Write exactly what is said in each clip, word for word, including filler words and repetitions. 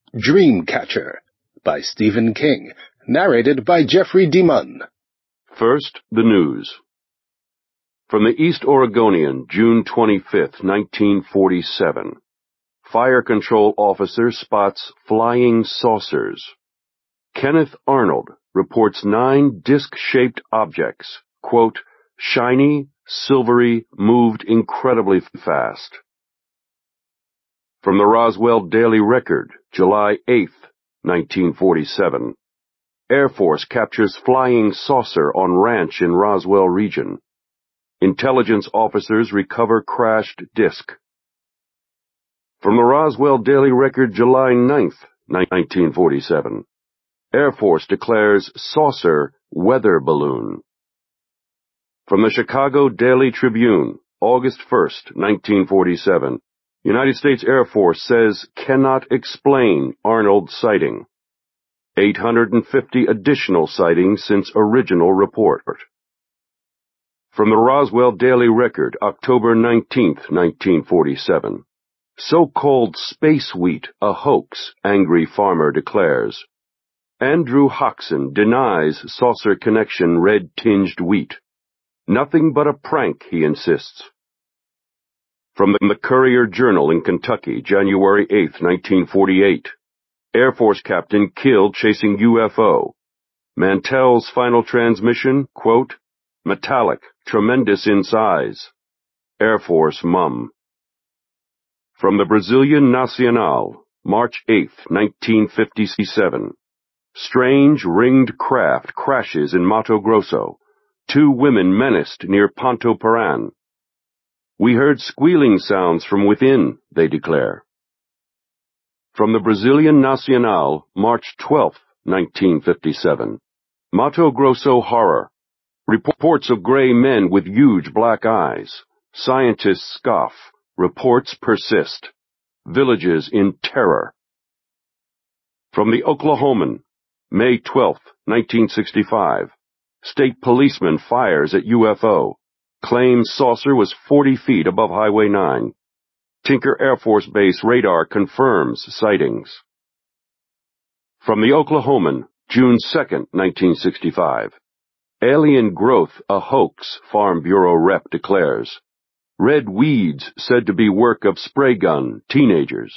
Dreamcatcher by Stephen King, narrated by Jeffrey DeMunn. First, the news. From the East Oregonian, June twenty-fifth, nineteen forty-seven. Fire control officer spots flying saucers. Kenneth Arnold reports nine disc-shaped objects, quote, shiny, silvery, moved incredibly fast. From the Roswell Daily Record, July eighth, nineteen forty-seven. Air Force captures flying saucer on ranch in Roswell region. Intelligence officers recover crashed disc. From the Roswell Daily Record, July ninth, nineteen forty-seven. Air Force declares saucer weather balloon. From the Chicago Daily Tribune, August first, nineteen forty-seven. United States Air Force says cannot explain Arnold sighting. eight hundred fifty additional sightings since original report. From the Roswell Daily Record, October nineteenth, nineteen forty-seven. So-called space wheat, a hoax, angry farmer declares. Andrew Hoxson denies saucer connection red-tinged wheat. Nothing but a prank, he insists. From the Courier-Journal in Kentucky, January eighth, nineteen forty-eight. Air Force captain killed chasing U F O. Mantell's final transmission, quote, metallic, tremendous in size. Air Force mum. From the Brazilian Nacional, March eighth, nineteen fifty-seven. Strange ringed craft crashes in Mato Grosso. Two women menaced near Ponto Paran. We heard squealing sounds from within, they declare. From the Brazilian Nacional, March twelfth, nineteen fifty-seven. Mato Grosso horror. Reports of gray men with huge black eyes. Scientists scoff. Reports persist. Villages in terror. From the Oklahoman, May twelfth, nineteen sixty-five. State policeman fires at U F O. Claims saucer was forty feet above Highway nine. Tinker Air Force Base radar confirms sightings. From the Oklahoman, June second, nineteen sixty-five. Alien growth a hoax, Farm Bureau rep declares. Red weeds said to be work of spray gun teenagers.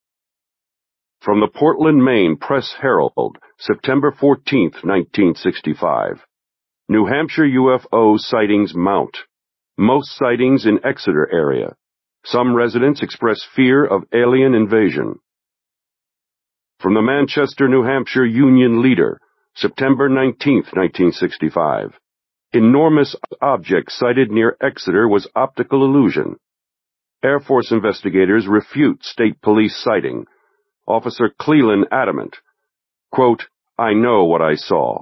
From the Portland, Maine Press Herald, September fourteenth, nineteen sixty-five. New Hampshire U F O sightings mount. Most sightings in Exeter area. Some residents express fear of alien invasion. From the Manchester, New Hampshire Union Leader, September nineteenth, nineteen sixty-five. Enormous object sighted near Exeter was optical illusion. Air Force investigators refute state police sighting. Officer Cleland adamant. Quote, I know what I saw.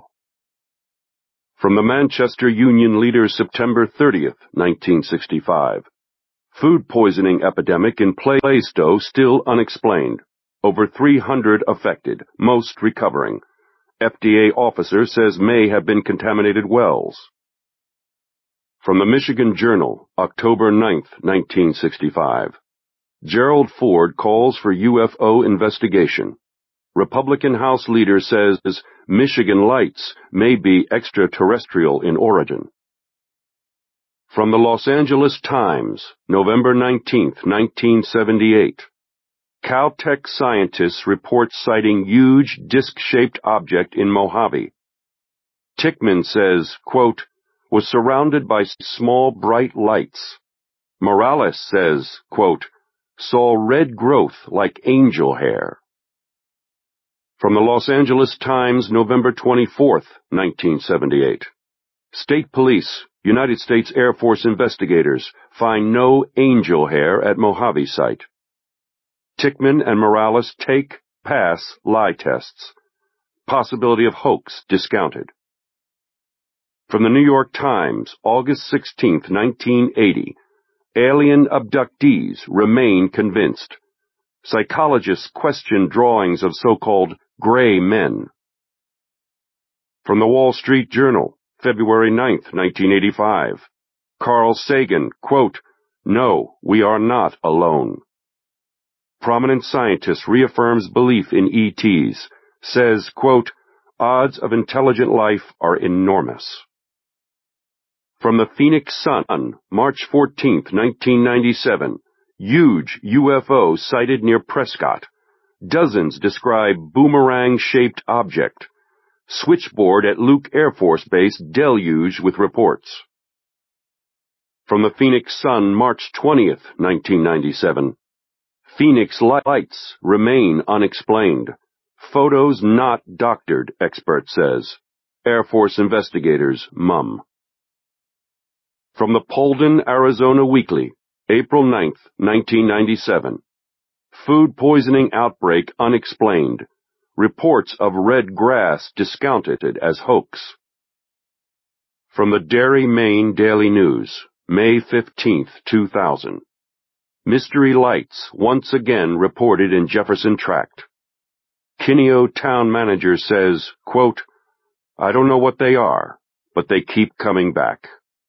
From the Manchester Union Leader, September thirtieth, nineteen sixty-five. Food poisoning epidemic in Plaistow still unexplained. Over three hundred affected, most recovering. F D A officer says may have been contaminated wells. From the Michigan Journal, October ninth, nineteen sixty-five. Gerald Ford calls for U F O investigation. Republican House leader says Michigan lights may be extraterrestrial in origin. From the Los Angeles Times, November nineteenth, nineteen seventy-eight. Caltech scientists report sighting huge disc-shaped object in Mojave. Tickman says, quote, was surrounded by small bright lights. Morales says, quote, saw red growth like angel hair. From the Los Angeles Times, November twenty-fourth, nineteen seventy-eight. State Police, United States Air Force investigators find no angel hair at Mojave site. Tickman and Morales take, pass, lie tests. Possibility of hoax discounted. From the New York Times, August sixteenth, nineteen eighty. Alien abductees remain convinced. Psychologists question drawings of so-called gray men. From the Wall Street Journal, February ninth, nineteen eighty-five. Carl Sagan, quote, no, we are not alone. prominent scientist reaffirms belief in E Ts, says, quote, odds of intelligent life are enormous. From the Phoenix Sun, March fourteenth, nineteen ninety-seven, huge U F O sighted near Prescott. Dozens describe boomerang-shaped object. Switchboard at Luke Air Force Base deluged with reports. From the Phoenix Sun, March twentieth, nineteen ninety-seven, Phoenix lights remain unexplained. Photos not doctored, expert says. Air Force investigators mum. From the Polden, Arizona Weekly, April ninth, nineteen ninety-seven. Food poisoning outbreak unexplained. Reports of red grass discounted as hoax. From the Derry, Maine Daily News, May fifteenth, two thousand. Mystery lights once again reported in Jefferson Tract. Kineo town manager says, quote, I don't know what they are, but they keep coming back.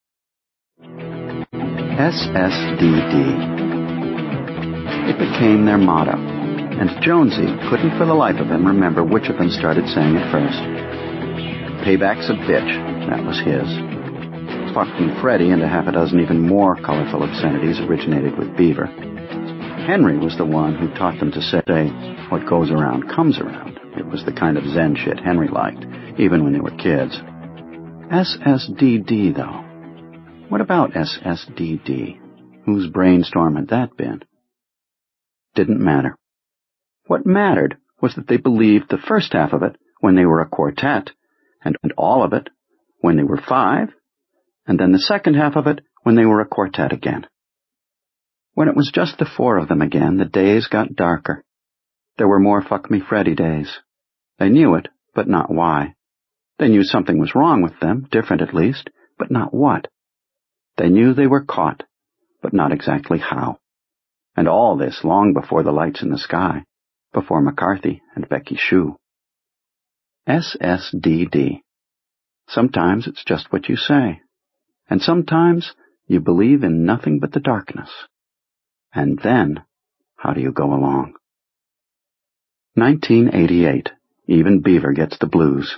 S S D D. It became their motto, and Jonesy couldn't for the life of him remember which of them started saying it first. Payback's a bitch, that was his. Fucking Freddy and a half a dozen even more colorful obscenities originated with Beaver. Henry was the one who taught them to say, what goes around comes around. It was the kind of Zen shit Henry liked, even when they were kids. S S D D, though. What about S S D D? Whose brainstorm had that been? Didn't matter. What mattered was that they believed the first half of it when they were a quartet, and all of it when they were five, and then the second half of it when they were a quartet again. When it was just the four of them again, the days got darker. There were more Fuck Me Freddy days. They knew it, but not why. They knew something was wrong with them, different at least, but not what. They knew they were caught, but not exactly how. And all this long before the lights in the sky, before McCarthy and Becky Shue. S S D D. Sometimes it's just what you say, and sometimes you believe in nothing but the darkness. And then, how do you go along? nineteen eighty-eight. Even Beaver gets the blues.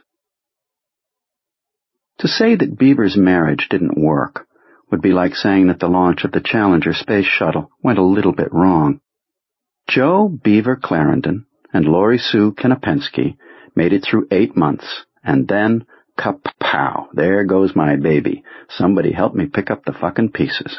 To say that Beaver's marriage didn't work would be like saying that the launch of the Challenger space shuttle went a little bit wrong. Joe Beaver Clarendon and Lori Sue Kenopensky made it through eight months, and then, kapow, there goes my baby. Somebody help me pick up the fucking pieces.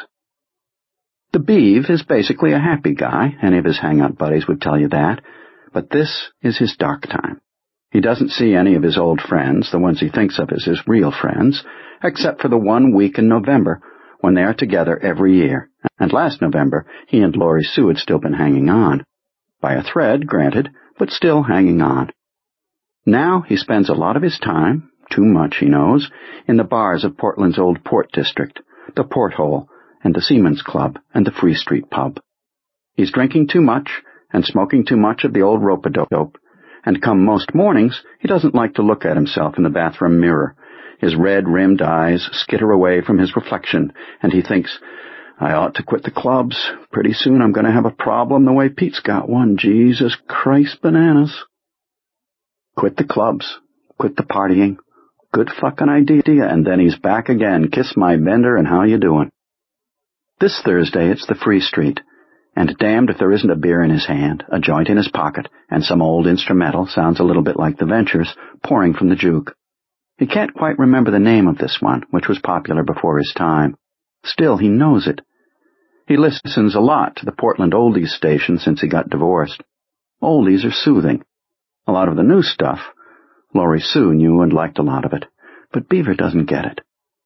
The Beav is basically a happy guy. Any of his hangout buddies would tell you that. But this is his dark time. He doesn't see any of his old friends, the ones he thinks of as his real friends, except for the one week in November when they are together every year. And last November, he and Lori Sue had still been hanging on. By a thread, granted, but still hanging on. Now he spends a lot of his time, too much he knows, in the bars of Portland's old Port District, the Porthole, and the Seamen's Club, and the Free Street Pub. He's drinking too much, and smoking too much of the old rope-a-dope, and come most mornings, he doesn't like to look at himself in the bathroom mirror. His red-rimmed eyes skitter away from his reflection, and he thinks, I ought to quit the clubs. Pretty soon I'm going to have a problem the way Pete's got one. Jesus Christ bananas. Quit the clubs. Quit the partying. Good fucking idea. And then he's back again. Kiss my bender and how you doing? This Thursday it's the Free Street. And damned if there isn't a beer in his hand, a joint in his pocket, and some old instrumental, sounds a little bit like the Ventures, pouring from the juke. He can't quite remember the name of this one, which was popular before his time. Still, he knows it. He listens a lot to the Portland Oldies station since he got divorced. Oldies are soothing. A lot of the new stuff, Lori Sue knew and liked a lot of it, but Beaver doesn't get it.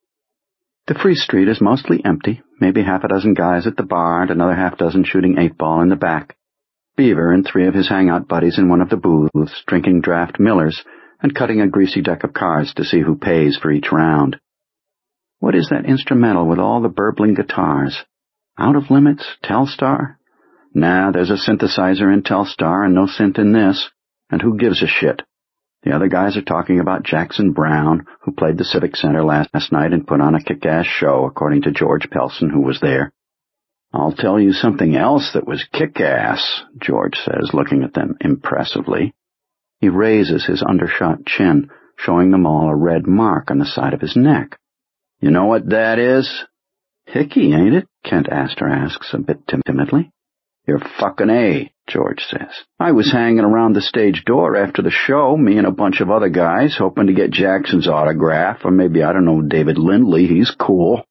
The Free Street is mostly empty, maybe half a dozen guys at the bar and another half dozen shooting eight ball in the back. Beaver and three of his hangout buddies in one of the booths, drinking draft Millers and cutting a greasy deck of cards to see who pays for each round. What is that instrumental with all the burbling guitars? Out of Limits? Telstar? Nah, there's a synthesizer in Telstar and no synth in this. And who gives a shit? The other guys are talking about Jackson Brown, who played the Civic Center last night and put on a kick-ass show, according to George Pelson, who was there. I'll tell you something else that was kick-ass, George says, looking at them impressively. He raises his undershot chin, showing them all a red mark on the side of his neck. You know what that is? Hickey, ain't it? Kent Astor asks, a bit timidly. You're fucking A, George says. I was hanging around the stage door after the show, me and a bunch of other guys, hoping to get Jackson's autograph, or maybe, I don't know, David Lindley. He's cool.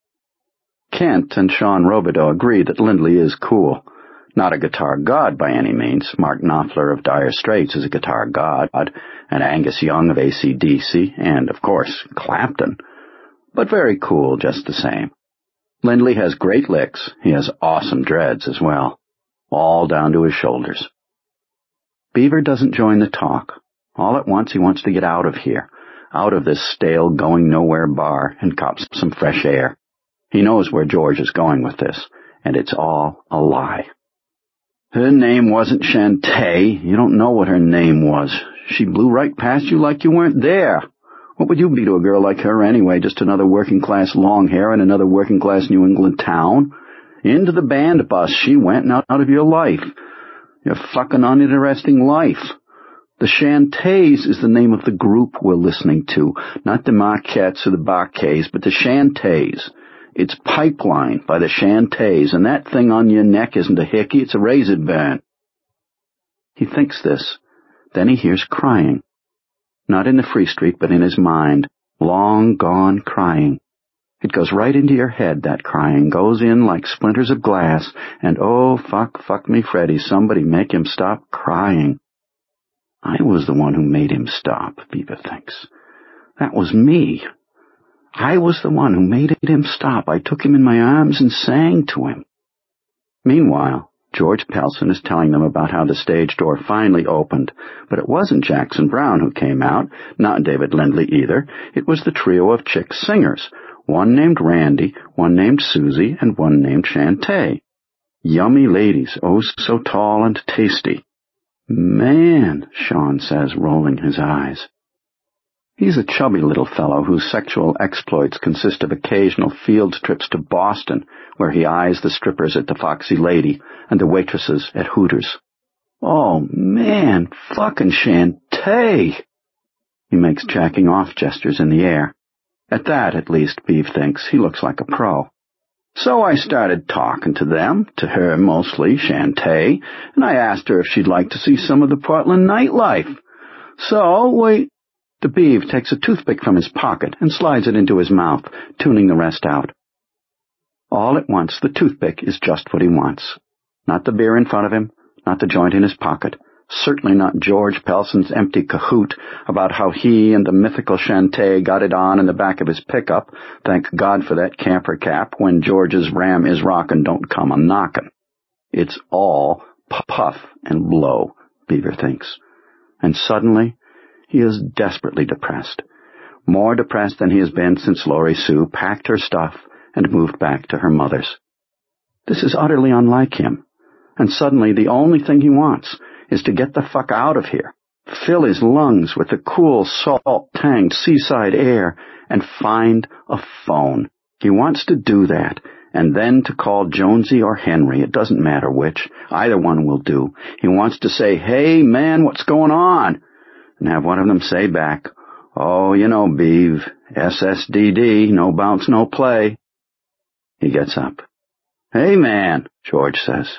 Kent and Sean Robideau agree that Lindley is cool. Not a guitar god by any means. Mark Knopfler of Dire Straits is a guitar god, and Angus Young of A C D C, and, of course, Clapton. But very cool just the same. Lindley has great licks. He has awesome dreads as well, all down to his shoulders. Beaver doesn't join the talk. All at once he wants to get out of here, out of this stale going-nowhere bar, and cop some fresh air. He knows where George is going with this, and it's all a lie. Her name wasn't Shantae. You don't know what her name was. She blew right past you like you weren't there. What would you be to a girl like her anyway? Just another working-class long hair in another working-class New England town? Into the band bus she went and out, out of your life. Your fucking uninteresting life. The Shantaes is the name of the group we're listening to. Not the Marquettes or the Barquets, but the Shantaes. It's Pipeline by the Shantaes, and that thing on your neck isn't a hickey, it's a razor burn. He thinks this. Then he hears crying. Not in the Free Street, but in his mind. Long gone crying. It goes right into your head, that crying. Goes in like splinters of glass. And oh, fuck, fuck me, Freddie, somebody make him stop crying. I was the one who made him stop, Beaver thinks. That was me. I was the one who made him stop. I took him in my arms and sang to him. Meanwhile, George Pelson is telling them about how the stage door finally opened, but it wasn't Jackson Browne who came out, not David Lindley either. It was the trio of chick singers, one named Randy, one named Susie, and one named Shantae. Yummy ladies, oh so tall and tasty. Man, Sean says, rolling his eyes. He's a chubby little fellow whose sexual exploits consist of occasional field trips to Boston, where he eyes the strippers at the Foxy Lady and the waitresses at Hooters. Oh, man, fucking Shantae! He makes jacking off gestures in the air. At that, at least, Beeve thinks, he looks like a pro. So I started talking to them, to her mostly, Shantae, and I asked her if she'd like to see some of the Portland nightlife. So we... The Beeve takes a toothpick from his pocket and slides it into his mouth, tuning the rest out. All at once, the toothpick is just what he wants. Not the beer in front of him, not the joint in his pocket, certainly not George Pelson's empty cahoot about how he and the mythical Shantae got it on in the back of his pickup, thank God for that camper cap, when George's ram is rockin' don't come a-knockin'. It's all puff and blow, Beaver thinks. And suddenly, he is desperately depressed, more depressed than he has been since Laurie Sue packed her stuff and moved back to her mother's. This is utterly unlike him, and suddenly the only thing he wants is to get the fuck out of here, fill his lungs with the cool, salt-tanged seaside air, and find a phone. He wants to do that, and then to call Jonesy or Henry, it doesn't matter which, either one will do. He wants to say, "Hey, man, what's going on?" and have one of them say back, "Oh, you know, Beeve, S S D D, no bounce, no play." He gets up. "Hey, man," George says.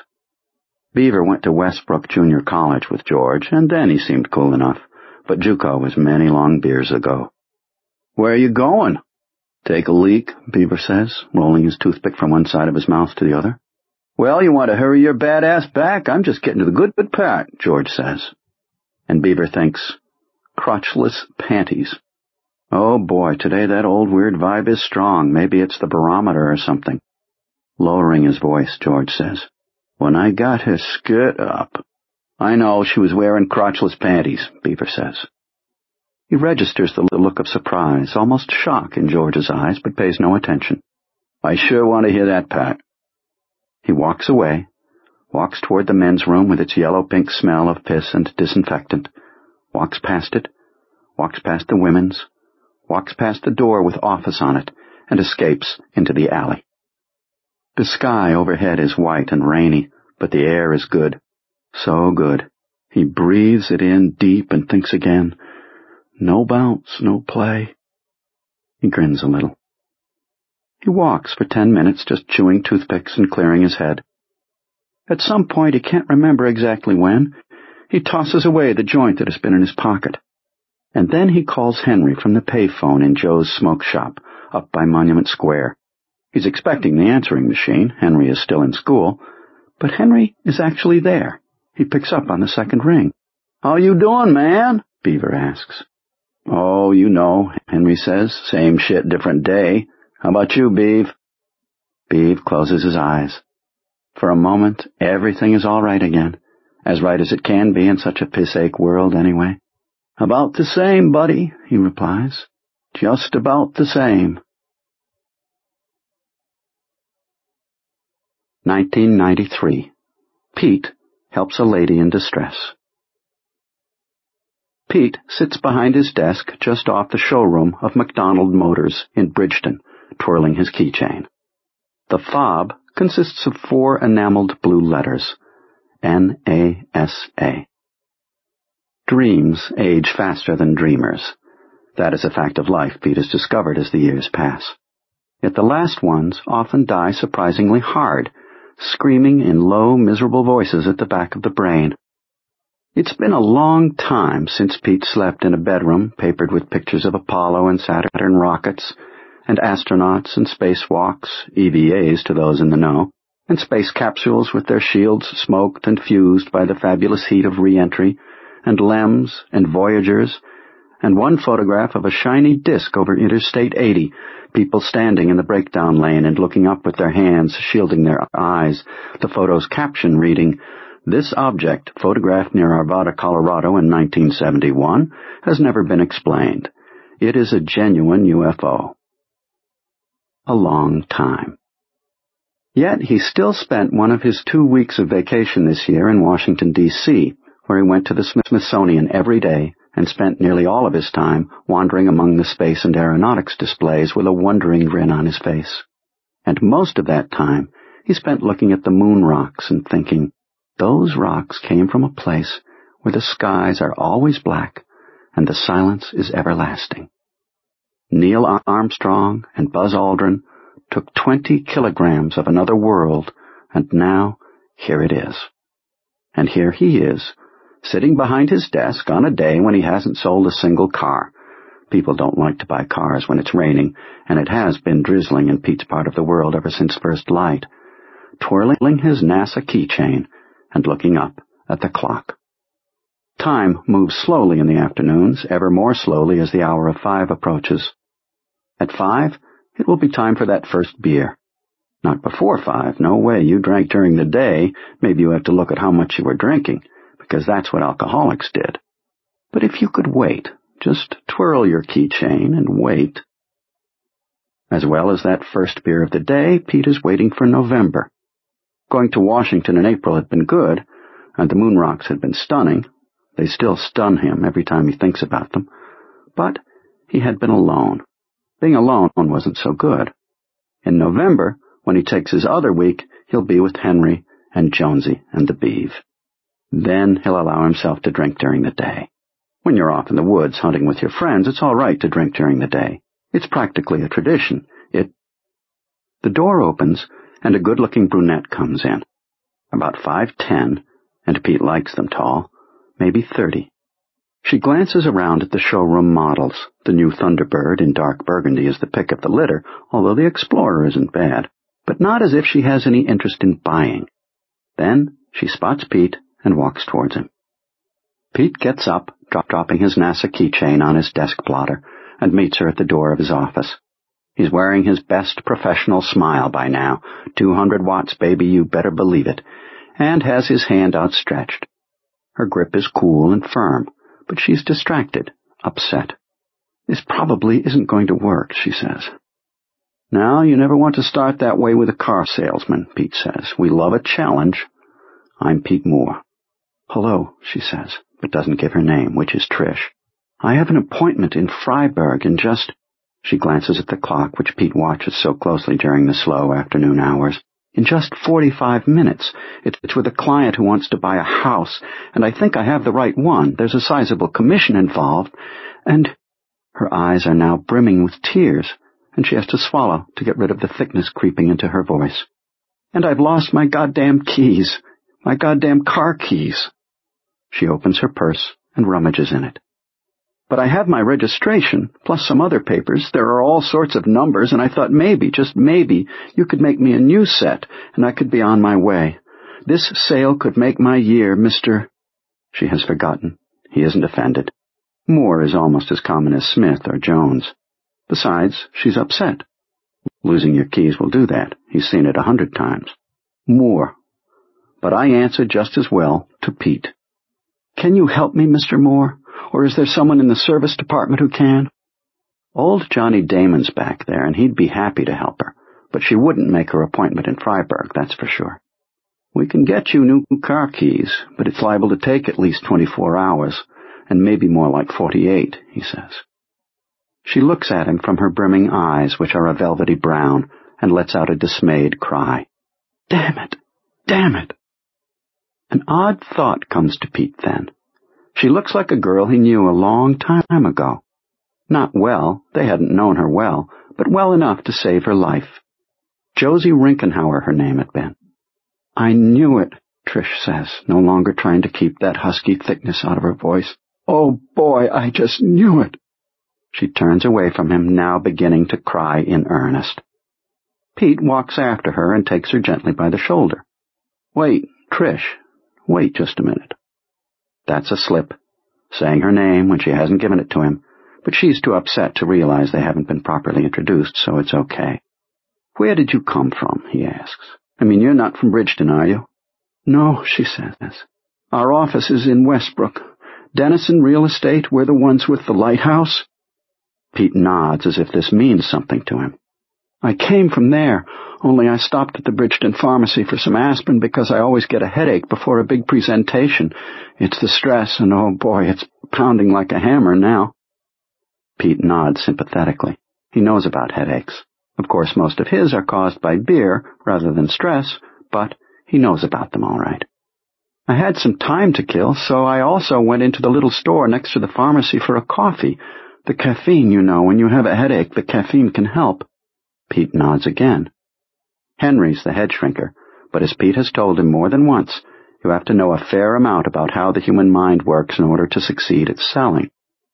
Beaver went to Westbrook Junior College with George, and then he seemed cool enough, but JUCO was many long beers ago. "Where are you going?" "Take a leak," Beaver says, rolling his toothpick from one side of his mouth to the other. "Well, you want to hurry your bad ass back? I'm just getting to the good part," George says. And Beaver thinks, crotchless panties. Oh boy, today that old weird vibe is strong. Maybe it's the barometer or something. Lowering his voice, George says, "When I got her skirt up..." "I know, she was wearing crotchless panties," Beaver says. He registers the look of surprise, almost shock in George's eyes, but pays no attention. "I sure want to hear that part." He walks away, walks toward the men's room with its yellow-pink smell of piss and disinfectant, walks past it, walks past the women's, walks past the door with office on it, and escapes into the alley. The sky overhead is white and rainy, but the air is good. So good. He breathes it in deep and thinks again, no bounce, no play. He grins a little. He walks for ten minutes, just chewing toothpicks and clearing his head. At some point, he can't remember exactly when, he tosses away the joint that has been in his pocket. And then he calls Henry from the payphone in Joe's smoke shop, up by Monument Square. He's expecting the answering machine. Henry is still in school, but Henry is actually there. He picks up on the second ring. "How you doing, man?" Beaver asks. "Oh, you know," Henry says. "Same shit, different day. How about you, Beav?" Beav closes his eyes. For a moment, everything is all right again. As right as it can be in such a piss-ache world, anyway. "About the same, buddy," he replies. "Just about the same." nineteen ninety-three. Pete helps a lady in distress. Pete sits behind his desk just off the showroom of McDonald Motors in Bridgeton, twirling his keychain. The fob consists of four enameled blue letters, N A S A. Dreams age faster than dreamers. That is a fact of life Pete has discovered as the years pass. Yet the last ones often die surprisingly hard, screaming in low, miserable voices at the back of the brain. It's been a long time since Pete slept in a bedroom papered with pictures of Apollo and Saturn rockets, and astronauts and spacewalks, E V As to those in the know, and space capsules with their shields smoked and fused by the fabulous heat of re-entry, and L E Ms and Voyagers, and one photograph of a shiny disk over Interstate eighty, people standing in the breakdown lane and looking up with their hands shielding their eyes, the photo's caption reading, "This object, photographed near Arvada, Colorado in nineteen seventy-one, has never been explained. It is a genuine U F O." A long time. Yet he still spent one of his two weeks of vacation this year in Washington, D C, where he went to the Smithsonian every day and spent nearly all of his time wandering among the space and aeronautics displays with a wondering grin on his face. And most of that time he spent looking at the moon rocks and thinking, those rocks came from a place where the skies are always black and the silence is everlasting. Neil Armstrong and Buzz Aldrin took twenty kilograms of another world, and now here it is. And here he is, sitting behind his desk on a day when he hasn't sold a single car. People don't like to buy cars when it's raining, and it has been drizzling in Pete's part of the world ever since first light, twirling his NASA keychain and looking up at the clock. Time moves slowly in the afternoons, ever more slowly as the hour of five approaches. At five, it will be time for that first beer. Not before five, no way. You drank during the day, maybe you have to look at how much you were drinking, because that's what alcoholics did. But if you could wait, just twirl your keychain and wait. As well as that first beer of the day, Pete is waiting for November. Going to Washington in April had been good, and the moon rocks had been stunning. They still stun him every time he thinks about them. But he had been alone. Being alone wasn't so good. In November, when he takes his other week, he'll be with Henry and Jonesy and the Beeve. Then he'll allow himself to drink during the day. When you're off in the woods hunting with your friends, it's all right to drink during the day. It's practically a tradition. It... The door opens, and a good-looking brunette comes in. About five ten, and Pete likes them tall, maybe thirty. She glances around at the showroom models. The new Thunderbird in dark burgundy is the pick of the litter, although the Explorer isn't bad, but not as if she has any interest in buying. Then she spots Pete and walks towards him. Pete gets up, drop dropping his NASA keychain on his desk blotter, and meets her at the door of his office. He's wearing his best professional smile by now, two hundred watts, baby, you better believe it, and has his hand outstretched. Her grip is cool and firm, but she's distracted, upset. This probably isn't going to work, she says. Now, you never want to start that way with a car salesman, Pete says. We love a challenge. I'm Pete Moore. Hello, she says, but doesn't give her name, which is Trish. I have an appointment in Freiburg in just... She glances at the clock, which Pete watches so closely during the slow afternoon hours. In just forty-five minutes. It's with a client who wants to buy a house, and I think I have the right one. There's a sizable commission involved, and—" Her eyes are now brimming with tears, and she has to swallow to get rid of the thickness creeping into her voice. "And I've lost my goddamn keys. My goddamn car keys." She opens her purse and rummages in it. "But I have my registration, plus some other papers. There are all sorts of numbers, and I thought maybe, just maybe, you could make me a new set, and I could be on my way. This sale could make my year, Mister" She has forgotten. He isn't offended. Moore is almost as common as Smith or Jones. Besides, she's upset. Losing your keys will do that. He's seen it a hundred times. Moore. But I answer just as well to Pete. "Can you help me, Mister Moore? Or is there someone in the service department who can?" Old Johnny Damon's back there, and he'd be happy to help her, but she wouldn't make her appointment in Freiburg, that's for sure. "We can get you new car keys, but it's liable to take at least twenty-four hours, and maybe more like forty-eight, he says. She looks at him from her brimming eyes, which are a velvety brown, and lets out a dismayed cry. "Damn it! Damn it!" An odd thought comes to Pete then. She looks like a girl he knew a long time ago. Not well, they hadn't known her well, but well enough to save her life. Josie Rinkenhauer, her name had been. "I knew it," Trish says, no longer trying to keep that husky thickness out of her voice. "Oh, boy, I just knew it." She turns away from him, now beginning to cry in earnest. Pete walks after her and takes her gently by the shoulder. "Wait, Trish, wait just a minute." That's a slip, saying her name when she hasn't given it to him, but she's too upset to realize they haven't been properly introduced, so it's okay. "Where did you come from?" he asks. "I mean, you're not from Bridgeton, are you?" "No," she says. "Our office is in Westbrook. Dennison Real Estate, we're the ones with the lighthouse." Pete nods as if this means something to him. "I came from there, only I stopped at the Bridgeton Pharmacy for some aspirin because I always get a headache before a big presentation. It's the stress, and oh boy, it's pounding like a hammer now." Pete nods sympathetically. He knows about headaches. Of course, most of his are caused by beer rather than stress, but he knows about them all right. "I had some time to kill, so I also went into the little store next to the pharmacy for a coffee. The caffeine, you know, when you have a headache, the caffeine can help." Pete nods again. Henry's the head shrinker, but as Pete has told him more than once, you have to know a fair amount about how the human mind works in order to succeed at selling.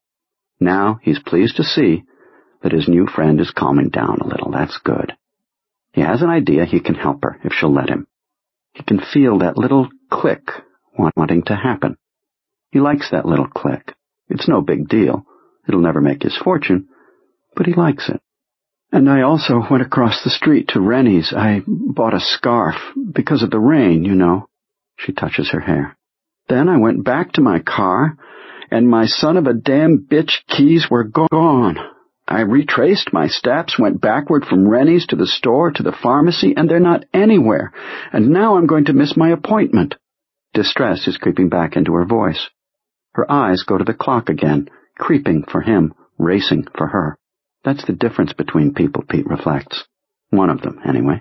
Now he's pleased to see that his new friend is calming down a little. That's good. He has an idea he can help her if she'll let him. He can feel that little click wanting to happen. He likes that little click. It's no big deal. It'll never make his fortune, but he likes it. "And I also went across the street to Rennie's. I bought a scarf, because of the rain, you know." She touches her hair. "Then I went back to my car, and my son of a damn bitch keys were gone. I retraced my steps, went backward from Rennie's to the store, to the pharmacy, and they're not anywhere. And now I'm going to miss my appointment." Distress is creeping back into her voice. Her eyes go to the clock again, creeping for him, racing for her. That's the difference between people, Pete reflects. One of them, anyway.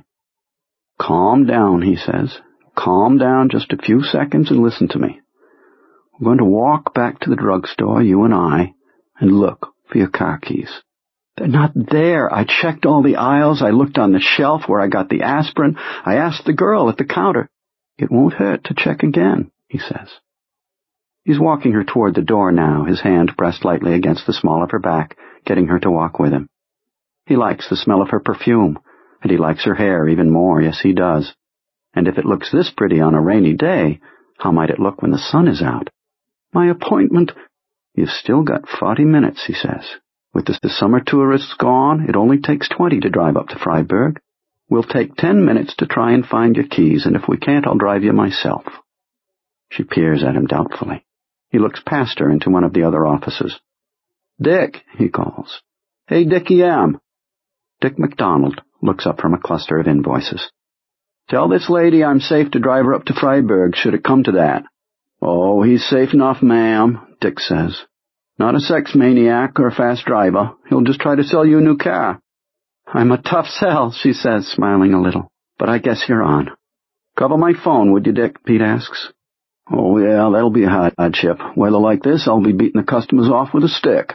"Calm down," he says. "Calm down just a few seconds and listen to me. We're going to walk back to the drugstore, you and I, and look for your car keys. They're not there. I checked all the aisles. I looked on the shelf where I got the aspirin. I asked the girl at the counter. It won't hurt to check again," he says. He's walking her toward the door now, his hand pressed lightly against the small of her back, getting her to walk with him. He likes the smell of her perfume, and he likes her hair even more, yes he does. And if it looks this pretty on a rainy day, how might it look when the sun is out? "My appointment—" "You've still got forty minutes," he says. "With the summer tourists gone, it only takes twenty to drive up to Freiburg. We'll take ten minutes to try and find your keys, and if we can't, I'll drive you myself." She peers at him doubtfully. He looks past her into one of the other offices. "Dick," he calls. "Hey, Dickie M." Dick MacDonald looks up from a cluster of invoices. "Tell this lady I'm safe to drive her up to Freiburg, should it come to that." "Oh, he's safe enough, ma'am," Dick says. "Not a sex maniac or a fast driver. He'll just try to sell you a new car." "I'm a tough sell," she says, smiling a little. But I guess you're on. Cover my phone, would you, Dick? Pete asks. Oh, yeah, that'll be a hardship. Weather like this, I'll be beating the customers off with a stick.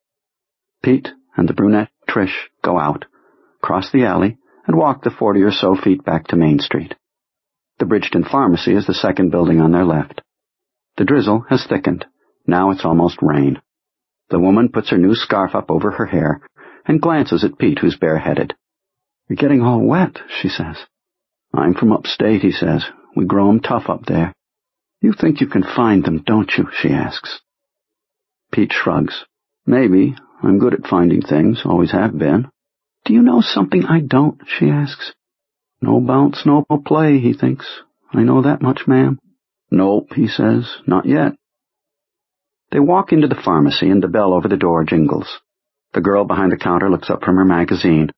Pete and the brunette Trish go out, cross the alley, and walk the forty or so feet back to Main Street. The Bridgeton Pharmacy is the second building on their left. The drizzle has thickened. Now it's almost rain. The woman puts her new scarf up over her hair and glances at Pete, who's bareheaded. You're getting all wet, she says. I'm from upstate, he says. We grow 'em tough up there. You think you can find them, don't you? She asks. Pete shrugs. Maybe. I'm good at finding things, always have been. Do you know something I don't? She asks. No bounce, no play, he thinks. I know that much, ma'am. Nope, he says. Not yet. They walk into the pharmacy and the bell over the door jingles. The girl behind the counter looks up from her magazine.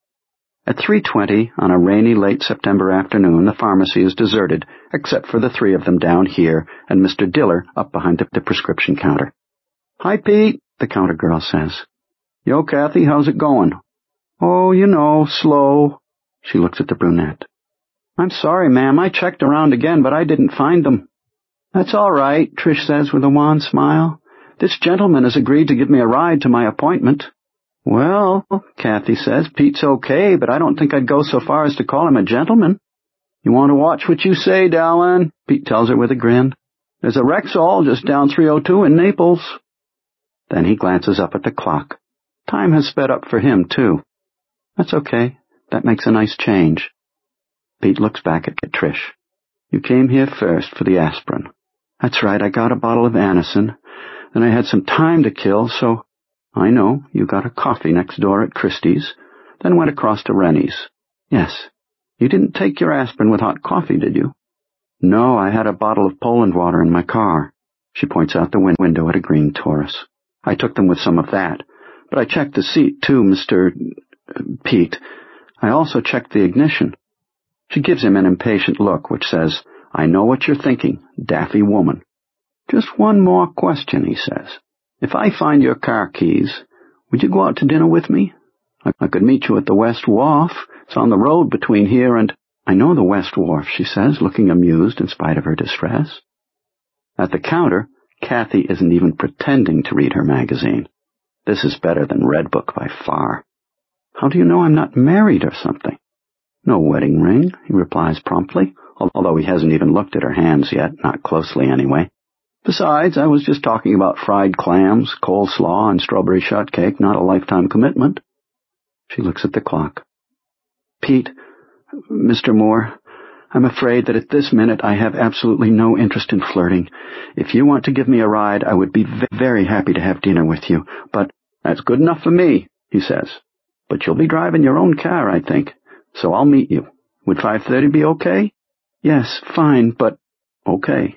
At three twenty on a rainy late September afternoon, the pharmacy is deserted, except for the three of them down here and Mister Diller up behind the, the prescription counter. Hi, Pete, the counter girl says. Yo, Kathy, how's it going? Oh, you know, slow. She looks at the brunette. I'm sorry, ma'am, I checked around again, but I didn't find them. That's all right, Trish says with a wan smile. This gentleman has agreed to give me a ride to my appointment. Well, Kathy says, Pete's okay, but I don't think I'd go so far as to call him a gentleman. You want to watch what you say, darling, Pete tells her with a grin. There's a Rexall just down three oh two in Naples. Then he glances up at the clock. Time has sped up for him, too. That's okay. That makes a nice change. Pete looks back at Trish. You came here first for the aspirin. That's right, I got a bottle of Anacin. Then I had some time to kill, so... I know, you got a coffee next door at Christie's, then went across to Rennie's. Yes. You didn't take your aspirin with hot coffee, did you? No, I had a bottle of Poland water in my car. She points out the win- window at a green Taurus. I took them with some of that, but I checked the seat, too, Mister Pete. I also checked the ignition. She gives him an impatient look, which says, I know what you're thinking, daffy woman. Just one more question, he says. If I find your car keys, would you go out to dinner with me? I, I could meet you at the West Wharf. It's on the road between here and... I know the West Wharf, she says, looking amused in spite of her distress. At the counter, Kathy isn't even pretending to read her magazine. This is better than Redbook by far. How do you know I'm not married or something? No wedding ring, he replies promptly, although he hasn't even looked at her hands yet, not closely anyway. Besides, I was just talking about fried clams, coleslaw, and strawberry shortcake, not a lifetime commitment. She looks at the clock. Pete, Mister Moore, I'm afraid that at this minute I have absolutely no interest in flirting. If you want to give me a ride, I would be very happy to have dinner with you, but that's good enough for me, he says. But you'll be driving your own car, I think, so I'll meet you. Would five thirty be okay? Yes, fine, but okay.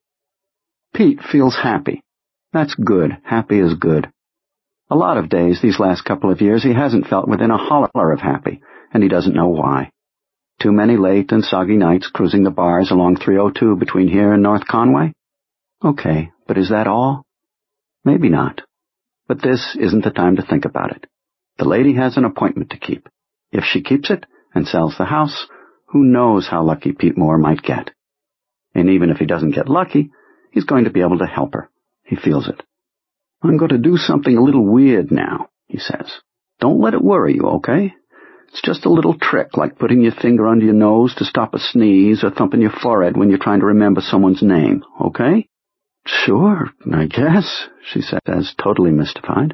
Pete feels happy. That's good. Happy is good. A lot of days these last couple of years he hasn't felt within a holler of happy, and he doesn't know why. Too many late and soggy nights cruising the bars along three oh two between here and North Conway? Okay, but is that all? Maybe not. But this isn't the time to think about it. The lady has an appointment to keep. If she keeps it and sells the house, who knows how lucky Pete Moore might get. And even if he doesn't get lucky, he's going to be able to help her. He feels it. I'm going to do something a little weird now, he says. Don't let it worry you, okay? It's just a little trick, like putting your finger under your nose to stop a sneeze or thumping your forehead when you're trying to remember someone's name, okay? Sure, I guess, she says, totally mystified.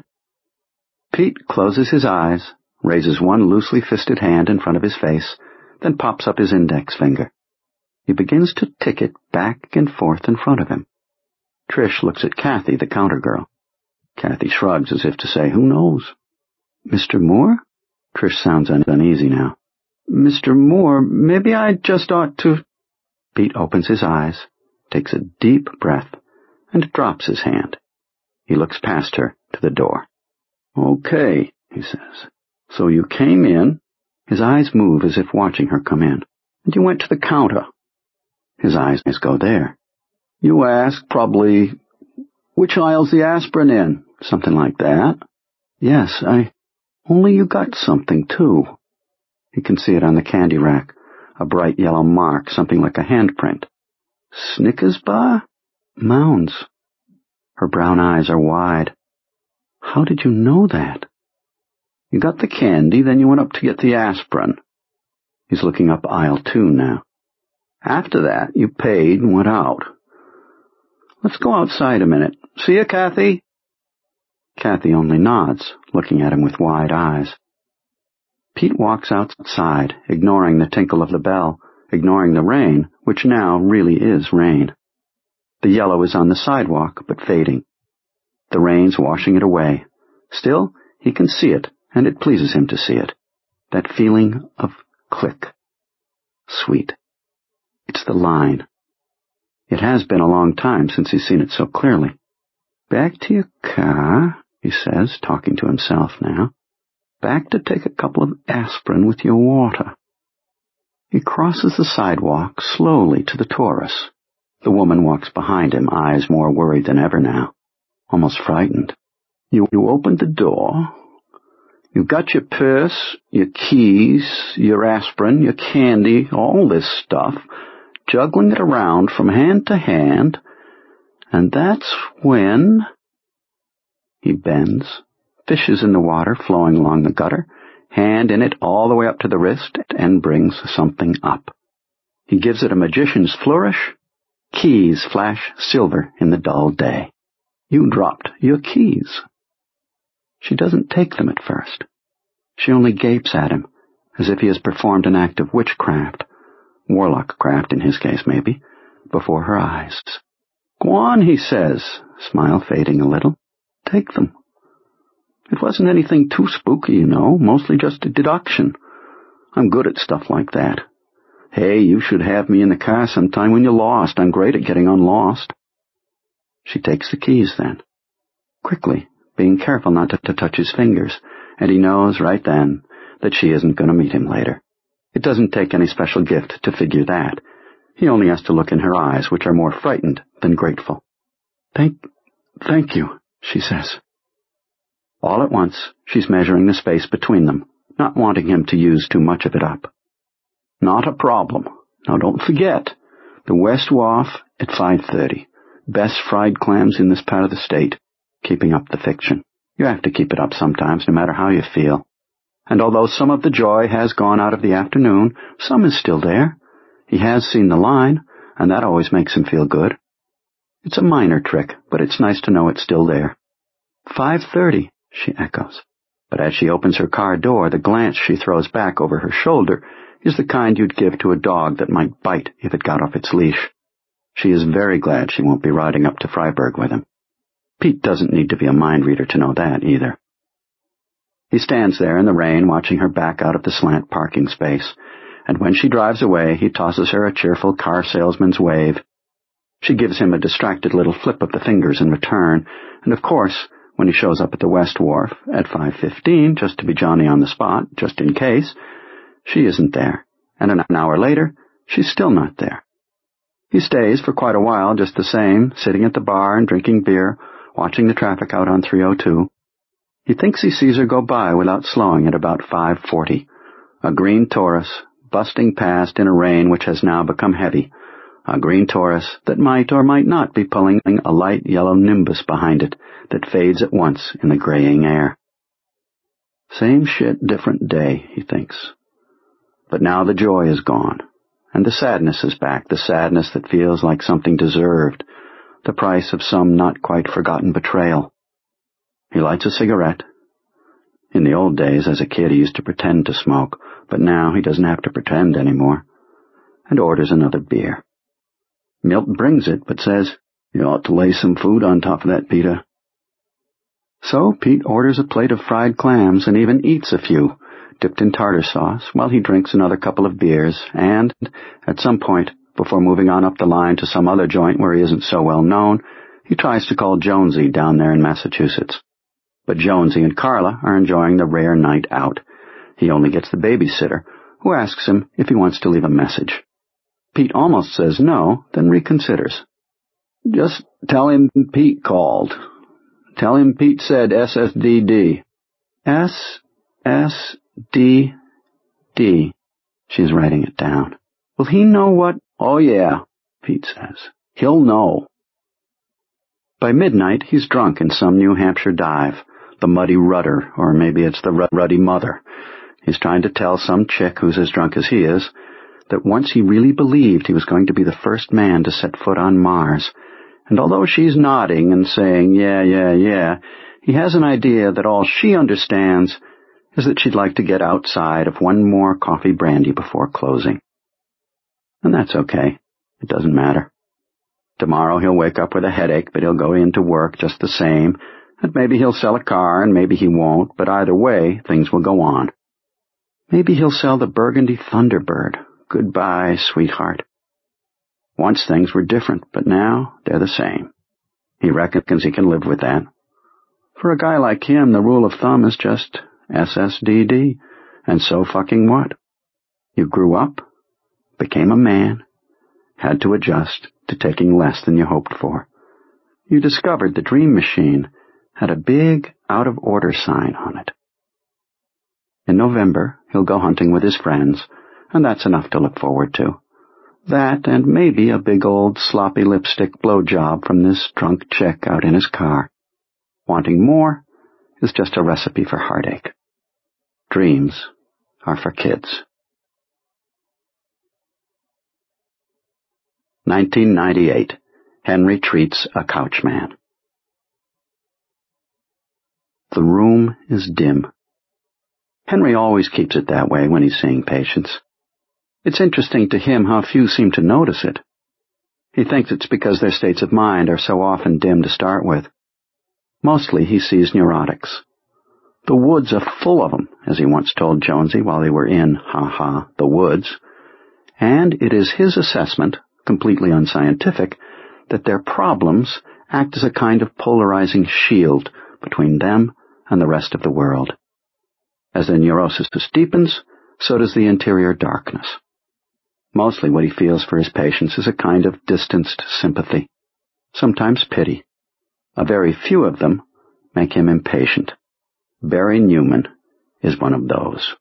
Pete closes his eyes, raises one loosely fisted hand in front of his face, then pops up his index finger. He begins to tick it back and forth in front of him. Trish looks at Kathy, the counter girl. Kathy shrugs as if to say, who knows? Mister Moore? Trish sounds un- uneasy now. Mister Moore, maybe I just ought to... Pete opens his eyes, takes a deep breath, and drops his hand. He looks past her to the door. Okay, he says. So you came in. His eyes move as if watching her come in. And you went to the counter. His eyes go there. You asked, probably, which aisle's the aspirin in? Something like that. Yes, I... Only you got something, too. He can see it on the candy rack. a bright yellow mark, something like a handprint. Snickers bar? Mounds. Her brown eyes are wide. How did you know that? You got the candy, then you went up to get the aspirin. He's looking up aisle two now. After that, you paid and went out. Let's go outside a minute. See ya, Kathy? Kathy only nods, looking at him with wide eyes. Pete walks outside, ignoring the tinkle of the bell, ignoring the rain, which now really is rain. The yellow is on the sidewalk, but fading. The rain's washing it away. Still, he can see it, and it pleases him to see it. That feeling of click. Sweet. It's the line. It has been a long time since he's seen it so clearly. Back to your car, he says, talking to himself now. Back to take a couple of aspirin with your water. He crosses the sidewalk slowly to the Taurus. The woman walks behind him, eyes more worried than ever now, almost frightened. You, you opened the door. You got your purse, your keys, your aspirin, your candy, all this stuff, juggling it around from hand to hand, and that's when... He bends, fishes in the water flowing along the gutter, hand in it all the way up to the wrist, and brings something up. He gives it a magician's flourish. Keys flash silver in the dull day. You dropped your keys. She doesn't take them at first. She only gapes at him, as if he has performed an act of witchcraft, warlock craft in his case maybe, before her eyes. Go on, he says, smile fading a little. Take them. It wasn't anything too spooky, you know, mostly just a deduction. I'm good at stuff like that. Hey, you should have me in the car sometime when you're lost. I'm great at getting unlost. She takes the keys then. Quickly, being careful not to, to touch his fingers, and he knows right then that she isn't going to meet him later. It doesn't take any special gift to figure that. He only has to look in her eyes, which are more frightened than grateful. Thank, thank you, she says. All at once, she's measuring the space between them, not wanting him to use too much of it up. Not a problem. Now don't forget, the West Wharf at five thirty. Best fried clams in this part of the state. Keeping up the fiction. You have to keep it up sometimes, no matter how you feel. And although some of the joy has gone out of the afternoon, some is still there. He has seen the line, and that always makes him feel good. It's a minor trick, but it's nice to know it's still there. Five thirty, she echoes. But as she opens her car door, the glance she throws back over her shoulder is the kind you'd give to a dog that might bite if it got off its leash. She is very glad she won't be riding up to Freiburg with him. Pete doesn't need to be a mind reader to know that, either. He stands there in the rain, watching her back out of the slant parking space, and when she drives away, he tosses her a cheerful car salesman's wave. She gives him a distracted little flip of the fingers in return, and of course, when he shows up at the West Wharf at five fifteen, just to be Johnny on the spot, just in case, she isn't there, and an hour later, she's still not there. He stays for quite a while just the same, sitting at the bar and drinking beer, watching the traffic out on three oh two. He thinks he sees her go by without slowing at about five forty, a green Taurus, busting past in a rain which has now become heavy, a green Taurus that might or might not be pulling a light yellow nimbus behind it that fades at once in the graying air. Same shit, different day, he thinks. But now the joy is gone, and the sadness is back, the sadness that feels like something deserved, the price of some not quite forgotten betrayal. He lights a cigarette. In the old days, as a kid, he used to pretend to smoke, but now he doesn't have to pretend anymore, and orders another beer. Milt brings it, but says, "You ought to lay some food on top of that, Peter." So Pete orders a plate of fried clams and even eats a few, dipped in tartar sauce, while he drinks another couple of beers, and, at some point, before moving on up the line to some other joint where he isn't so well known, he tries to call Jonesy down there in Massachusetts. But Jonesy and Carla are enjoying the rare night out. He only gets the babysitter, who asks him if he wants to leave a message. Pete almost says no, then reconsiders. "Just tell him Pete called. Tell him Pete said S S D D. S S D D. She's writing it down. Will he know what? Oh, yeah, Pete says. He'll know. By midnight, he's drunk in some New Hampshire dive, the Muddy Rudder, or maybe it's the Ruddy Mother. He's trying to tell some chick who's as drunk as he is that once he really believed he was going to be the first man to set foot on Mars, and although she's nodding and saying, yeah, yeah, yeah, he has an idea that all she understands is that she'd like to get outside of one more coffee brandy before closing. And that's okay. It doesn't matter. Tomorrow he'll wake up with a headache, but he'll go into work just the same, and maybe he'll sell a car, and maybe he won't, but either way, things will go on. Maybe he'll sell the Burgundy Thunderbird. Goodbye, sweetheart. Once things were different, but now they're the same. He reckons he can live with that. For a guy like him, the rule of thumb is just S S D D, and so fucking what? You grew up, became a man, had to adjust to taking less than you hoped for. You discovered the dream machine had a big out-of-order sign on it. In November, he'll go hunting with his friends, and that's enough to look forward to. That and maybe a big old sloppy lipstick blowjob from this drunk chick out in his car. Wanting more is just a recipe for heartache. Dreams are for kids. nineteen ninety-eight. Henry treats a couchman. The room is dim. Henry always keeps it that way when he's seeing patients. It's interesting to him how few seem to notice it. He thinks it's because their states of mind are so often dim to start with. Mostly he sees neurotics. The woods are full of them, as he once told Jonesy while they were in, ha-ha, the woods. And it is his assessment, completely unscientific, that their problems act as a kind of polarizing shield between them and the rest of the world. As their neurosis deepens, so does the interior darkness. Mostly what he feels for his patients is a kind of distanced sympathy, sometimes pity. A very few of them make him impatient. Barry Newman is one of those.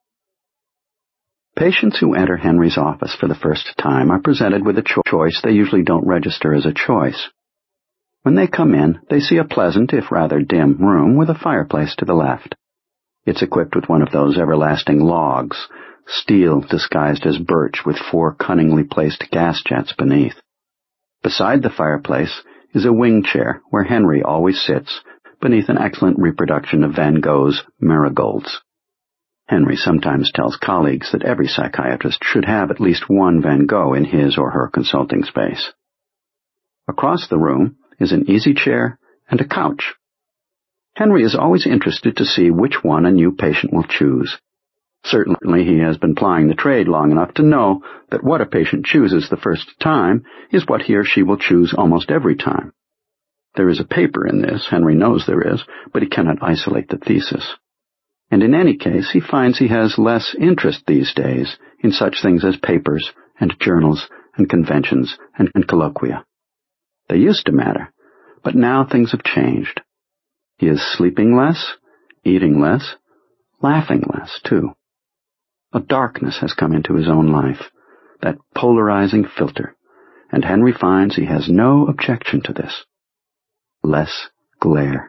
Patients who enter Henry's office for the first time are presented with a cho- choice they usually don't register as a choice. When they come in, they see a pleasant, if rather dim, room with a fireplace to the left. It's equipped with one of those everlasting logs, steel disguised as birch with four cunningly placed gas jets beneath. Beside the fireplace is a wing chair where Henry always sits, beneath an excellent reproduction of Van Gogh's Marigolds. Henry sometimes tells colleagues that every psychiatrist should have at least one Van Gogh in his or her consulting space. Across the room is an easy chair and a couch. Henry is always interested to see which one a new patient will choose. Certainly he has been plying the trade long enough to know that what a patient chooses the first time is what he or she will choose almost every time. There is a paper in this, Henry knows there is, but he cannot isolate the thesis. And in any case, he finds he has less interest these days in such things as papers and journals and conventions and, and colloquia. They used to matter, but now things have changed. He is sleeping less, eating less, laughing less, too. A darkness has come into his own life, that polarizing filter, and Henry finds he has no objection to this. Less glare.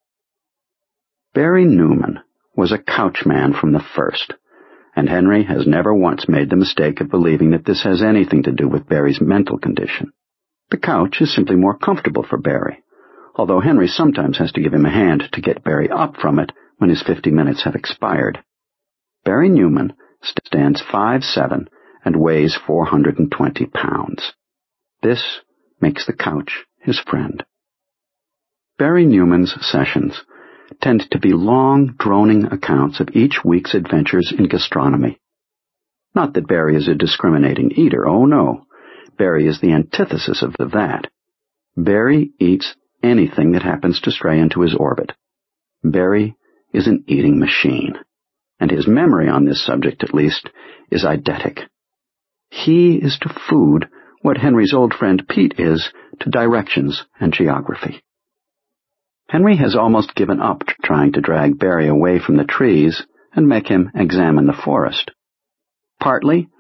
Barry Newman was a couchman from the first, and Henry has never once made the mistake of believing that this has anything to do with Barry's mental condition. The couch is simply more comfortable for Barry, although Henry sometimes has to give him a hand to get Barry up from it when his fifty minutes have expired. Barry Newman stands five seven and weighs four hundred twenty pounds. This makes the couch his friend. Barry Newman's sessions tend to be long, droning accounts of each week's adventures in gastronomy. Not that Barry is a discriminating eater, oh no. Barry is the antithesis of that. Barry eats anything that happens to stray into his orbit. Barry is an eating machine, and his memory on this subject, at least, is eidetic. He is to food what Henry's old friend Pete is to directions and geography. Henry has almost given up trying to drag Barry away from the trees and make him examine the forest. Partly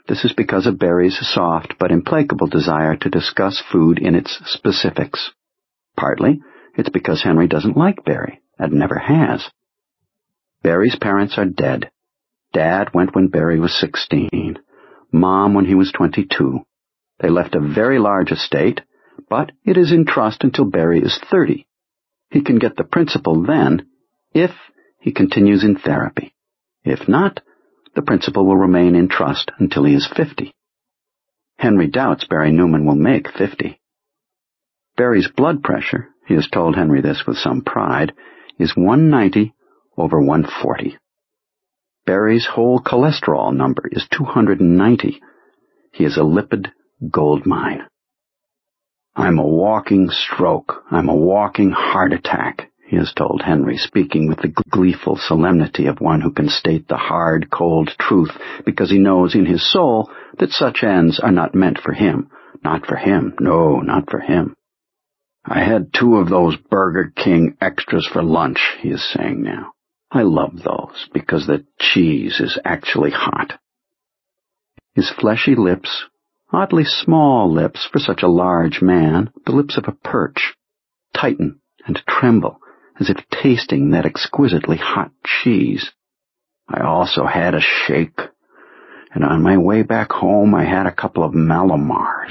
This is because of Barry's soft but implacable desire to discuss food in its specifics. Partly, it's because Henry doesn't like Barry, and never has. Barry's parents are dead. Dad went when Barry was sixteen, Mom when he was twenty-two. They left a very large estate, but it is in trust until Barry is thirty. He can get the principal then, if he continues in therapy. If not, the principal will remain in trust until he is fifty. Henry doubts Barry Newman will make fifty. Barry's blood pressure, he has told Henry this with some pride, is one ninety over one forty. Barry's whole cholesterol number is two hundred ninety. He is a lipid gold mine. I'm a walking stroke. I'm a walking heart attack, he has told Henry, speaking with the gleeful solemnity of one who can state the hard, cold truth because he knows in his soul that such ends are not meant for him. Not for him. No, not for him. I had two of those Burger King extras for lunch, he is saying now. I love those because the cheese is actually hot. His fleshy lips, oddly small lips for such a large man, the lips of a perch, tighten and tremble as if tasting that exquisitely hot cheese. I also had a shake, and on my way back home I had a couple of Malamars.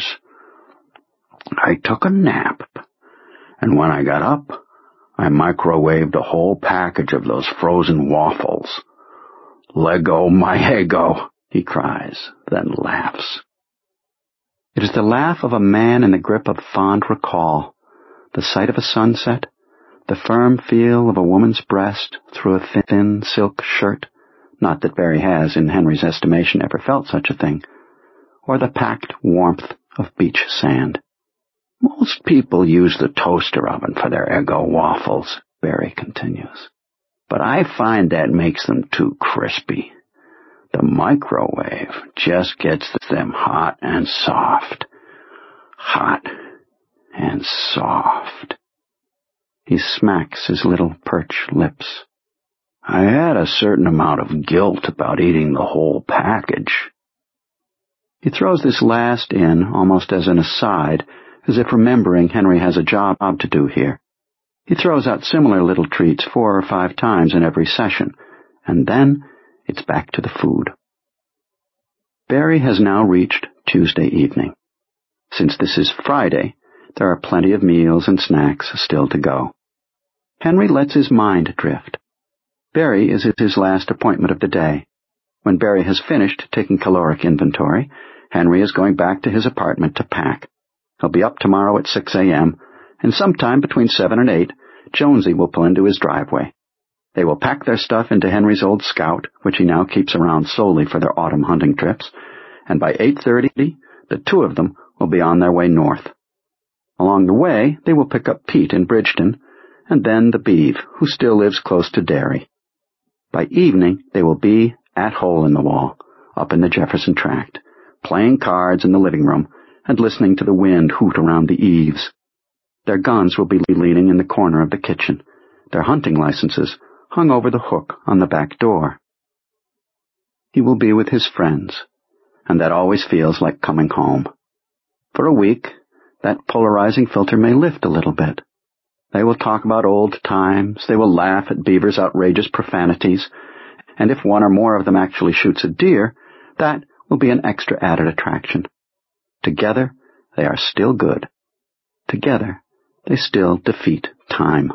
I took a nap, and when I got up, I microwaved a whole package of those frozen waffles. Lego my ego, he cries, then laughs. It is the laugh of a man in the grip of fond recall, the sight of a sunset, the firm feel of a woman's breast through a thin silk shirt, not that Barry has, in Henry's estimation, ever felt such a thing, or the packed warmth of beach sand. Most people use the toaster oven for their Eggo waffles, Barry continues, but I find that makes them too crispy. The microwave just gets them hot and soft. Hot and soft. He smacks his little perch lips. I had a certain amount of guilt about eating the whole package. He throws this last in almost as an aside, as if remembering Henry has a job to do here. He throws out similar little treats four or five times in every session, and then it's back to the food. Barry has now reached Tuesday evening. Since this is Friday, there are plenty of meals and snacks still to go. Henry lets his mind drift. Barry is at his last appointment of the day. When Barry has finished taking caloric inventory, Henry is going back to his apartment to pack. He'll be up tomorrow at six a.m., and sometime between seven and eight, Jonesy will pull into his driveway. They will pack their stuff into Henry's old Scout, which he now keeps around solely for their autumn hunting trips, and by eight thirty, the two of them will be on their way north. Along the way, they will pick up Pete in Bridgeton, and then the Beeve, who still lives close to Derry. By evening, they will be at Hole in the Wall, up in the Jefferson Tract, playing cards in the living room and listening to the wind hoot around the eaves. Their guns will be leaning in the corner of the kitchen, their hunting licenses hung over the hook on the back door. He will be with his friends, and that always feels like coming home. For a week, that polarizing filter may lift a little bit. They will talk about old times, they will laugh at Beaver's outrageous profanities, and if one or more of them actually shoots a deer, that will be an extra added attraction. Together, they are still good. Together, they still defeat time.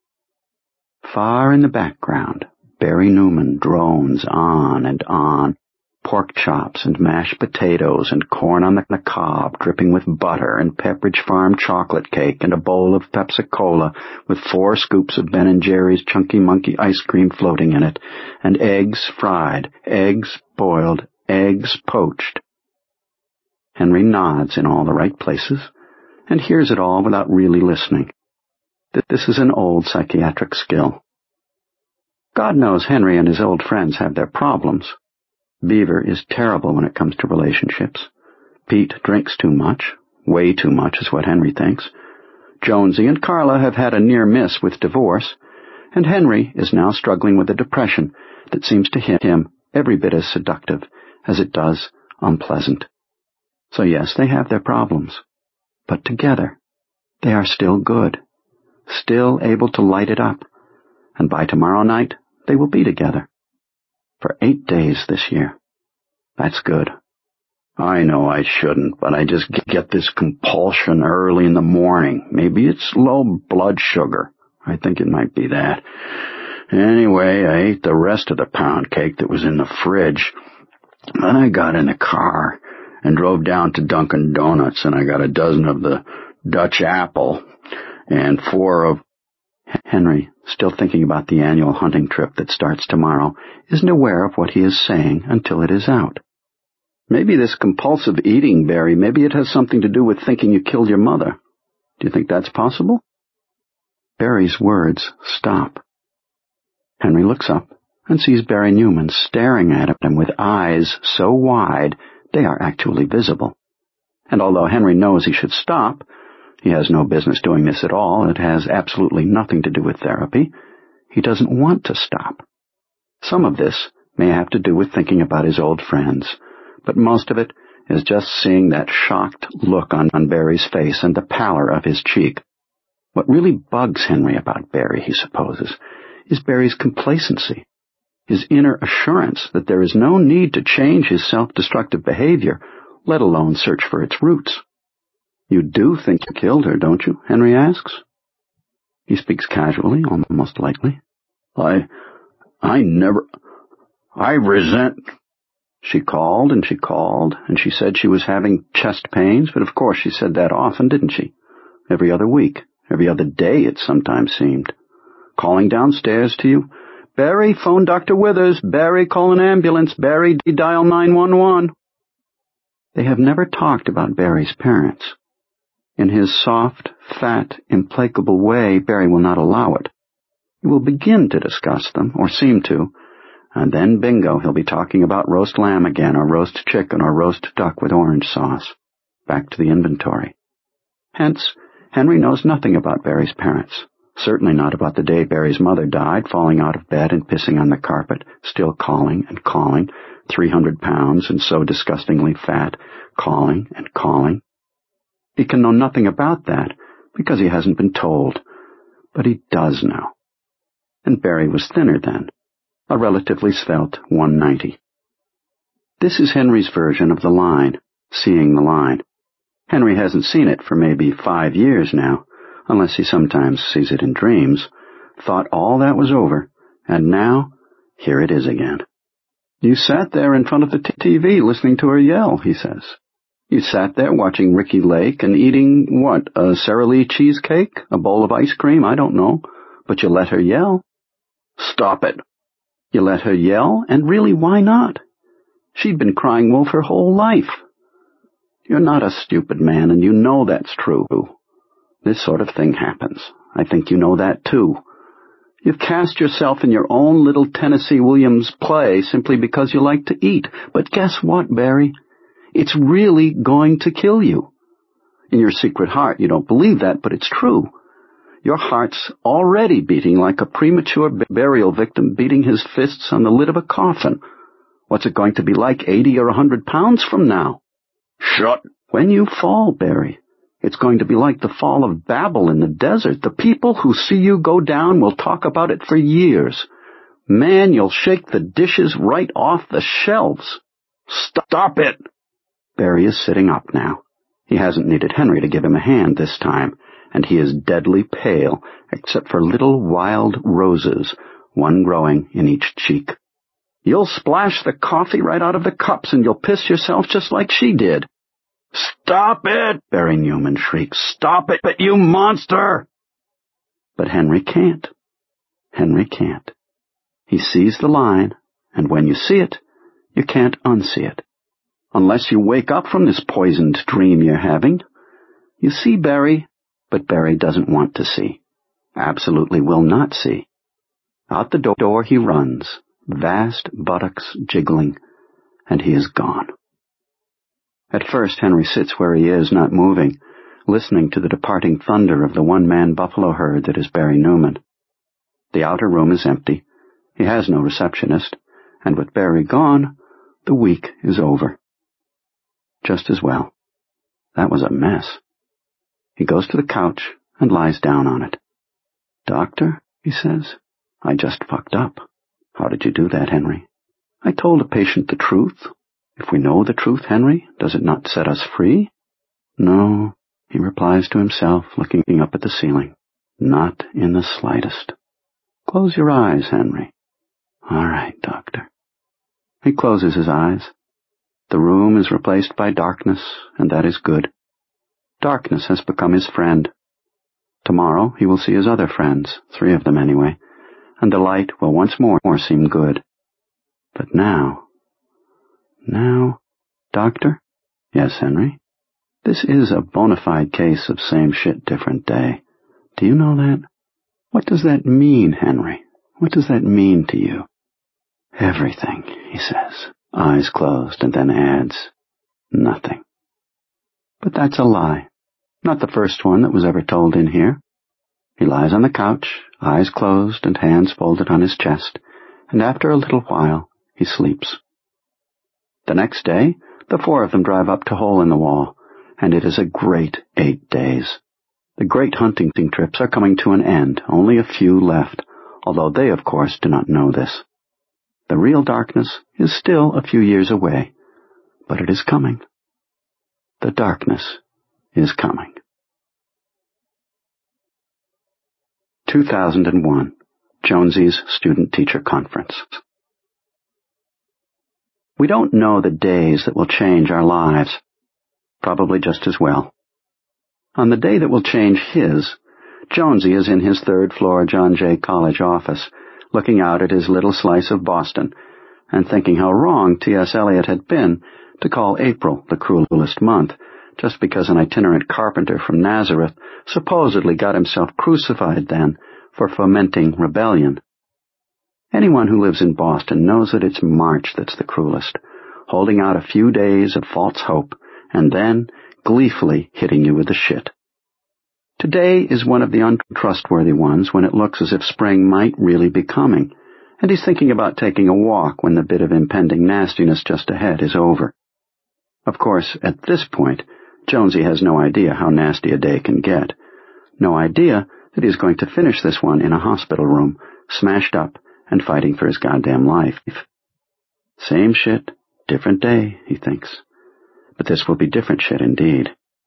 Far in the background, Barry Newman drones on and on, pork chops and mashed potatoes and corn on the cob dripping with butter and Pepperidge Farm chocolate cake and a bowl of Pepsi-Cola with four scoops of Ben and Jerry's Chunky Monkey ice cream floating in it, and eggs fried, eggs boiled, eggs poached. Henry nods in all the right places and hears it all without really listening. That this is an old psychiatric skill. God knows Henry and his old friends have their problems. Beaver is terrible when it comes to relationships. Pete drinks too much, way too much is what Henry thinks. Jonesy and Carla have had a near miss with divorce, and Henry is now struggling with a depression that seems to hit him every bit as seductive as it does unpleasant. So yes, they have their problems, but together they are still good, still able to light it up, and by tomorrow night they will be together. For eight days this year. That's good. I know I shouldn't, but I just get this compulsion early in the morning. Maybe it's low blood sugar. I think it might be that. Anyway, I ate the rest of the pound cake that was in the fridge. Then I got in the car and drove down to Dunkin' Donuts, and I got a dozen of the Dutch apple and four of... Henry, still thinking about the annual hunting trip that starts tomorrow, isn't aware of what he is saying until it is out. Maybe this compulsive eating, Barry, maybe it has something to do with thinking you killed your mother. Do you think that's possible? Barry's words stop. Henry looks up and sees Barry Newman staring at him with eyes so wide they are actually visible. And although Henry knows he should stop, he has no business doing this at all. It has absolutely nothing to do with therapy. He doesn't want to stop. Some of this may have to do with thinking about his old friends, but most of it is just seeing that shocked look on, on Barry's face and the pallor of his cheek. What really bugs Henry about Barry, he supposes, is Barry's complacency, his inner assurance that there is no need to change his self-destructive behavior, let alone search for its roots. You do think you killed her, don't you? Henry asks. He speaks casually, almost lightly. I, I never, I resent... She called and she called, and she said she was having chest pains, but of course she said that often, didn't she? Every other week, every other day it sometimes seemed. Calling downstairs to you, Barry, phone Doctor Withers, Barry, call an ambulance, Barry, dial nine one one. They have never talked about Barry's parents. In his soft, fat, implacable way, Barry will not allow it. He will begin to discuss them, or seem to, and then bingo, he'll be talking about roast lamb again, or roast chicken, or roast duck with orange sauce. Back to the inventory. Hence, Henry knows nothing about Barry's parents. Certainly not about the day Barry's mother died, falling out of bed and pissing on the carpet, still calling and calling, three hundred pounds and so disgustingly fat, calling and calling. He can know nothing about that because he hasn't been told, but he does know. And Barry was thinner then. A relatively svelte one ninety. This is Henry's version of the line, seeing the line. Henry hasn't seen it for maybe five years now, unless he sometimes sees it in dreams, thought all that was over, and now, here it is again. You sat there in front of the T V listening to her yell, he says. You sat there watching Ricky Lake and eating, what, a Sara Lee cheesecake? A bowl of ice cream? I don't know. But you let her yell. Stop it. You let her yell, and really, why not? She'd been crying wolf her whole life. You're not a stupid man, and you know that's true. This sort of thing happens. I think you know that, too. You've cast yourself in your own little Tennessee Williams play simply because you like to eat. But guess what, Barry? It's really going to kill you. In your secret heart, you don't believe that, but it's true. Your heart's already beating like a premature burial victim beating his fists on the lid of a coffin. What's it going to be like eighty or a hundred pounds from now? Shut. When you fall, Barry, it's going to be like the fall of Babel in the desert. The people who see you go down will talk about it for years. Man, you'll shake the dishes right off the shelves. Stop it! Barry is sitting up now. He hasn't needed Henry to give him a hand this time, and he is deadly pale, except for little wild roses, one growing in each cheek. You'll splash the coffee right out of the cups, and you'll piss yourself just like she did. Stop it! Barry Newman shrieks. Stop it, you monster! But Henry can't. Henry can't. He sees the line, and when you see it, you can't unsee it. Unless you wake up from this poisoned dream you're having. You see, Barry, but Barry doesn't want to see. Absolutely will not see. Out the do- door he runs, vast buttocks jiggling, and he is gone. At first Henry sits where he is, not moving, listening to the departing thunder of the one-man buffalo herd that is Barry Newman. The outer room is empty. He has no receptionist, and with Barry gone, the week is over. Just as well. That was a mess. He goes to the couch and lies down on it. "Doctor," he says, "I just fucked up." "How did you do that, Henry?" "I told a patient the truth." "If we know the truth, Henry, does it not set us free?" "No," he replies to himself, looking up at the ceiling. "Not in the slightest." "Close your eyes, Henry." "All right, doctor." He closes his eyes. The room is replaced by darkness, and that is good. Darkness has become his friend. Tomorrow he will see his other friends, three of them anyway, and the light will once more seem good. But now... Now... "Doctor?" "Yes, Henry?" "This is a bona fide case of same shit, different day. Do you know that? What does that mean, Henry? What does that mean to you?" "Everything," he says, eyes closed, and then adds, "Nothing." But that's a lie. Not the first one that was ever told in here. He lies on the couch, eyes closed and hands folded on his chest, and after a little while he sleeps. The next day, the four of them drive up to Hole in the Wall, and it is a great eight days. The great hunting trips are coming to an end, only a few left, although they, of course, do not know this. The real darkness is still a few years away, but it is coming. The darkness is coming. two thousand one, Jonesy's Student-Teacher Conference. We don't know the days that will change our lives. Probably just as well. On the day that will change his, Jonesy is in his third-floor John Jay College office, looking out at his little slice of Boston, and thinking how wrong T S Eliot had been to call April the cruelest month, just because an itinerant carpenter from Nazareth supposedly got himself crucified then for fomenting rebellion. Anyone who lives in Boston knows that it's March that's the cruelest, holding out a few days of false hope, and then gleefully hitting you with the shit. Today is one of the untrustworthy ones when it looks as if spring might really be coming, and he's thinking about taking a walk when the bit of impending nastiness just ahead is over. Of course, at this point, Jonesy has no idea how nasty a day can get. No idea that he's going to finish this one in a hospital room, smashed up and fighting for his goddamn life. Same shit, different day, he thinks. But this will be different shit indeed.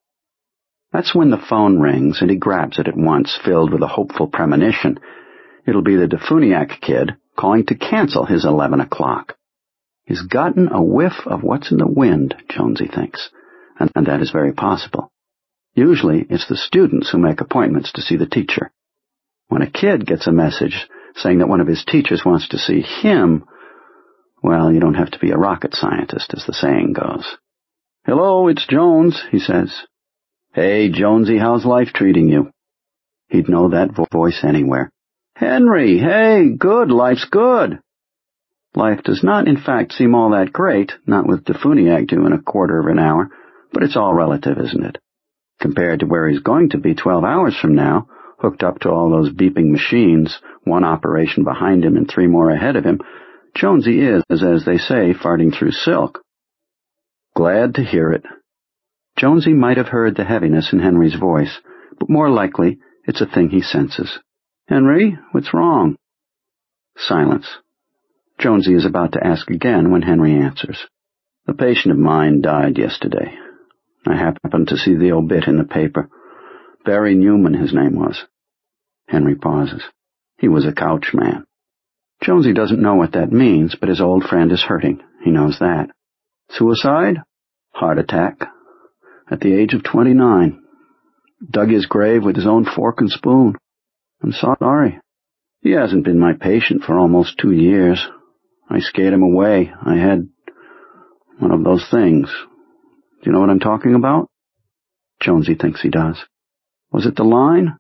That's when the phone rings and he grabs it at once, filled with a hopeful premonition. It'll be the Defuniak kid calling to cancel his eleven o'clock. He's gotten a whiff of what's in the wind, Jonesy thinks, and, and that is very possible. Usually it's the students who make appointments to see the teacher. When a kid gets a message saying that one of his teachers wants to see him, well, you don't have to be a rocket scientist, as the saying goes. "Hello, it's Jones," he says. "Hey, Jonesy, how's life treating you?" He'd know that vo- voice anywhere. "Henry, hey, good, life's good." Life does not, in fact, seem all that great, not with Defuniak due in a quarter of an hour, but it's all relative, isn't it? Compared to where he's going to be twelve hours from now, hooked up to all those beeping machines, one operation behind him and three more ahead of him, Jonesy is, as they say, farting through silk. Glad to hear it. Jonesy might have heard the heaviness in Henry's voice, but more likely it's a thing he senses. "Henry, what's wrong?" Silence. Jonesy is about to ask again when Henry answers. "A patient of mine died yesterday. I happened to see the obit in the paper. Barry Newman, his name was." Henry pauses. "He was a couch man." Jonesy doesn't know what that means, but his old friend is hurting. He knows that. "Suicide?" "Heart attack. At the age of twenty-nine. Dug his grave with his own fork and spoon. I'm sorry. He hasn't been my patient for almost two years. I scared him away. I had one of those things. Do you know what I'm talking about?" Jonesy thinks he does. "Was it the line?"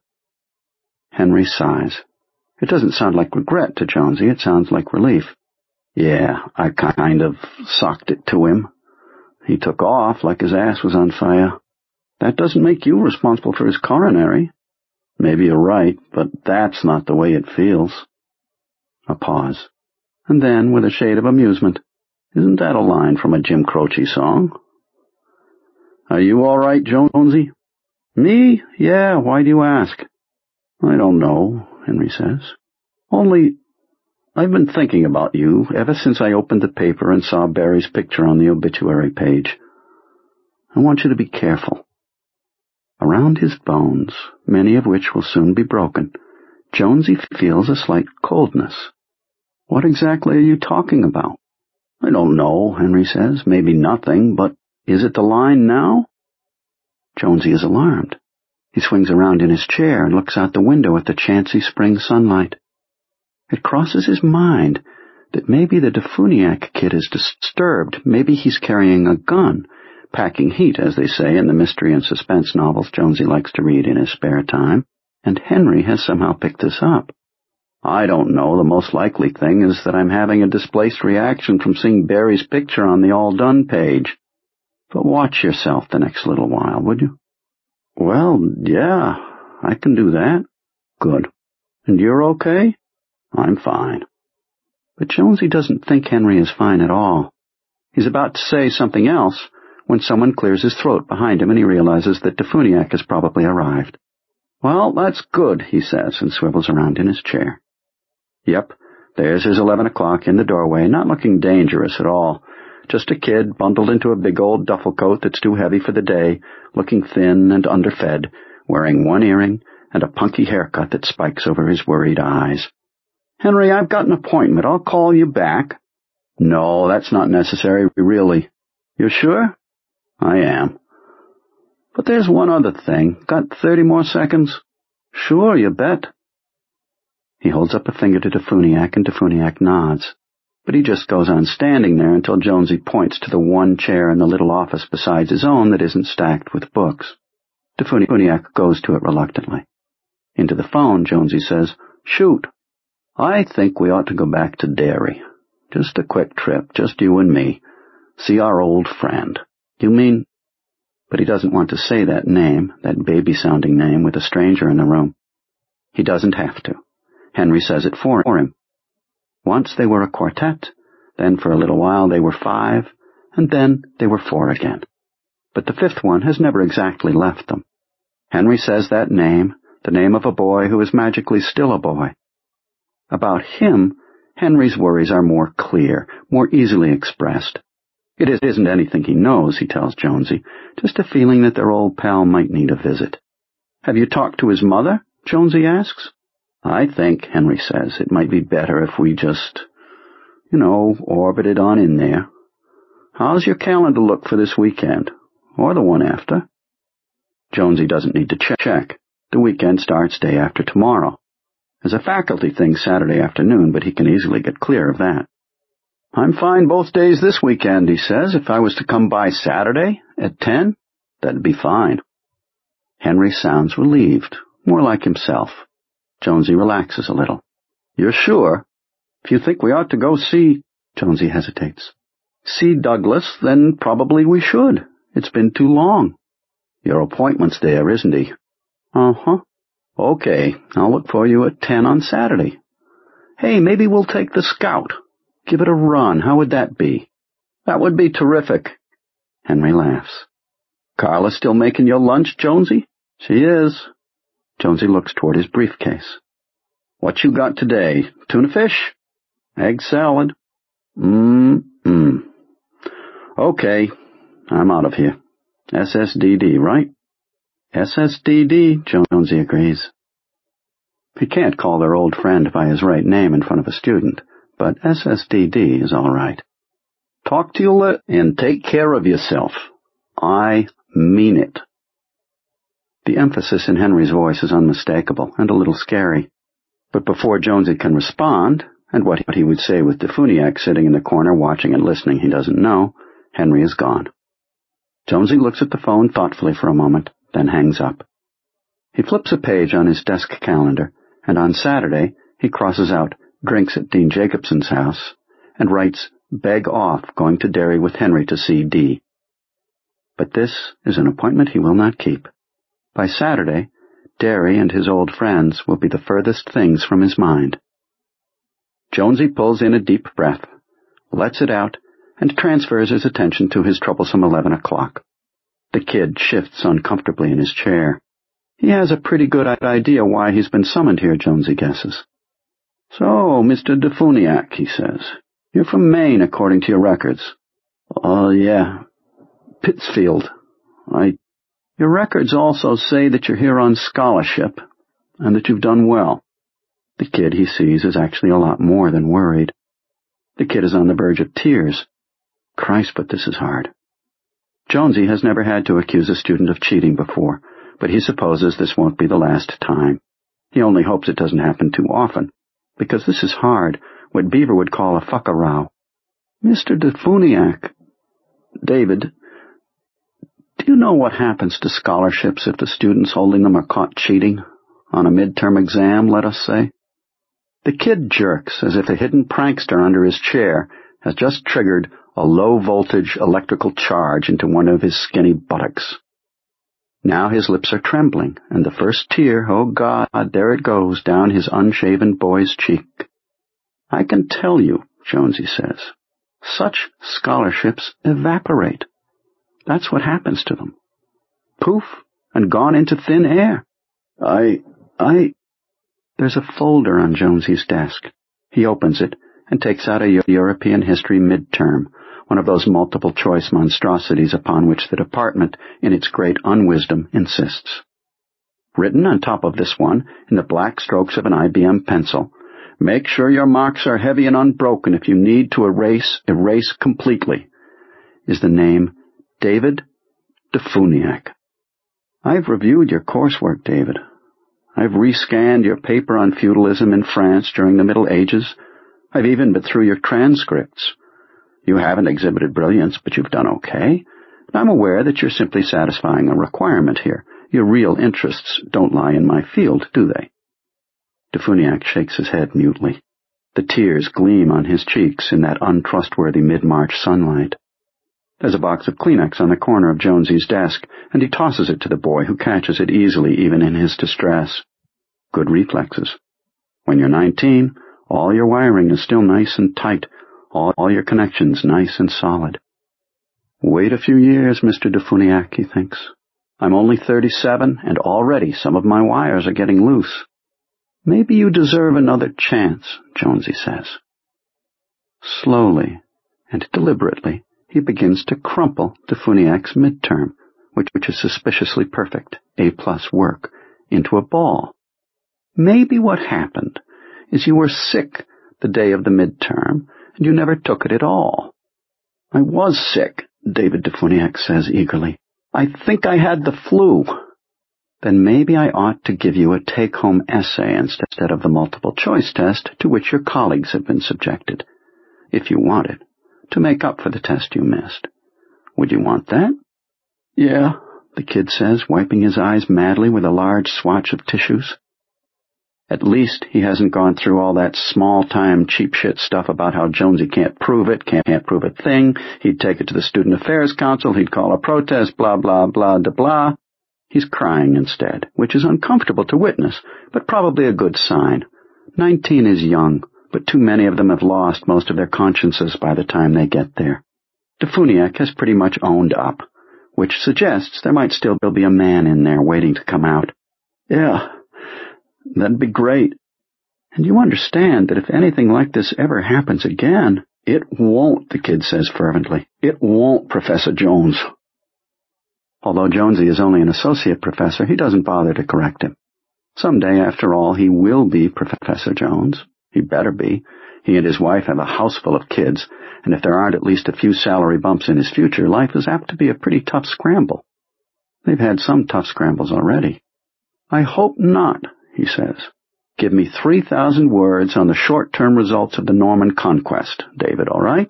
Henry sighs. It doesn't sound like regret to Jonesy. It sounds like relief. "Yeah, I kind of socked it to him. He took off like his ass was on fire. That doesn't make you responsible for his coronary. Maybe you're right, but that's not the way it feels." A pause. And then, with a shade of amusement, "Isn't that a line from a Jim Croce song?" Are you all right, Jonesy? Me? Yeah, why do you ask? I don't know, Henry says. Only, I've been thinking about you ever since I opened the paper and saw Barry's picture on the obituary page. I want you to be careful. Around his bones, many of which will soon be broken, Jonesy feels a slight coldness. What exactly are you talking about? I don't know, Henry says. Maybe nothing, but is it the line now? Jonesy is alarmed. He swings around in his chair and looks out the window at the chancy spring sunlight. It crosses his mind that maybe the Defuniak kid is disturbed. Maybe he's carrying a gun, packing heat, as they say in the mystery and suspense novels Jonesy likes to read in his spare time, and Henry has somehow picked this up. I don't know. The most likely thing is that I'm having a displaced reaction from seeing Barry's picture on the all done page. But watch yourself the next little while, would you? Well, yeah, I can do that. Good. And you're okay? I'm fine. But Jonesy doesn't think Henry is fine at all. He's about to say something else when someone clears his throat behind him and he realizes that Defuniak has probably arrived. Well, that's good, he says, and swivels around in his chair. Yep, there's his eleven o'clock in the doorway, not looking dangerous at all. Just a kid bundled into a big old duffel coat that's too heavy for the day, looking thin and underfed, wearing one earring and a punky haircut that spikes over his worried eyes. Henry, I've got an appointment. I'll call you back. No, that's not necessary, really. You're sure? I am. But there's one other thing. Got thirty more seconds? Sure, you bet. He holds up a finger to Defuniak, and Defuniak nods. But he just goes on standing there until Jonesy points to the one chair in the little office besides his own that isn't stacked with books. Defuniak goes to it reluctantly. Into the phone, Jonesy says, Shoot. I think we ought to go back to Derry. Just a quick trip, just you and me. See our old friend. You mean... But he doesn't want to say that name, that baby-sounding name, with a stranger in the room. He doesn't have to. Henry says it for him. Once they were a quartet, then for a little while they were five, and then they were four again. But the fifth one has never exactly left them. Henry says that name, the name of a boy who is magically still a boy. About him, Henry's worries are more clear, more easily expressed. It isn't anything he knows, he tells Jonesy, just a feeling that their old pal might need a visit. Have you talked to his mother? Jonesy asks. I think, Henry says, it might be better if we just, you know, orbited on in there. How's your calendar look for this weekend? Or the one after? Jonesy doesn't need to check. The weekend starts day after tomorrow. There's a faculty thing Saturday afternoon, but he can easily get clear of that. I'm fine both days this weekend, he says. If I was to come by Saturday at ten, that'd be fine. Henry sounds relieved, more like himself. Jonesy relaxes a little. You're sure? If you think we ought to go see... Jonesy hesitates. See Douglas, then probably we should. It's been too long. Your appointment's there, isn't he? Uh-huh. Okay, I'll look for you at ten on Saturday. Hey, maybe we'll take the Scout. Give it a run. How would that be? That would be terrific. Henry laughs. Carla still making your lunch, Jonesy? She is. Jonesy looks toward his briefcase. What you got today? Tuna fish? Egg salad? Mm-mm. Okay, I'm out of here. S S D D, right? S S D D, Jonesy agrees. He can't call their old friend by his right name in front of a student, but S S D D is all right. Talk to you later and take care of yourself. I mean it. The emphasis in Henry's voice is unmistakable and a little scary. But before Jonesy can respond, and what he would say with Defuniak sitting in the corner watching and listening he doesn't know, Henry is gone. Jonesy looks at the phone thoughtfully for a moment, then hangs up. He flips a page on his desk calendar, and on Saturday he crosses out drinks at Dean Jacobson's house, and writes beg off going to Derry with Henry to see Dee. But this is an appointment he will not keep. By Saturday, Derry and his old friends will be the furthest things from his mind. Jonesy pulls in a deep breath, lets it out, and transfers his attention to his troublesome eleven o'clock. The kid shifts uncomfortably in his chair. He has a pretty good idea why he's been summoned here, Jonesy guesses. So, Mister Defuniak, he says, you're from Maine, according to your records. Oh, uh, yeah. Pittsfield. I... Your records also say that you're here on scholarship, and that you've done well. The kid, he sees, is actually a lot more than worried. The kid is on the verge of tears. Christ, but this is hard. Jonesy has never had to accuse a student of cheating before, but he supposes this won't be the last time. He only hopes it doesn't happen too often, because this is hard, what Beaver would call a fuck-a-row. Mister Defuniak, David, do you know what happens to scholarships if the students holding them are caught cheating? On a midterm exam, let us say? The kid jerks as if a hidden prankster under his chair has just triggered a low-voltage electrical charge into one of his skinny buttocks. Now his lips are trembling, and the first tear, oh God, there it goes, down his unshaven boy's cheek. I can tell you, Jonesy says, such scholarships evaporate. That's what happens to them. Poof, and gone into thin air. I, I... There's a folder on Jonesy's desk. He opens it and takes out a European history midterm, one of those multiple-choice monstrosities upon which the department, in its great unwisdom, insists. Written on top of this one, in the black strokes of an I B M pencil, make sure your marks are heavy and unbroken. If you need to erase, erase completely, is the name David Defuniak. I've reviewed your coursework, David. I've rescanned your paper on feudalism in France during the Middle Ages. I've even been through your transcripts. You haven't exhibited brilliance, but you've done okay. And I'm aware that you're simply satisfying a requirement here. Your real interests don't lie in my field, do they? Defuniak shakes his head mutely. The tears gleam on his cheeks in that untrustworthy mid-March sunlight. There's a box of Kleenex on the corner of Jonesy's desk, and he tosses it to the boy, who catches it easily even in his distress. Good reflexes. When you're nineteen, all your wiring is still nice and tight, all, all your connections nice and solid. Wait a few years, Mister Defuniak, he thinks. I'm only thirty-seven, and already some of my wires are getting loose. Maybe you deserve another chance, Jonesy says. Slowly and deliberately, he begins to crumple Defuniak's midterm, which, which is suspiciously perfect, A-plus work, into a ball. Maybe what happened is you were sick the day of the midterm, and you never took it at all. I was sick, David Defuniak says eagerly. I think I had the flu. Then maybe I ought to give you a take-home essay instead of the multiple-choice test to which your colleagues have been subjected, if you want it, to make up for the test you missed. Would you want that? Yeah, the kid says, wiping his eyes madly with a large swatch of tissues. At least he hasn't gone through all that small-time cheap-shit stuff about how Jonesy can't prove it, can't, can't prove a thing, he'd take it to the Student Affairs Council, he'd call a protest, blah, blah, blah, de blah. He's crying instead, which is uncomfortable to witness, but probably a good sign. Nineteen is young, but too many of them have lost most of their consciences by the time they get there. Defuniak has pretty much owned up, which suggests there might still be a man in there waiting to come out. Yeah, that'd be great. And you understand that if anything like this ever happens again, it won't, the kid says fervently. It won't, Professor Jones. Although Jonesy is only an associate professor, he doesn't bother to correct him. Someday, after all, he will be Professor Jones. He better be. He and his wife have a house full of kids, and if there aren't at least a few salary bumps in his future, life is apt to be a pretty tough scramble. They've had some tough scrambles already. I hope not, he says. Give me three thousand words on the short-term results of the Norman conquest, David, all right?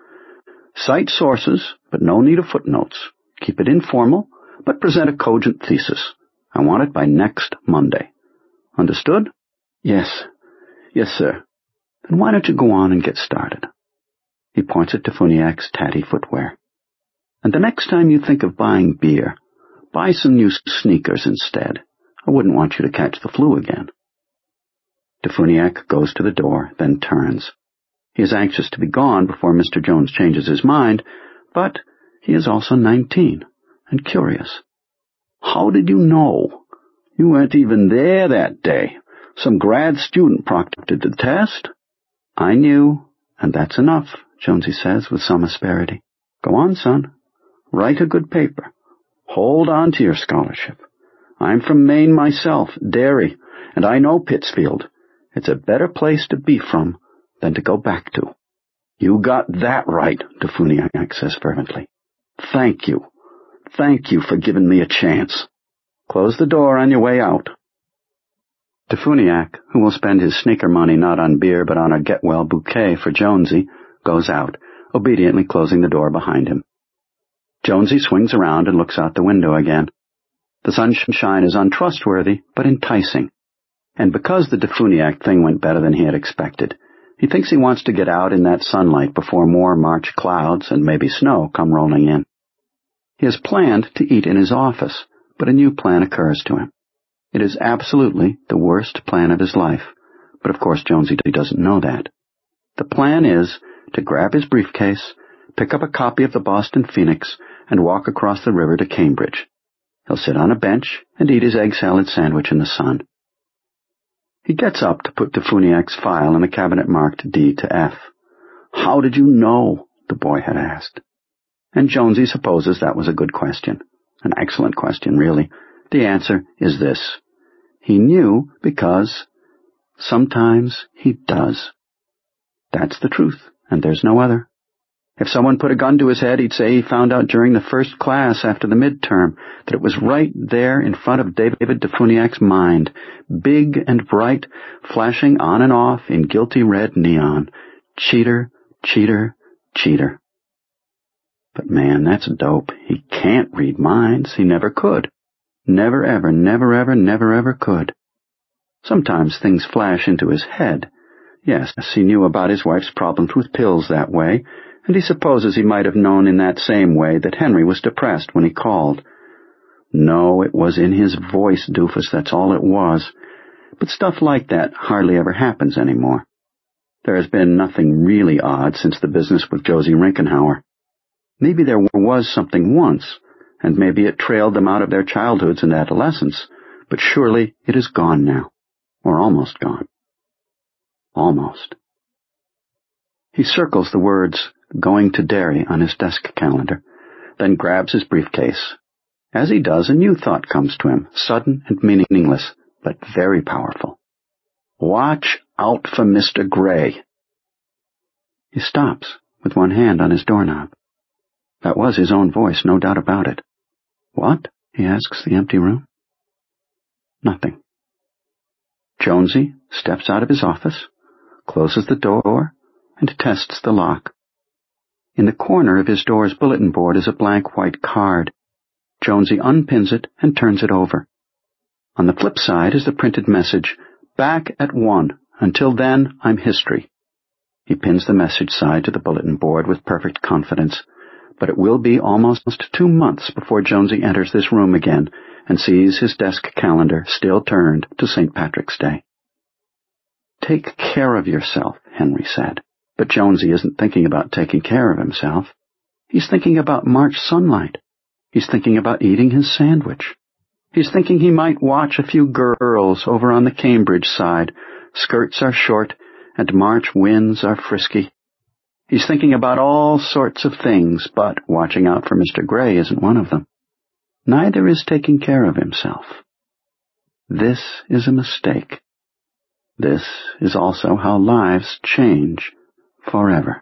Cite sources, but no need of footnotes. Keep it informal, but present a cogent thesis. I want it by next Monday. Understood? Yes. Yes, sir. Then why don't you go on and get started? He points at Defuniak's tatty footwear. And the next time you think of buying beer, buy some new sneakers instead. I wouldn't want you to catch the flu again. Defuniak goes to the door, then turns. He is anxious to be gone before Mister Jones changes his mind, but he is also nineteen, and curious. "How did you know? You weren't even there that day. Some grad student proctored the test." "I knew, and that's enough," Jonesy says with some asperity. "Go on, son. Write a good paper. Hold on to your scholarship. I'm from Maine myself, Derry, and I know Pittsfield. It's a better place to be from than to go back to." "You got that right," Defuniak says fervently. "Thank you. Thank you for giving me a chance. Close the door on your way out." Defuniak, who will spend his sneaker money not on beer but on a get-well bouquet for Jonesy, goes out, obediently closing the door behind him. Jonesy swings around and looks out the window again. The sunshine is untrustworthy but enticing, and because the Defuniak thing went better than he had expected, he thinks he wants to get out in that sunlight before more March clouds and maybe snow come rolling in. He has planned to eat in his office, but a new plan occurs to him. It is absolutely the worst plan of his life, but of course Jonesy doesn't know that. The plan is to grab his briefcase, pick up a copy of the Boston Phoenix, and walk across the river to Cambridge. He'll sit on a bench and eat his egg salad sandwich in the sun. He gets up to put Defuniak's file in the cabinet marked D to F. "How did you know?" the boy had asked. And Jonesy supposes that was a good question. An excellent question, really. The answer is this. He knew because sometimes he does. That's the truth, and there's no other. If someone put a gun to his head, he'd say he found out during the first class after the midterm that it was right there in front of David Defuniak's mind, big and bright, flashing on and off in guilty red neon. Cheater, cheater, cheater. But man, that's dope. He can't read minds. He never could. Never ever, never ever, never ever could. Sometimes things flash into his head. Yes, he knew about his wife's problems with pills that way, and he supposes he might have known in that same way that Henry was depressed when he called. No, it was in his voice, doofus, that's all it was. But stuff like that hardly ever happens anymore. There has been nothing really odd since the business with Josie Rinkenhauer. Maybe there was something once, and maybe it trailed them out of their childhoods and adolescence, but surely it is gone now, or almost gone. Almost. He circles the words, "going to Derry," on his desk calendar, then grabs his briefcase. As he does, a new thought comes to him, sudden and meaningless, but very powerful. Watch out for Mister Gray. He stops, with one hand on his doorknob. That was his own voice, no doubt about it. What? He asks the empty room. Nothing. Jonesy steps out of his office, closes the door, and tests the lock. In the corner of his door's bulletin board is a blank white card. Jonesy unpins it and turns it over. On the flip side is the printed message, "Back at one. Until then, I'm history." He pins the message side to the bulletin board with perfect confidence, but it will be almost two months before Jonesy enters this room again and sees his desk calendar still turned to Saint Patrick's Day. "Take care of yourself," Henry said. But Jonesy isn't thinking about taking care of himself. He's thinking about March sunlight. He's thinking about eating his sandwich. He's thinking he might watch a few girls over on the Cambridge side. Skirts are short, and March winds are frisky. He's thinking about all sorts of things, but watching out for Mister Gray isn't one of them. Neither is taking care of himself. This is a mistake. This is also how lives change forever.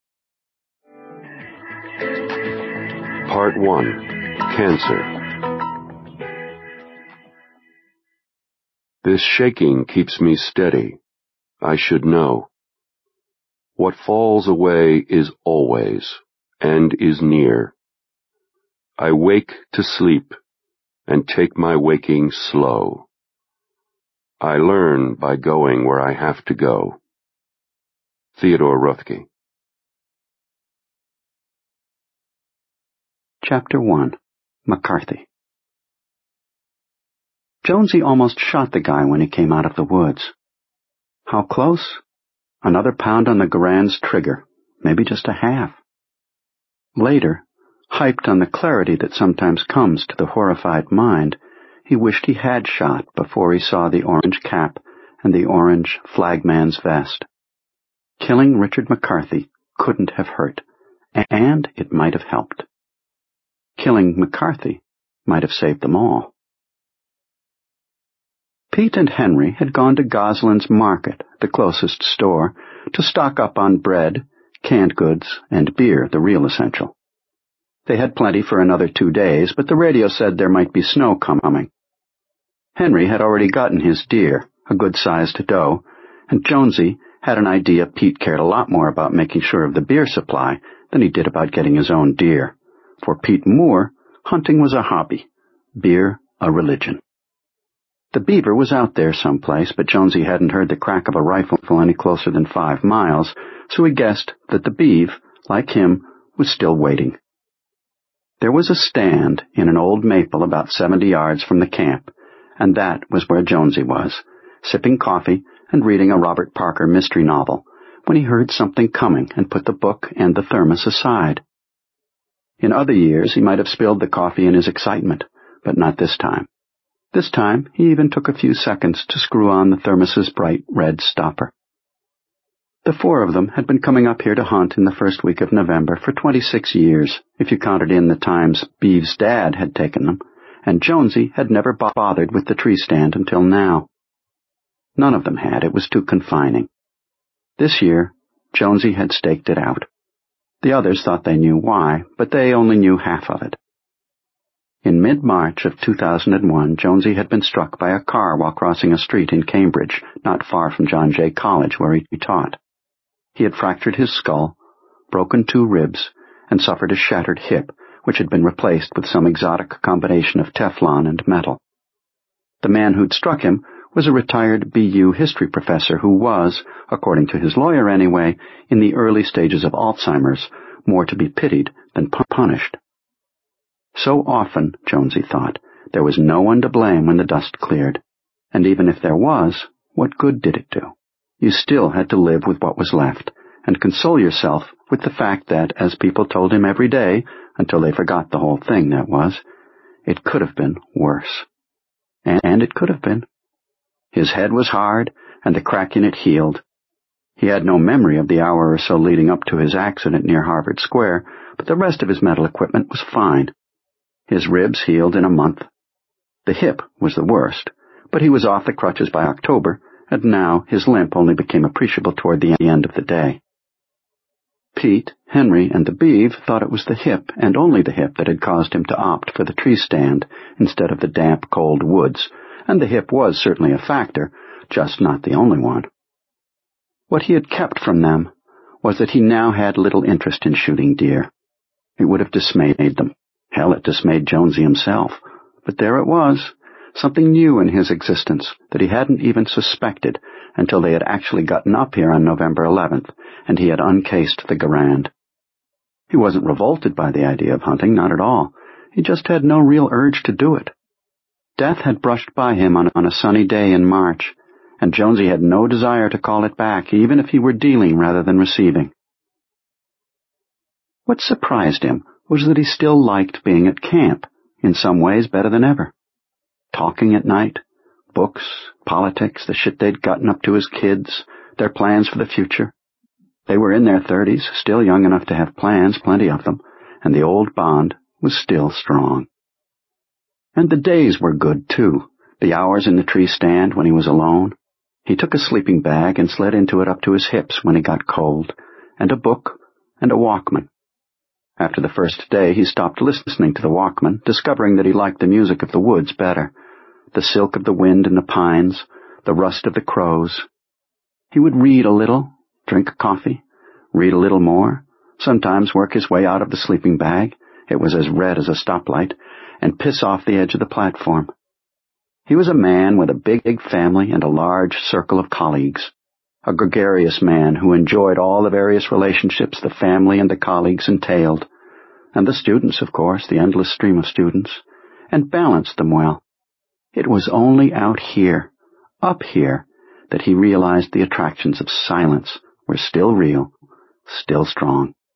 Part one. Cancer. This shaking keeps me steady. I should know. What falls away is always, and is near. I wake to sleep, and take my waking slow. I learn by going where I have to go. Theodore Roethke. Chapter one. McCarthy. Jonesy almost shot the guy when he came out of the woods. How close? Another pound on the Garand's trigger, maybe just a half. Later, Hyped on the clarity that sometimes comes to the horrified mind, he wished he had shot before he saw the orange cap and the orange flagman's vest. Killing Richard McCarthy couldn't have hurt, and it might have helped. Killing McCarthy might have saved them all. Pete and Henry had gone to Goslin's Market, the closest store, to stock up on bread, canned goods, and beer, the real essential. They had plenty for another two days, but the radio said there might be snow coming. Henry had already gotten his deer, a good-sized doe, and Jonesy had an idea Pete cared a lot more about making sure of the beer supply than he did about getting his own deer. For Pete Moore, hunting was a hobby, beer a religion. The beaver was out there someplace, but Jonesy hadn't heard the crack of a rifle any closer than five miles, so he guessed that the beeve, like him, was still waiting. There was a stand in an old maple about seventy yards from the camp, and that was where Jonesy was, sipping coffee and reading a Robert Parker mystery novel, when he heard something coming and put the book and the thermos aside. In other years he might have spilled the coffee in his excitement, but not this time. This time, he even took a few seconds to screw on the thermos's bright red stopper. The four of them had been coming up here to hunt in the first week of November for twenty-six years, if you counted in the times Beeve's dad had taken them, and Jonesy had never bothered with the tree stand until now. None of them had. It was too confining. This year, Jonesy had staked it out. The others thought they knew why, but they only knew half of it. In mid-March of two thousand one, Jonesy had been struck by a car while crossing a street in Cambridge, not far from John Jay College, where he taught. He had fractured his skull, broken two ribs, and suffered a shattered hip, which had been replaced with some exotic combination of Teflon and metal. The man who'd struck him was a retired B U history professor who was, according to his lawyer anyway, in the early stages of Alzheimer's, more to be pitied than punished. So often, Jonesy thought, there was no one to blame when the dust cleared. And even if there was, what good did it do? You still had to live with what was left, and console yourself with the fact that, as people told him every day, until they forgot the whole thing, that was, it could have been worse. And it could have been. His head was hard, and the crack in it healed. He had no memory of the hour or so leading up to his accident near Harvard Square, but the rest of his mental equipment was fine. His ribs healed in a month. The hip was the worst, but he was off the crutches by October, and now his limp only became appreciable toward the end of the day. Pete, Henry, and the Beeve thought it was the hip, and only the hip, that had caused him to opt for the tree stand instead of the damp, cold woods, and the hip was certainly a factor, just not the only one. What he had kept from them was that he now had little interest in shooting deer. It would have dismayed them. Hell, it dismayed Jonesy himself. But there it was, something new in his existence that he hadn't even suspected until they had actually gotten up here on November eleventh, and he had uncased the Garand. He wasn't revolted by the idea of hunting, not at all. He just had no real urge to do it. Death had brushed by him on, on a sunny day in March, and Jonesy had no desire to call it back, even if he were dealing rather than receiving. What surprised him was that he still liked being at camp, in some ways better than ever. Talking at night, books, politics, the shit they'd gotten up to as kids, their plans for the future. They were in their thirties, still young enough to have plans, plenty of them, and the old bond was still strong. And the days were good, too, the hours in the tree stand when he was alone. He took a sleeping bag and slid into it up to his hips when he got cold, and a book, and a Walkman. After the first day, he stopped listening to the Walkman, discovering that he liked the music of the woods better, the silk of the wind in the pines, the rust of the crows. He would read a little, drink coffee, read a little more, sometimes work his way out of the sleeping bag, it was as red as a stoplight, and piss off the edge of the platform. He was a man with a big, big family and a large circle of colleagues. A gregarious man who enjoyed all the various relationships the family and the colleagues entailed, and the students, of course, the endless stream of students, and balanced them well. It was only out here, up here, that he realized the attractions of silence were still real, still strong.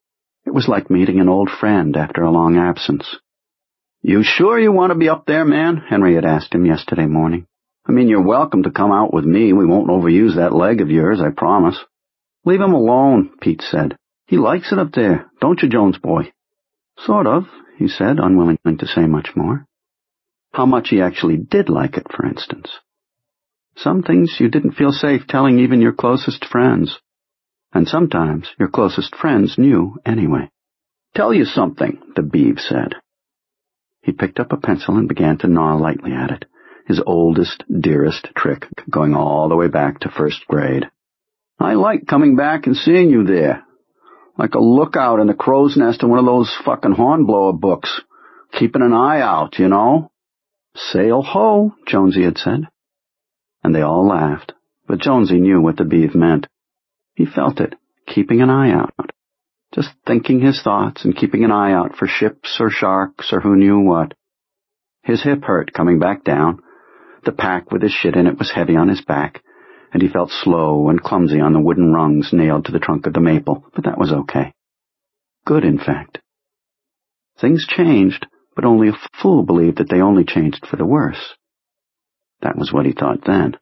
It was like meeting an old friend after a long absence. "You sure you want to be up there, man?" Henry had asked him yesterday morning. "I mean, you're welcome to come out with me. We won't overuse that leg of yours, I promise." "Leave him alone," Pete said. "He likes it up there, don't you, Jones boy?" "Sort of," he said, unwilling to say much more. How much he actually did like it, for instance. Some things you didn't feel safe telling even your closest friends. And sometimes your closest friends knew anyway. "Tell you something," the Beeve said. He picked up a pencil and began to gnaw lightly at it, his oldest, dearest trick going all the way back to first grade. "I like coming back and seeing you there. Like a lookout in the crow's nest in one of those fucking Hornblower books. Keeping an eye out, you know." "Sail ho," Jonesy had said. And they all laughed, but Jonesy knew what the Beeve meant. He felt it, keeping an eye out. Just thinking his thoughts and keeping an eye out for ships or sharks or who knew what. His hip hurt coming back down. The pack with his shit in it was heavy on his back, and he felt slow and clumsy on the wooden rungs nailed to the trunk of the maple, but that was okay. Good, in fact. Things changed, but only a fool believed that they only changed for the worse. That was what he thought then.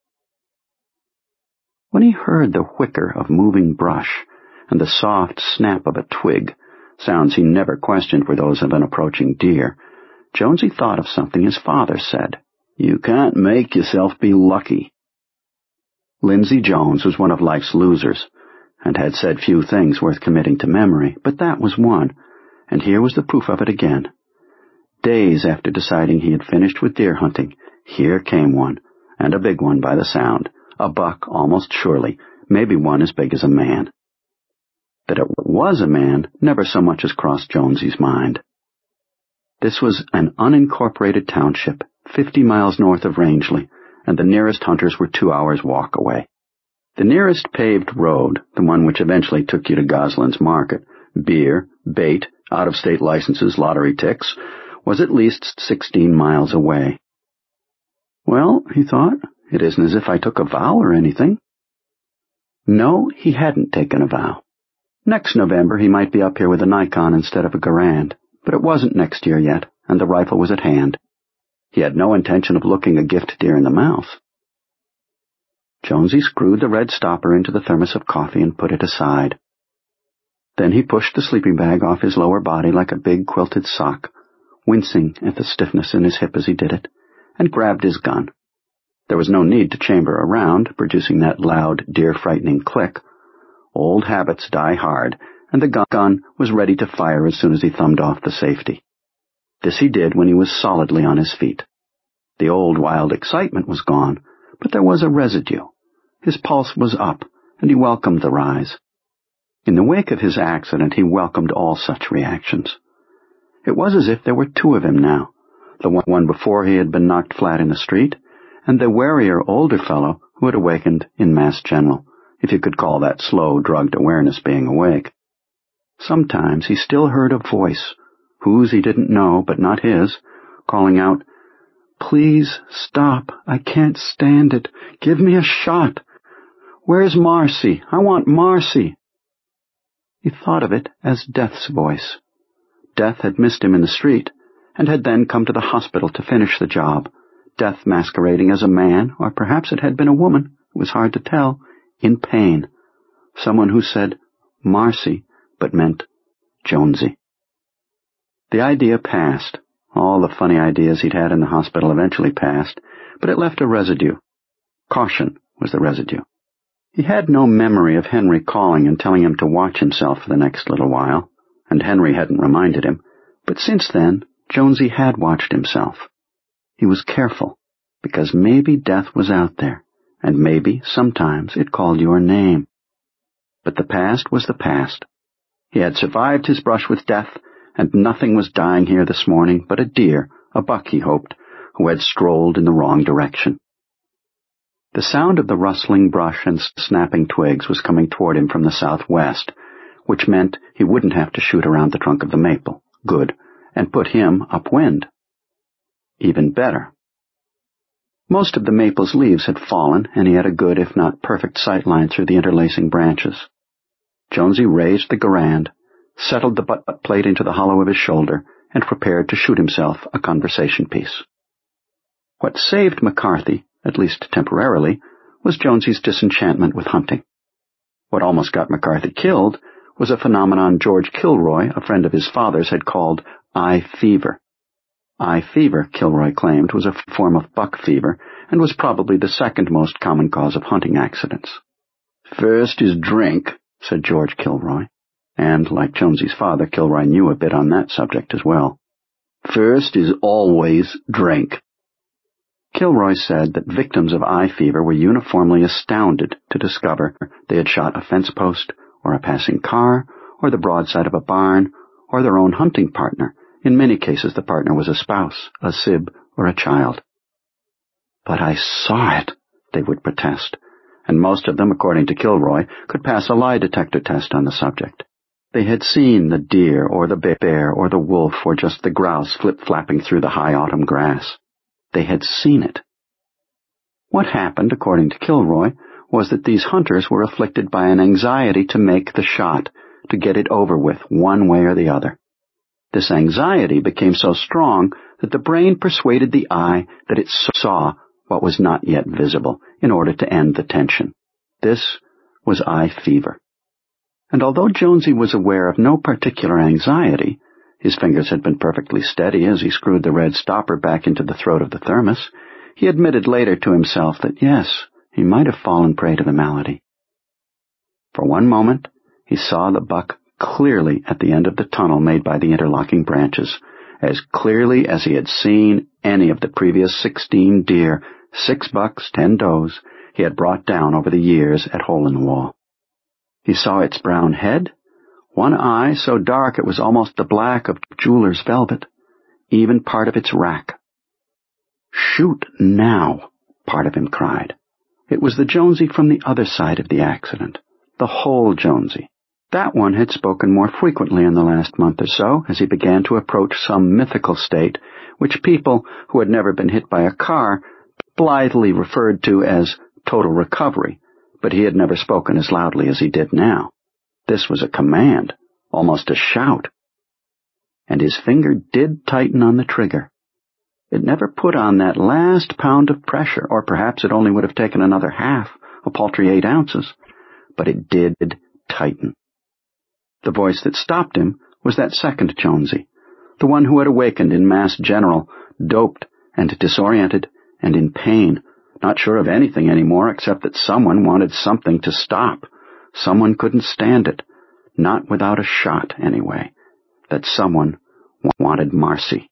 When he heard the whicker of moving brush and the soft snap of a twig, sounds he never questioned were those of an approaching deer, Jonesy thought of something his father said. "You can't make yourself be lucky." Lindsay Jones was one of life's losers, and had said few things worth committing to memory, but that was one, and here was the proof of it again. Days after deciding he had finished with deer hunting, here came one, and a big one by the sound, a buck almost surely, maybe one as big as a man. That it was a man never so much as crossed Jonesy's mind. This was an unincorporated township, fifty miles north of Rangeley, and the nearest hunters were two hours' walk away. The nearest paved road, the one which eventually took you to Goslin's Market, beer, bait, out-of-state licenses, lottery ticks, was at least sixteen miles away. Well, he thought, it isn't as if I took a vow or anything. No, he hadn't taken a vow. Next November he might be up here with a Nikon instead of a Garand, but it wasn't next year yet, and the rifle was at hand. He had no intention of looking a gift deer in the mouth. Jonesy screwed the red stopper into the thermos of coffee and put it aside. Then he pushed the sleeping bag off his lower body like a big quilted sock, wincing at the stiffness in his hip as he did it, and grabbed his gun. There was no need to chamber around, producing that loud, deer-frightening click. Old habits die hard, and the gun was ready to fire as soon as he thumbed off the safety. This he did when he was solidly on his feet. The old wild excitement was gone, but there was a residue. His pulse was up, and he welcomed the rise. In the wake of his accident, he welcomed all such reactions. It was as if there were two of him now, the one before he had been knocked flat in the street, and the warier older fellow who had awakened in Mass General, if you could call that slow, drugged awareness being awake. Sometimes he still heard a voice, whose he didn't know, but not his, calling out, "Please stop, I can't stand it. Give me a shot. Where's Marcy? I want Marcy." He thought of it as Death's voice. Death had missed him in the street, and had then come to the hospital to finish the job, Death masquerading as a man, or perhaps it had been a woman, it was hard to tell, in pain. Someone who said Marcy, but meant Jonesy. The idea passed. All the funny ideas he'd had in the hospital eventually passed, but it left a residue. Caution was the residue. He had no memory of Henry calling and telling him to watch himself for the next little while, and Henry hadn't reminded him, but since then, Jonesy had watched himself. He was careful, because maybe death was out there, and maybe, sometimes, it called your name. But the past was the past. He had survived his brush with death, and nothing was dying here this morning but a deer, a buck, he hoped, who had strolled in the wrong direction. The sound of the rustling brush and snapping twigs was coming toward him from the southwest, which meant he wouldn't have to shoot around the trunk of the maple. Good. And put him upwind. Even better. Most of the maple's leaves had fallen, and he had a good, if not perfect, sight line through the interlacing branches. Jonesy raised the Garand, settled the butt plate into the hollow of his shoulder, and prepared to shoot himself a conversation piece. What saved McCarthy, at least temporarily, was Jonesy's disenchantment with hunting. What almost got McCarthy killed was a phenomenon George Kilroy, a friend of his father's, had called eye fever. Eye fever, Kilroy claimed, was a form of buck fever and was probably the second most common cause of hunting accidents. First is drink, said George Kilroy, and, like Jonesy's father, Kilroy knew a bit on that subject as well. First is always drink. Kilroy said that victims of eye fever were uniformly astounded to discover they had shot a fence post, or a passing car, or the broadside of a barn, or their own hunting partner. In many cases the partner was a spouse, a sib, or a child. But I saw it, they would protest, and most of them, according to Kilroy, could pass a lie detector test on the subject. They had seen the deer, or the bear, or the wolf, or just the grouse flip-flapping through the high autumn grass. They had seen it. What happened, according to Kilroy, was that these hunters were afflicted by an anxiety to make the shot, to get it over with, one way or the other. This anxiety became so strong that the brain persuaded the eye that it saw what was not yet visible, in order to end the tension. This was eye fever. And although Jonesy was aware of no particular anxiety, his fingers had been perfectly steady as he screwed the red stopper back into the throat of the thermos, he admitted later to himself that, yes, he might have fallen prey to the malady. For one moment, he saw the buck clearly at the end of the tunnel made by the interlocking branches, as clearly as he had seen any of the previous sixteen deer, six bucks, ten does, he had brought down over the years at Hole in the Wall. He saw its brown head, one eye so dark it was almost the black of jeweler's velvet, even part of its rack. Shoot now, part of him cried. It was the Jonesy from the other side of the accident, the whole Jonesy. That one had spoken more frequently in the last month or so, as he began to approach some mythical state which people who had never been hit by a car blithely referred to as total recovery, but he had never spoken as loudly as he did now. This was a command, almost a shout. And his finger did tighten on the trigger. It never put on that last pound of pressure, or perhaps it only would have taken another half, a paltry eight ounces, but it did tighten. The voice that stopped him was that second Jonesy, the one who had awakened in Mass General, doped and disoriented and in pain, not sure of anything anymore except that someone wanted something to stop. Someone couldn't stand it, not without a shot anyway. That someone wanted Marcy.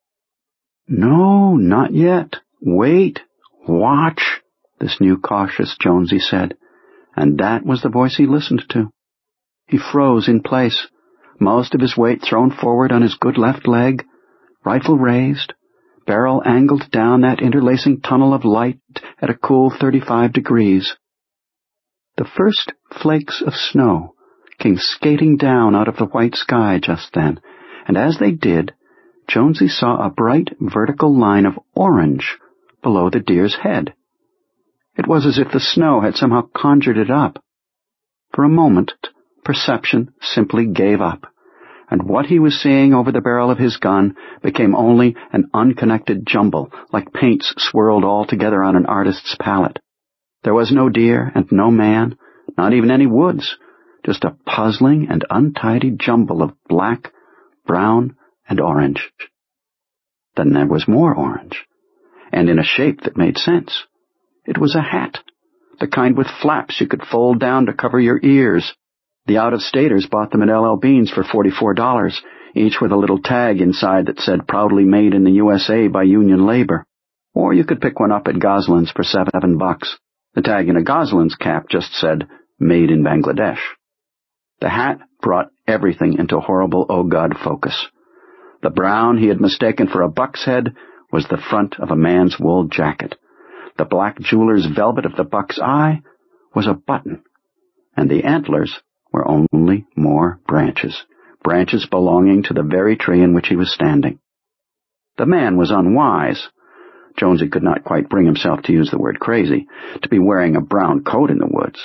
No, not yet. Wait, watch, this new cautious Jonesy said, and that was the voice he listened to. He froze in place, most of his weight thrown forward on his good left leg, rifle raised, barrel angled down that interlacing tunnel of light at a cool thirty-five degrees. The first flakes of snow came skating down out of the white sky just then, and as they did, Jonesy saw a bright vertical line of orange below the deer's head. It was as if the snow had somehow conjured it up. For a moment, perception simply gave up, and what he was seeing over the barrel of his gun became only an unconnected jumble, like paints swirled all together on an artist's palette. There was no deer and no man, not even any woods, just a puzzling and untidy jumble of black, brown, and orange. Then there was more orange, and in a shape that made sense. It was a hat, the kind with flaps you could fold down to cover your ears. The out-of-staters bought them at L L Bean's for forty-four dollars, each with a little tag inside that said proudly made in the U S A by union labor. Or you could pick one up at Goslin's for seven bucks. The tag in a Goslin's cap just said, made in Bangladesh. The hat brought everything into horrible oh God focus. The brown he had mistaken for a buck's head was the front of a man's wool jacket. The black jeweler's velvet of the buck's eye was a button, and the antlers were only more branches, branches belonging to the very tree in which he was standing. The man was unwise. Jonesy could not quite bring himself to use the word crazy, to be wearing a brown coat in the woods.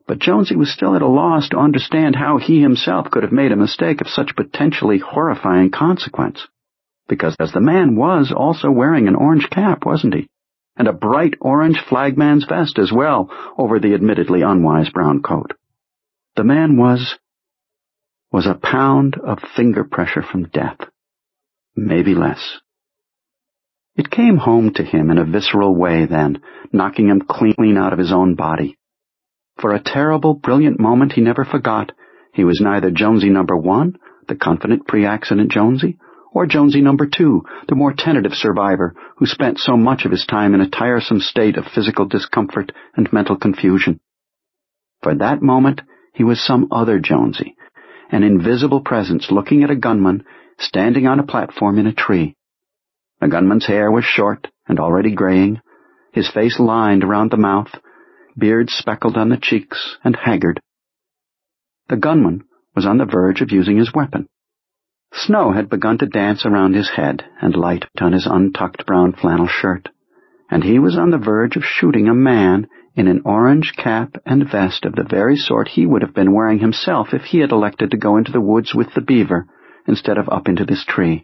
But Jonesy was still at a loss to understand how he himself could have made a mistake of such potentially horrifying consequence. Because the man was also wearing an orange cap, wasn't he? And a bright orange flagman's vest as well over the admittedly unwise brown coat. The man was... was a pound of finger pressure from death. Maybe less. It came home to him in a visceral way then, knocking him clean out of his own body. For a terrible, brilliant moment he never forgot, he was neither Jonesy number one, the confident pre-accident Jonesy, or Jonesy number two, the more tentative survivor who spent so much of his time in a tiresome state of physical discomfort and mental confusion. For that moment he was some other Jonesy, an invisible presence looking at a gunman standing on a platform in a tree. The gunman's hair was short and already graying, his face lined around the mouth, beard speckled on the cheeks and haggard. The gunman was on the verge of using his weapon. Snow had begun to dance around his head and light on his untucked brown flannel shirt, and he was on the verge of shooting a man in an orange cap and vest of the very sort he would have been wearing himself if he had elected to go into the woods with the beaver instead of up into this tree.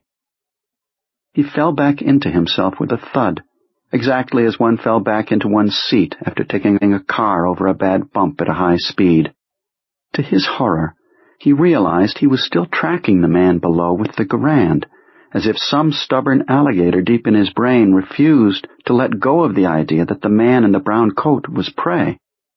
He fell back into himself with a thud, exactly as one fell back into one's seat after taking a car over a bad bump at a high speed. To his horror, he realized he was still tracking the man below with the Garand, as if some stubborn alligator deep in his brain refused to let go of the idea that the man in the brown coat was prey.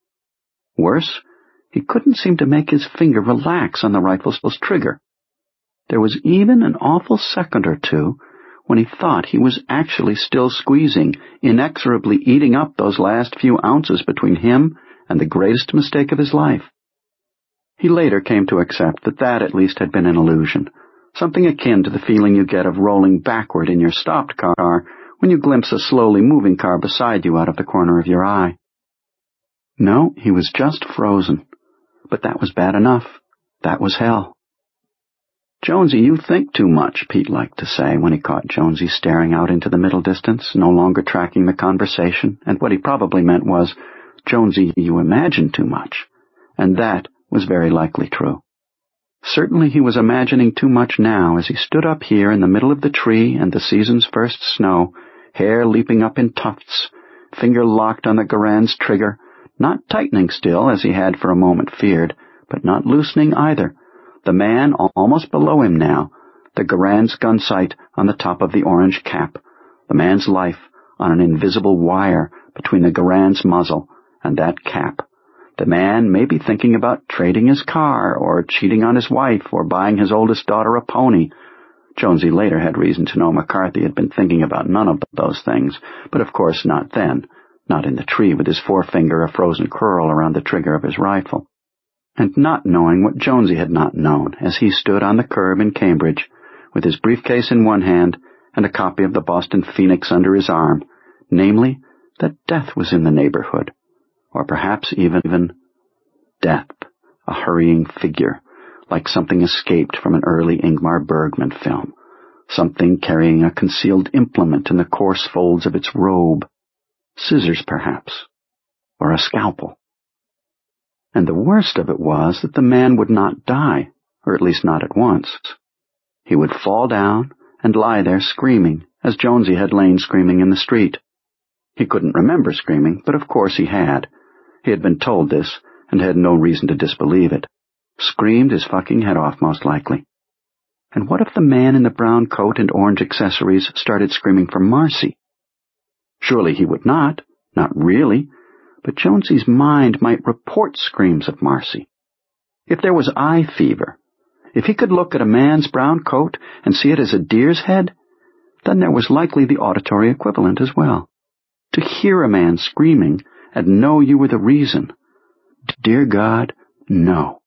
Worse, he couldn't seem to make his finger relax on the rifle's trigger. There was even an awful second or two when he thought he was actually still squeezing, inexorably eating up those last few ounces between him and the greatest mistake of his life. He later came to accept that that at least had been an illusion, something akin to the feeling you get of rolling backward in your stopped car when you glimpse a slowly moving car beside you out of the corner of your eye. No, he was just frozen. But that was bad enough. That was hell. "Jonesy, you think too much," Pete liked to say when he caught Jonesy staring out into the middle distance, no longer tracking the conversation, and what he probably meant was, "Jonesy, you imagine too much." And that was very likely true. Certainly he was imagining too much now as he stood up here in the middle of the tree and the season's first snow, hair leaping up in tufts, finger locked on the Garand's trigger, not tightening still as he had for a moment feared, but not loosening either. The man almost below him now, the Garand's gun sight on the top of the orange cap, the man's life on an invisible wire between the Garand's muzzle and that cap. The man may be thinking about trading his car, or cheating on his wife, or buying his oldest daughter a pony. Jonesy later had reason to know McCarthy had been thinking about none of those things, but of course not then, not in the tree with his forefinger a frozen curl around the trigger of his rifle. And not knowing what Jonesy had not known as he stood on the curb in Cambridge, with his briefcase in one hand and a copy of the Boston Phoenix under his arm, namely, that death was in the neighborhood, or perhaps even, even death, a hurrying figure, like something escaped from an early Ingmar Bergman film, something carrying a concealed implement in the coarse folds of its robe, scissors perhaps, or a scalpel. And the worst of it was that the man would not die, or at least not at once. He would fall down and lie there screaming, as Jonesy had lain screaming in the street. He couldn't remember screaming, but of course he had. He had been told this, and had no reason to disbelieve it. Screamed his fucking head off, most likely. And what if the man in the brown coat and orange accessories started screaming for Marcy? Surely he would not, not really, but Jonesy's mind might report screams of Marcy. If there was eye fever, if he could look at a man's brown coat and see it as a deer's head, then there was likely the auditory equivalent as well. To hear a man screaming and know you were the reason. Dear God, no.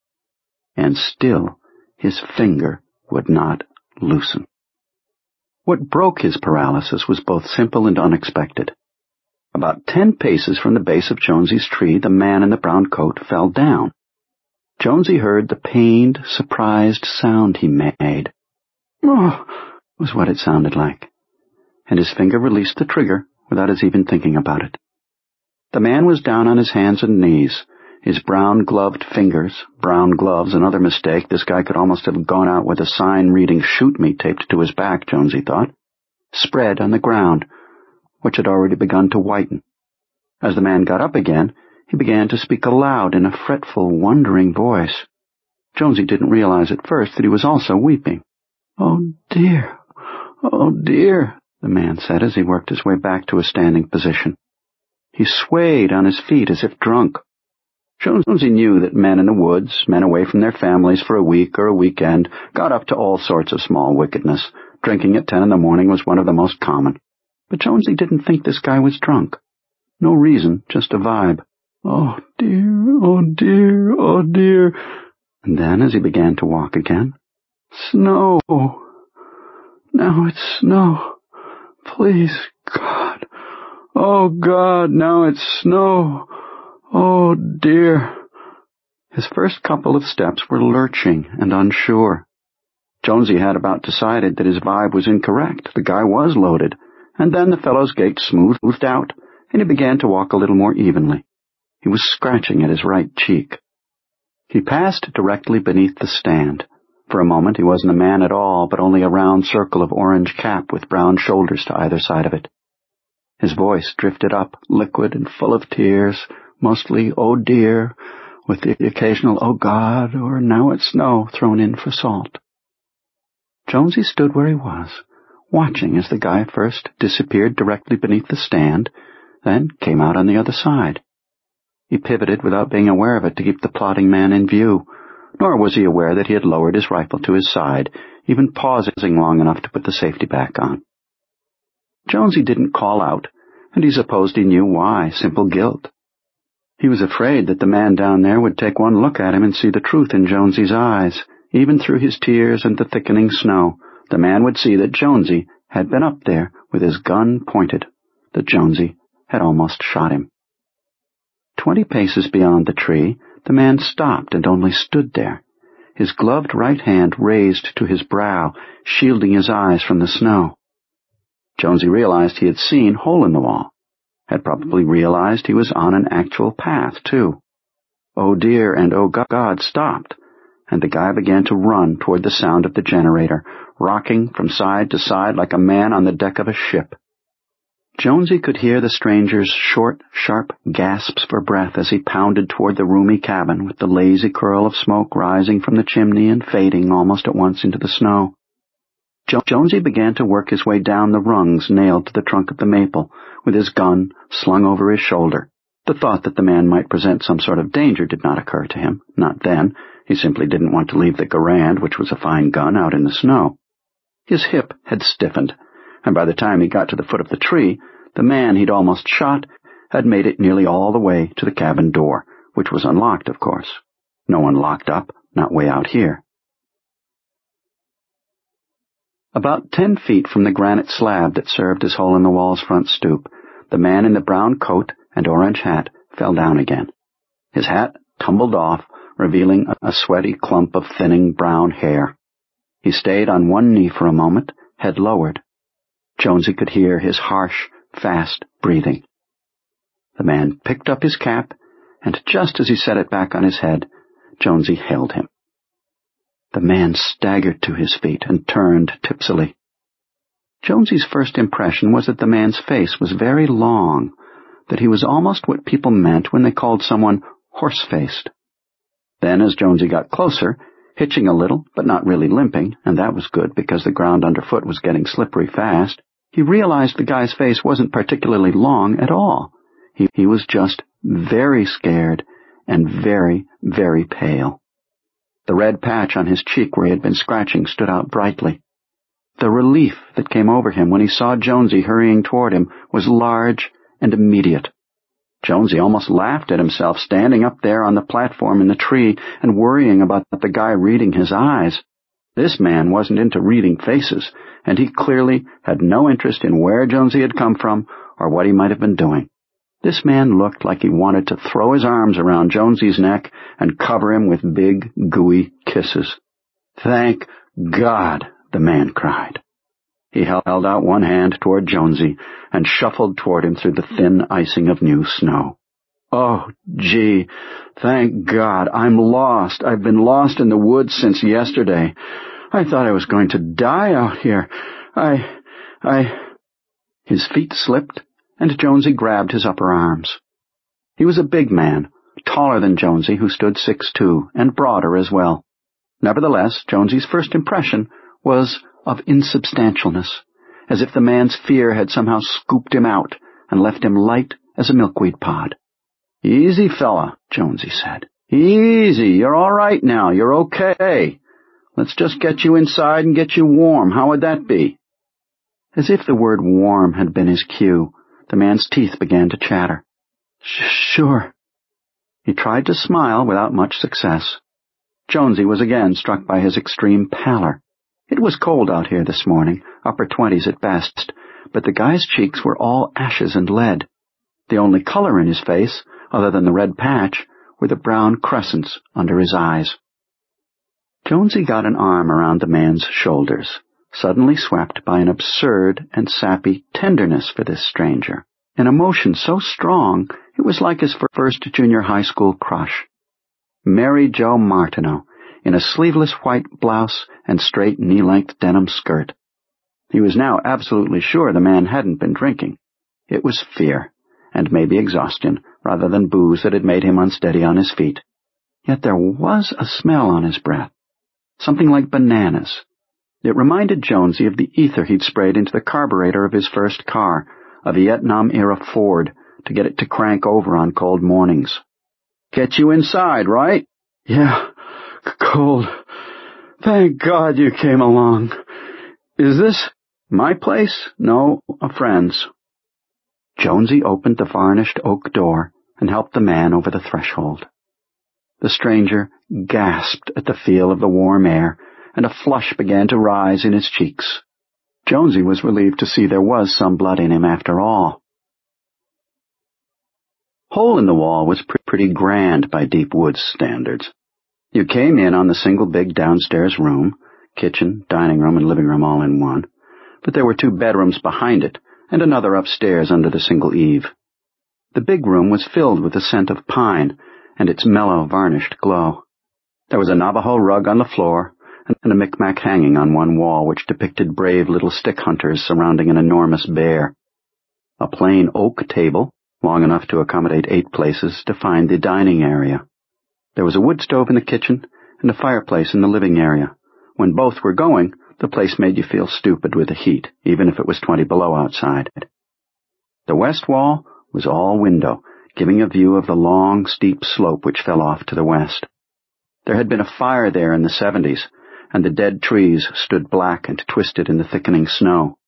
And still his finger would not loosen. What broke his paralysis was both simple and unexpected. About ten paces from the base of Jonesy's tree, the man in the brown coat fell down. Jonesy heard the pained, surprised sound he made. "Oh," was what it sounded like, and his finger released the trigger without his even thinking about it. The man was down on his hands and knees, His brown-gloved fingers, brown gloves, another mistake. This guy could almost have gone out with a sign reading "Shoot me" taped to his back, Jonesy thought, spread on the ground, which had already begun to whiten. As the man got up again, he began to speak aloud in a fretful, wondering voice. Jonesy didn't realize at first that he was also weeping. "Oh, dear, oh, dear," the man said as he worked his way back to a standing position. He swayed on his feet as if drunk. Jonesy knew that men in the woods, men away from their families for a week or a weekend, got up to all sorts of small wickedness. Drinking at ten in the morning was one of the most common. But Jonesy didn't think this guy was drunk. No reason, just a vibe. "Oh, dear, oh, dear, oh, dear." And then, as he began to walk again, "Snow. Now it's snow. Please, God. Oh, God, now it's snow. Oh, dear." His first couple of steps were lurching and unsure. Jonesy had about decided that his vibe was incorrect. The guy was loaded. And then the fellow's gait smoothed out, and he began to walk a little more evenly. He was scratching at his right cheek. He passed directly beneath the stand. For a moment he wasn't a man at all, but only a round circle of orange cap with brown shoulders to either side of it. His voice drifted up, liquid and full of tears, mostly "Oh, dear," with the occasional "Oh, God," or "Now it's snow" thrown in for salt. Jonesy stood where he was, watching as the guy first disappeared directly beneath the stand, then came out on the other side. He pivoted without being aware of it to keep the plodding man in view, nor was he aware that he had lowered his rifle to his side, even pausing long enough to put the safety back on. Jonesy didn't call out, and he supposed he knew why, simple guilt. He was afraid that the man down there would take one look at him and see the truth in Jonesy's eyes. Even through his tears and the thickening snow, the man would see that Jonesy had been up there with his gun pointed, that Jonesy had almost shot him. Twenty paces beyond the tree, the man stopped and only stood there, his gloved right hand raised to his brow, shielding his eyes from the snow. Jonesy realized he had seen Hole in the Wall, had probably realized he was on an actual path, too. "Oh, dear," and "Oh, God" stopped, and the guy began to run toward the sound of the generator, rocking from side to side like a man on the deck of a ship. Jonesy could hear the stranger's short, sharp gasps for breath as he pounded toward the roomy cabin with the lazy curl of smoke rising from the chimney and fading almost at once into the snow. Jo- Jonesy began to work his way down the rungs nailed to the trunk of the maple, with his gun slung over his shoulder. The thought that the man might present some sort of danger did not occur to him. Not then. He simply didn't want to leave the Garand, which was a fine gun, out in the snow. His hip had stiffened, and by the time he got to the foot of the tree, the man he'd almost shot had made it nearly all the way to the cabin door, which was unlocked, of course. No one locked up, not way out here. About ten feet from the granite slab that served as Hole in the Wall's front stoop, the man in the brown coat and orange hat fell down again. His hat tumbled off, revealing a sweaty clump of thinning brown hair. He stayed on one knee for a moment, head lowered. Jonesy could hear his harsh, fast breathing. The man picked up his cap, and just as he set it back on his head, Jonesy held him. The man staggered to his feet and turned tipsily. Jonesy's first impression was that the man's face was very long, that he was almost what people meant when they called someone horse-faced. Then, as Jonesy got closer, hitching a little, but not really limping, and that was good because the ground underfoot was getting slippery fast, he realized the guy's face wasn't particularly long at all. He, he was just very scared and very, very pale. The red patch on his cheek where he had been scratching stood out brightly. The relief that came over him when he saw Jonesy hurrying toward him was large and immediate. Jonesy almost laughed at himself, standing up there on the platform in the tree and worrying about the guy reading his eyes. This man wasn't into reading faces, and he clearly had no interest in where Jonesy had come from or what he might have been doing. This man looked like he wanted to throw his arms around Jonesy's neck and cover him with big, gooey kisses. "Thank God!" the man cried. He held out one hand toward Jonesy and shuffled toward him through the thin icing of new snow. Oh, gee, thank God, I'm lost. I've been lost in the woods since yesterday. I thought I was going to die out here. I... I... His feet slipped, and Jonesy grabbed his upper arms. He was a big man, taller than Jonesy, who stood six two, and broader as well. Nevertheless, Jonesy's first impression was of insubstantialness, as if the man's fear had somehow scooped him out and left him light as a milkweed pod. "Easy, fella," Jonesy said. "Easy, you're all right now, you're okay. Let's just get you inside and get you warm. How would that be?" As if the word warm had been his cue, the man's teeth began to chatter. "Sure." He tried to smile without much success. Jonesy was again struck by his extreme pallor. It was cold out here this morning, upper twenties at best, but the guy's cheeks were all ashes and lead. The only color in his face, other than the red patch, were the brown crescents under his eyes. Jonesy got an arm around the man's shoulders, suddenly swept by an absurd and sappy tenderness for this stranger, an emotion so strong it was like his first junior high school crush. Mary Jo Martineau, in a sleeveless white blouse and straight knee-length denim skirt. He was now absolutely sure the man hadn't been drinking. It was fear, and maybe exhaustion, rather than booze that had made him unsteady on his feet. Yet there was a smell on his breath, something like bananas. It reminded Jonesy of the ether he'd sprayed into the carburetor of his first car, a Vietnam-era Ford, to get it to crank over on cold mornings. "Get you inside, right?" "Yeah, c- cold. Thank God you came along. Is this my place?" "No, a friend's." Jonesy opened the varnished oak door and helped the man over the threshold. The stranger gasped at the feel of the warm air, and a flush began to rise in his cheeks. Jonesy was relieved to see there was some blood in him after all. Hole in the Wall was pre- pretty grand by Deep Woods standards. You came in on the single big downstairs room, kitchen, dining room, and living room all in one, but there were two bedrooms behind it, and another upstairs under the single eave. The big room was filled with the scent of pine and its mellow, varnished glow. There was a Navajo rug on the floor, and a Micmac hanging on one wall which depicted brave little stick hunters surrounding an enormous bear. A plain oak table, long enough to accommodate eight places, defined the dining area. There was a wood stove in the kitchen and a fireplace in the living area. When both were going, the place made you feel stupid with the heat, even if it was twenty below outside. The west wall was all window, giving a view of the long, steep slope which fell off to the west. There had been a fire there in the seventies, and the dead trees stood black and twisted in the thickening snow.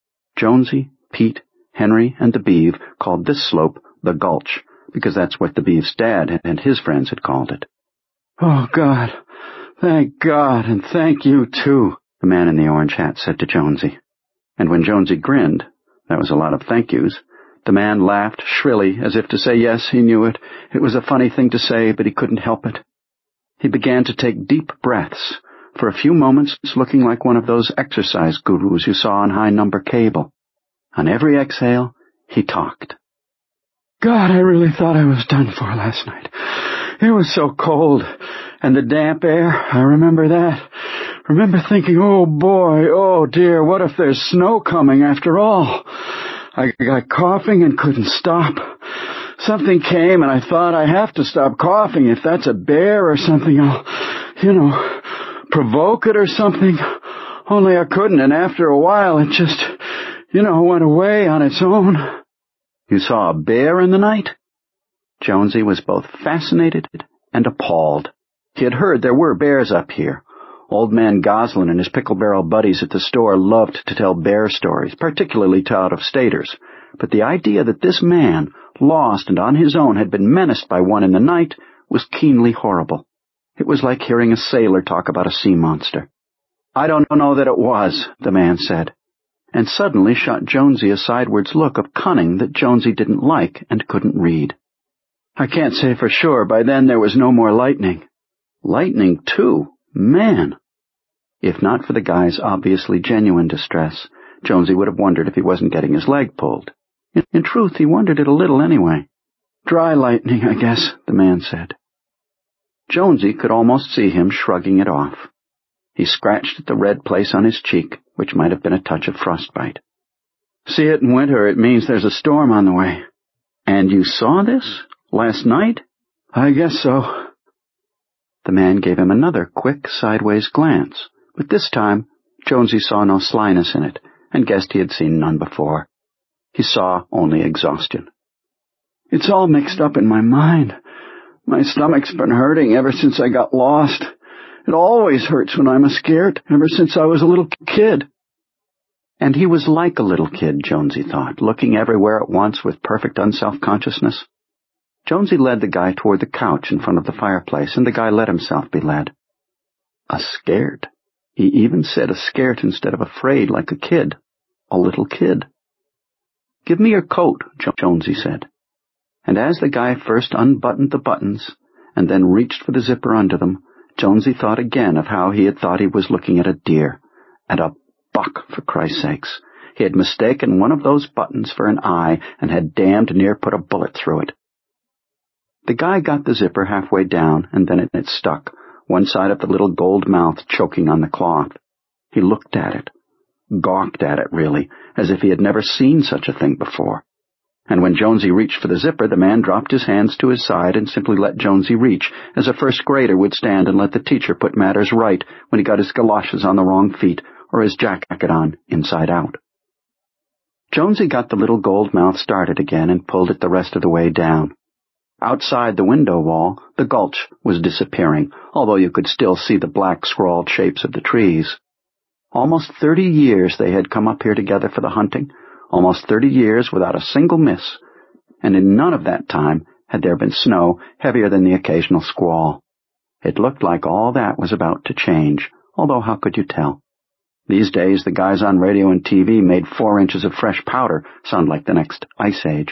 Jonesy, Pete, Henry, and the Beeve called this slope the Gulch, because that's what the Beeve's dad and his friends had called it. "Oh, God, thank God, and thank you, too," the man in the orange hat said to Jonesy. And when Jonesy grinned, that was a lot of thank yous, the man laughed shrilly, as if to say yes, he knew it. It was a funny thing to say, but he couldn't help it. He began to take deep breaths, for a few moments looking like one of those exercise gurus you saw on high-number cable. On every exhale, he talked. "God, I really thought I was done for last night. It was so cold, and the damp air, I remember that. Remember thinking, oh boy, oh dear, what if there's snow coming after all? I got coughing and couldn't stop. Something came, and I thought I have to stop coughing. If that's a bear or something, I'll, you know, provoke it or something. Only I couldn't, and after a while it just, you know, went away on its own." "You saw a bear in the night?" Jonesy was both fascinated and appalled. He had heard there were bears up here. Old man Goslin and his pickle-barrel buddies at the store loved to tell bear stories, particularly to out-of-staters. But the idea that this man, lost and on his own, had been menaced by one in the night was keenly horrible. It was like hearing a sailor talk about a sea monster. "I don't know that it was," the man said, and suddenly shot Jonesy a sidewards look of cunning that Jonesy didn't like and couldn't read. "I can't say for sure. By then there was no more lightning." Lightning, too? Man! If not for the guy's obviously genuine distress, Jonesy would have wondered if he wasn't getting his leg pulled. In, in truth, he wondered it a little anyway. Dry lightning, I guess, the man said. Jonesy could almost see him shrugging it off. He scratched at the red place on his cheek, which might have been a touch of frostbite. See it in winter, it means there's a storm on the way. And you saw this? Last night? I guess so. The man gave him another quick sideways glance, but this time Jonesy saw no slyness in it, and guessed he had seen none before. He saw only exhaustion. It's all mixed up in my mind. My stomach's been hurting ever since I got lost. It always hurts when I'm scared, ever since I was a little kid. And he was like a little kid, Jonesy thought, looking everywhere at once with perfect unself-consciousness. Jonesy led the guy toward the couch in front of the fireplace, and the guy let himself be led. A scared. He even said a scared instead of afraid, like a kid. A little kid. Give me your coat, Jonesy said. And as the guy first unbuttoned the buttons, and then reached for the zipper under them, Jonesy thought again of how he had thought he was looking at a deer. At a buck, for Christ's sakes. He had mistaken one of those buttons for an eye, and had damned near put a bullet through it. The guy got the zipper halfway down, and then it, it stuck, one side of the little gold mouth choking on the cloth. He looked at it, gawked at it, really, as if he had never seen such a thing before. And when Jonesy reached for the zipper, the man dropped his hands to his side and simply let Jonesy reach, as a first grader would stand and let the teacher put matters right when he got his galoshes on the wrong feet or his jacket on inside out. Jonesy got the little gold mouth started again and pulled it the rest of the way down. Outside the window wall, the gulch was disappearing, although you could still see the black scrawled shapes of the trees. Almost thirty years they had come up here together for the hunting, almost thirty years without a single miss, and in none of that time had there been snow heavier than the occasional squall. It looked like all that was about to change, although how could you tell? These days the guys on radio and T V made four inches of fresh powder sound like the next ice age.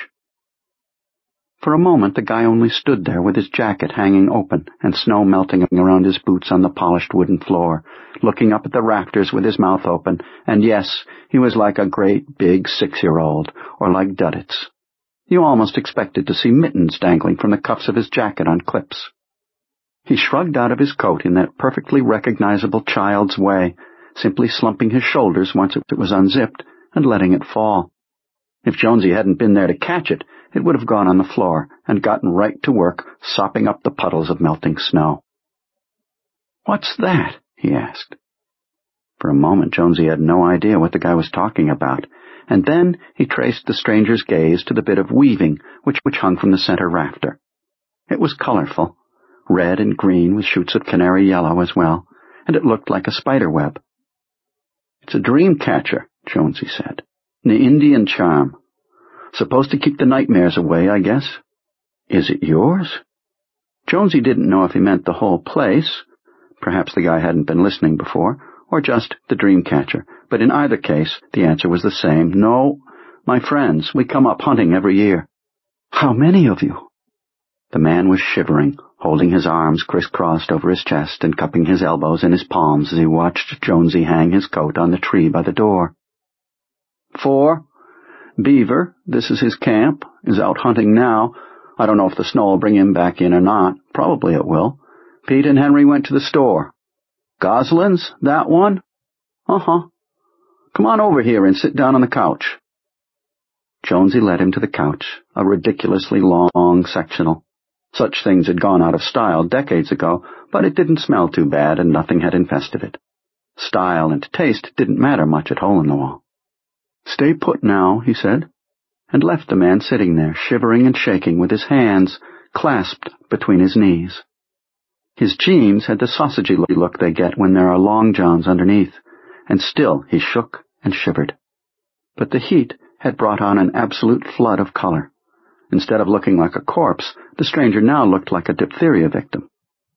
For a moment the guy only stood there with his jacket hanging open and snow melting around his boots on the polished wooden floor, looking up at the rafters with his mouth open, and yes, he was like a great big six-year-old, or like Duddits. You almost expected to see mittens dangling from the cuffs of his jacket on clips. He shrugged out of his coat in that perfectly recognizable child's way, simply slumping his shoulders once it was unzipped and letting it fall. If Jonesy hadn't been there to catch it, it would have gone on the floor and gotten right to work sopping up the puddles of melting snow. "What's that?" he asked. For a moment Jonesy had no idea what the guy was talking about, and then he traced the stranger's gaze to the bit of weaving which, which hung from the center rafter. It was colorful, red and green with shoots of canary yellow as well, and it looked like a spider web. "It's a dream catcher," Jonesy said. "The Indian charm. Supposed to keep the nightmares away, I guess." "Is it yours?" Jonesy didn't know if he meant the whole place. Perhaps the guy hadn't been listening before, or just the dream catcher, but in either case the answer was the same. "No, my friends, we come up hunting every year." "How many of you?" The man was shivering, holding his arms crisscrossed over his chest and cupping his elbows in his palms as he watched Jonesy hang his coat on the tree by the door. "Four. Beaver, this is his camp, is out hunting now. I don't know if the snow will bring him back in or not. Probably it will. Pete and Henry went to the store. Gosling's, that one? Uh-huh. Come on over here and sit down on the couch." Jonesy led him to the couch, a ridiculously long sectional. Such things had gone out of style decades ago, but it didn't smell too bad and nothing had infested it. Style and taste didn't matter much at Hole-in-the-Wall. "Stay put now," he said, and left the man sitting there, shivering and shaking with his hands clasped between his knees. His jeans had the sausagey look they get when there are long johns underneath, and still he shook and shivered. But the heat had brought on an absolute flood of color. Instead of looking like a corpse, the stranger now looked like a diphtheria victim.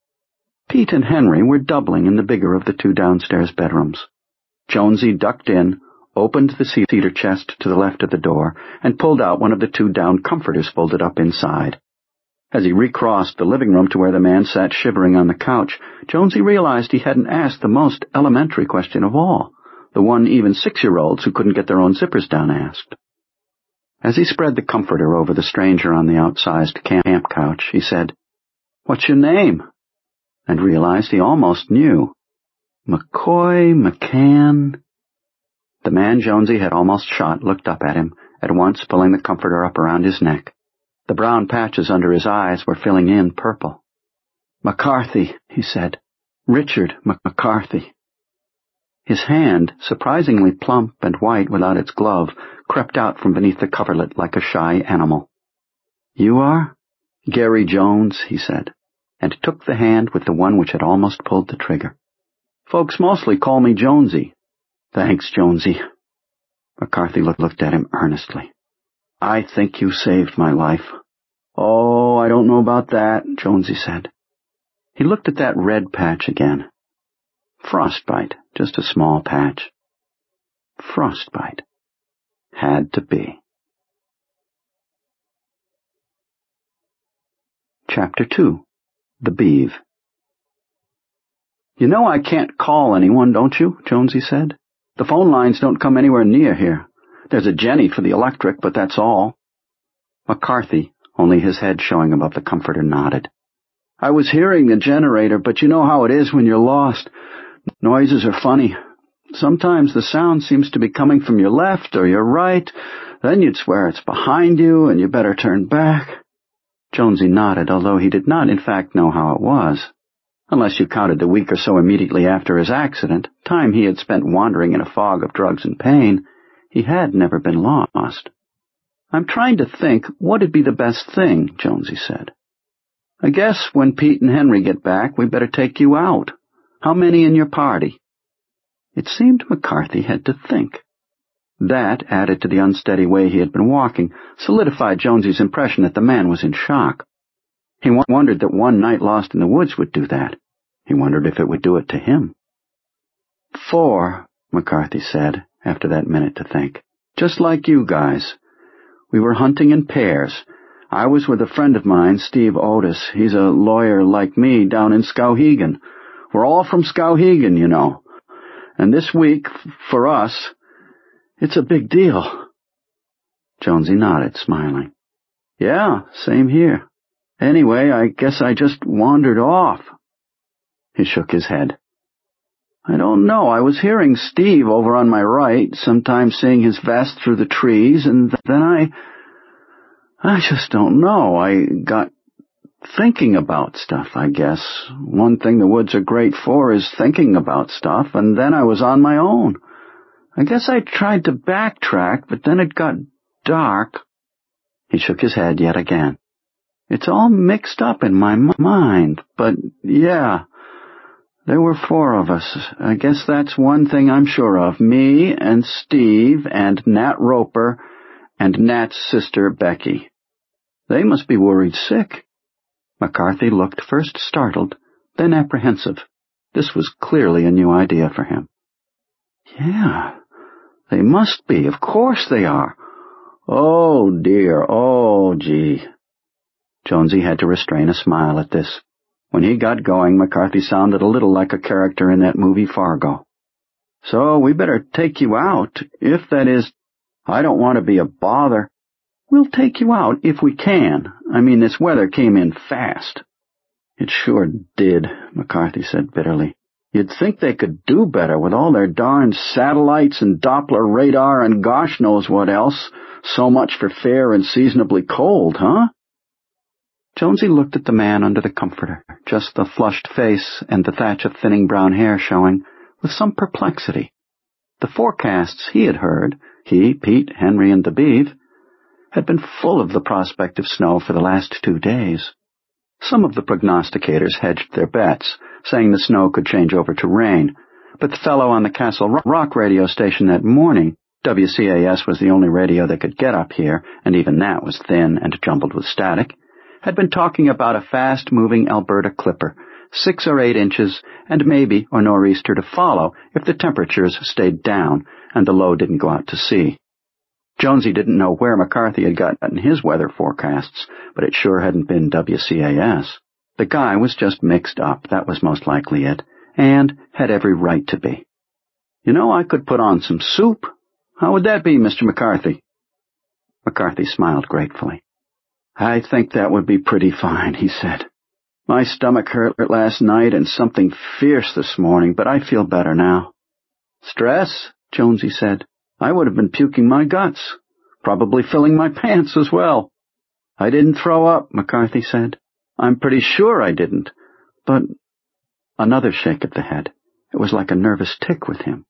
Pete and Henry were doubling in the bigger of the two downstairs bedrooms. Jonesy ducked in, opened the cedar chest to the left of the door, and pulled out one of the two down comforters folded up inside. As he recrossed the living room to where the man sat shivering on the couch, Jonesy realized he hadn't asked the most elementary question of all, the one even six-year-olds who couldn't get their own zippers down asked. As he spread the comforter over the stranger on the outsized camp couch, he said, "What's your name?" and realized he almost knew. McCoy, McCann. The man Jonesy had almost shot looked up at him, at once pulling the comforter up around his neck. The brown patches under his eyes were filling in purple. "McCarthy," he said. "Richard McCarthy." His hand, surprisingly plump and white without its glove, crept out from beneath the coverlet like a shy animal. "You are?" "Gary Jones," he said, and took the hand with the one which had almost pulled the trigger. "Folks mostly call me Jonesy." "Thanks, Jonesy." McCarthy looked at him earnestly. "I think you saved my life." "Oh, I don't know about that," Jonesy said. He looked at that red patch again. Frostbite, just a small patch. Frostbite. Had to be. Chapter two. The Beeve. "You know I can't call anyone, don't you?" Jonesy said. "The phone lines don't come anywhere near here. There's a Jenny for the electric, but that's all." McCarthy, only his head showing above the comforter, nodded. "I was hearing the generator, but you know how it is when you're lost. Noises are funny. Sometimes the sound seems to be coming from your left or your right. Then you'd swear it's behind you, and you better turn back." Jonesy nodded, although he did not in fact know how it was. Unless you counted the week or so immediately after his accident, time he had spent wandering in a fog of drugs and pain, he had never been lost. "I'm trying to think what'd be the best thing," Jonesy said. "I guess when Pete and Henry get back, we better take you out. How many in your party?" It seemed McCarthy had to think. That, added to the unsteady way he had been walking, solidified Jonesy's impression that the man was in shock. He wondered that one night lost in the woods would do that. He wondered if it would do it to him. "Four," McCarthy said, after that minute to think. "Just like you guys. We were hunting in pairs. I was with a friend of mine, Steve Otis. He's a lawyer like me down in Skowhegan. We're all from Skowhegan, you know. And this week, for us, it's a big deal." Jonesy nodded, smiling. "Yeah, same here. Anyway, I guess I just wandered off." He shook his head. "I don't know. I was hearing Steve over on my right, sometimes seeing his vest through the trees, and then I... I just don't know. I got thinking about stuff, I guess. One thing the woods are great for is thinking about stuff, and then I was on my own. I guess I tried to backtrack, but then it got dark." He shook his head yet again. "It's all mixed up in my mind, but yeah, there were four of us. I guess that's one thing I'm sure of. Me and Steve and Nat Roper and Nat's sister Becky. They must be worried sick." McCarthy looked first startled, then apprehensive. This was clearly a new idea for him. "Yeah, they must be. Of course they are. Oh, dear. Oh, gee." Jonesy had to restrain a smile at this. When he got going, McCarthy sounded a little like a character in that movie Fargo. "So we better take you out, if that is... I don't want to be a bother." "We'll take you out if we can. I mean, this weather came in fast." "It sure did," McCarthy said bitterly. "You'd think they could do better with all their darn satellites and Doppler radar and gosh knows what else. So much for fair and seasonably cold, huh?" Jonesy looked at the man under the comforter, just the flushed face and the thatch of thinning brown hair showing, with some perplexity. The forecasts he had heard, he, Pete, Henry, and the Beeve, had been full of the prospect of snow for the last two days. Some of the prognosticators hedged their bets, saying the snow could change over to rain, but the fellow on the Castle Rock radio station that morning, W C A S was the only radio they could get up here, and even that was thin and jumbled with static, had been talking about a fast-moving Alberta clipper, six or eight inches, and maybe a nor'easter to follow if the temperatures stayed down and the low didn't go out to sea. Jonesy didn't know where McCarthy had gotten his weather forecasts, but it sure hadn't been W C A S. The guy was just mixed up, that was most likely it, and had every right to be. "You know, I could put on some soup. How would that be, Mister McCarthy?" McCarthy smiled gratefully. I think that would be pretty fine, he said. My stomach hurt last night and something fierce this morning, but I feel better now. Stress? Jonesy said. I would have been puking my guts, probably filling my pants as well. I didn't throw up, McCarthy said. I'm pretty sure I didn't, but... Another shake of the head. It was like a nervous tic with him.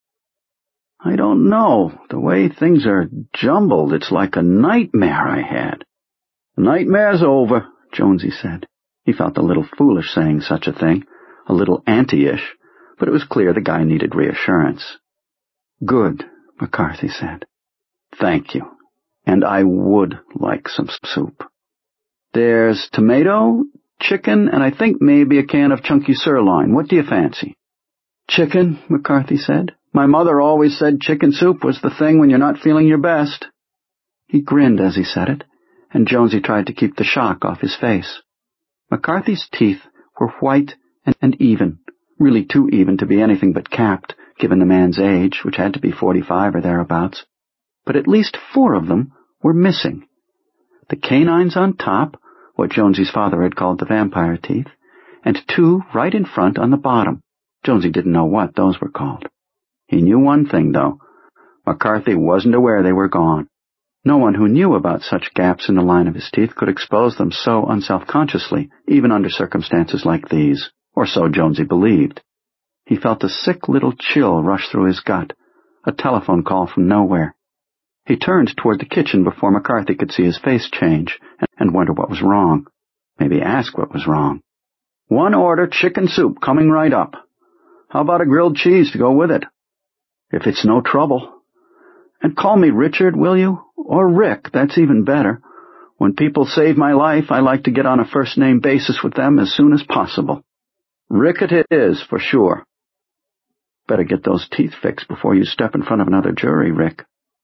I don't know. The way things are jumbled, it's like a nightmare I had. The nightmare's over, Jonesy said. He felt a little foolish saying such a thing, a little anti-ish, but it was clear the guy needed reassurance. Good, McCarthy said. Thank you. And I would like some soup. There's tomato, chicken, and I think maybe a can of chunky sirloin. What do you fancy? Chicken, McCarthy said. My mother always said chicken soup was the thing when you're not feeling your best. He grinned as he said it, and Jonesy tried to keep the shock off his face. McCarthy's teeth were white and, and even, really too even to be anything but capped, given the man's age, which had to be forty-five or thereabouts. But at least four of them were missing. The canines on top, what Jonesy's father had called the vampire teeth, and two right in front on the bottom. Jonesy didn't know what those were called. He knew one thing, though. McCarthy wasn't aware they were gone. No one who knew about such gaps in the line of his teeth could expose them so unselfconsciously, even under circumstances like these, or so Jonesy believed. He felt a sick little chill rush through his gut, a telephone call from nowhere. He turned toward the kitchen before McCarthy could see his face change and wonder what was wrong. Maybe ask what was wrong. One order chicken soup coming right up. How about a grilled cheese to go with it? If it's no trouble. And call me Richard, will you? Or Rick, that's even better. When people save my life, I like to get on a first-name basis with them as soon as possible. Rick it is, for sure. Better get those teeth fixed before you step in front of another jury, Rick.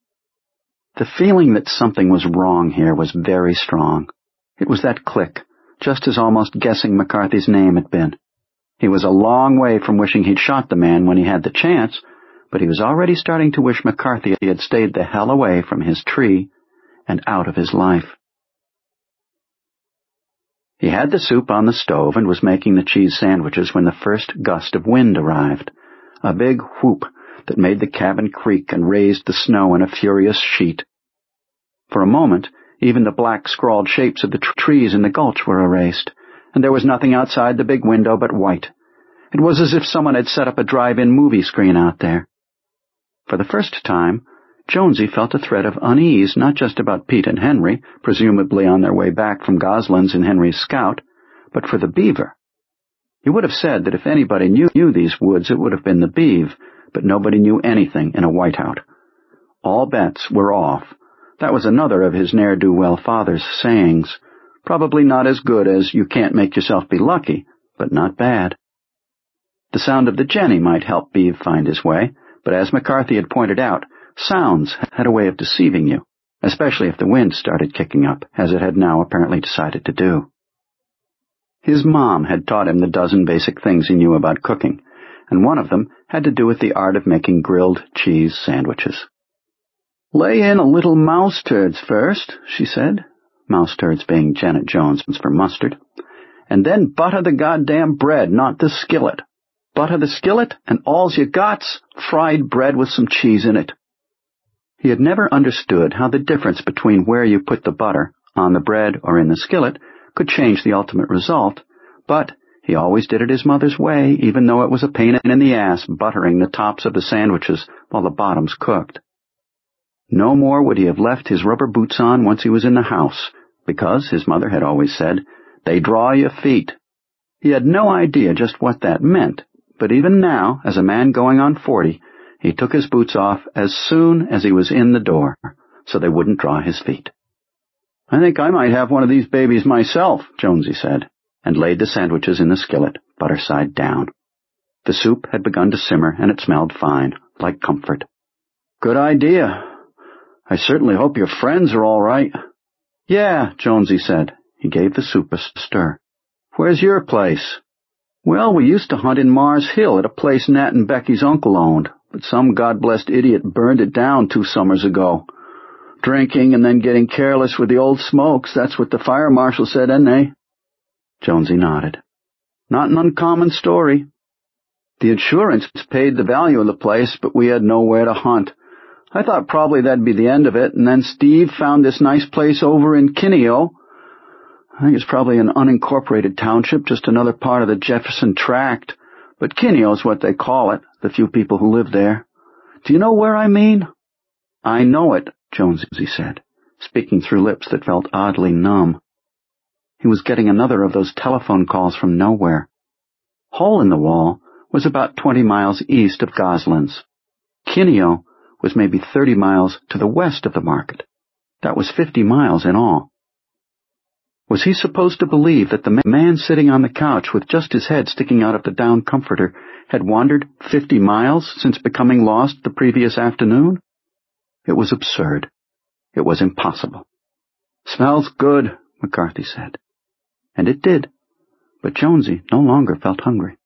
The feeling that something was wrong here was very strong. It was that click, just as almost guessing McCarthy's name had been. He was a long way from wishing he'd shot the man when he had the chance, but he was already starting to wish McCarthy had stayed the hell away from his tree and out of his life. He had the soup on the stove and was making the cheese sandwiches when the first gust of wind arrived, a big whoop that made the cabin creak and raised the snow in a furious sheet. For a moment, even the black scrawled shapes of the tr- trees in the gulch were erased, and there was nothing outside the big window but white. It was as if someone had set up a drive-in movie screen out there. For the first time, Jonesy felt a thread of unease not just about Pete and Henry, presumably on their way back from Goslin's in Henry's Scout, but for the beaver. He would have said that if anybody knew, knew these woods, it would have been the beav, but nobody knew anything in a whiteout. All bets were off. That was another of his ne'er-do-well father's sayings. Probably not as good as you can't make yourself be lucky, but not bad. The sound of the jenny might help Beav find his way, but as McCarthy had pointed out, sounds had a way of deceiving you, especially if the wind started kicking up, as it had now apparently decided to do. His mom had taught him the dozen basic things he knew about cooking, and one of them had to do with the art of making grilled cheese sandwiches. Lay in a little mouse turds first, she said, mouse turds being Janet Jones for mustard, and then butter the goddamn bread, not the skillet. Butter the skillet, and all's you got's fried bread with some cheese in it. He had never understood how the difference between where you put the butter, on the bread or in the skillet, could change the ultimate result, but he always did it his mother's way, even though it was a pain in the ass buttering the tops of the sandwiches while the bottoms cooked. No more would he have left his rubber boots on once he was in the house, because, his mother had always said, they draw your feet. He had no idea just what that meant, but even now, as a man going on forty, he took his boots off as soon as he was in the door, so they wouldn't draw his feet. I think I might have one of these babies myself, Jonesy said, and laid the sandwiches in the skillet, butter side down. The soup had begun to simmer, and it smelled fine, like comfort. Good idea. I certainly hope your friends are all right. Yeah, Jonesy said. He gave the soup a stir. Where's your place? Well, we used to hunt in Mars Hill at a place Nat and Becky's uncle owned, but some God-blessed idiot burned it down two summers ago. Drinking and then getting careless with the old smokes, that's what the fire marshal said, didn't they? Jonesy nodded. Not an uncommon story. The insurance paid the value of the place, but we had nowhere to hunt. I thought probably that'd be the end of it, and then Steve found this nice place over in Kineo. I think it's probably an unincorporated township, just another part of the Jefferson Tract, but Kineo's what they call it, the few people who live there. Do you know where I mean? I know it, Jonesy said, speaking through lips that felt oddly numb. He was getting another of those telephone calls from nowhere. Hole in the Wall was about twenty miles east of Goslin's. Kineo was maybe thirty miles to the west of the market. That was fifty miles in all. Was he supposed to believe that the man sitting on the couch with just his head sticking out of the down comforter had wandered fifty miles since becoming lost the previous afternoon? It was absurd. It was impossible. Smells good, McCarthy said. And it did, but Jonesy no longer felt hungry.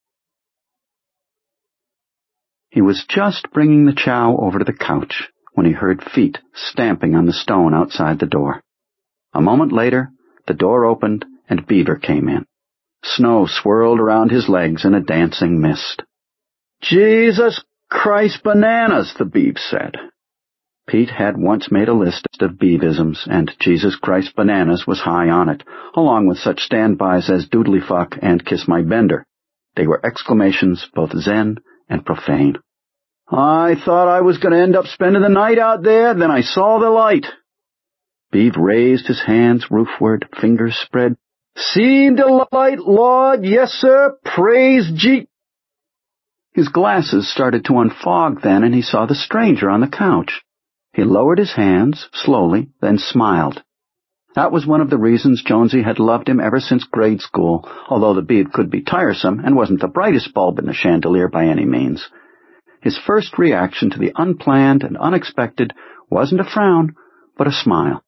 He was just bringing the chow over to the couch when he heard feet stamping on the stone outside the door. A moment later, the door opened and Beaver came in. Snow swirled around his legs in a dancing mist. Jesus Christ bananas, the Beav said. Pete had once made a list of Beavisms, and Jesus Christ bananas was high on it, along with such standbys as doodly fuck and kiss my bender. They were exclamations both zen and profane. I thought I was going to end up spending the night out there, then I saw the light. Beav raised his hands roofward, fingers spread. Seen the light, Lord, yes, sir, praise G. His glasses started to unfog then, and he saw the stranger on the couch. He lowered his hands, slowly, then smiled. That was one of the reasons Jonesy had loved him ever since grade school, although the Beav could be tiresome and wasn't the brightest bulb in the chandelier by any means. His first reaction to the unplanned and unexpected wasn't a frown, but a smile.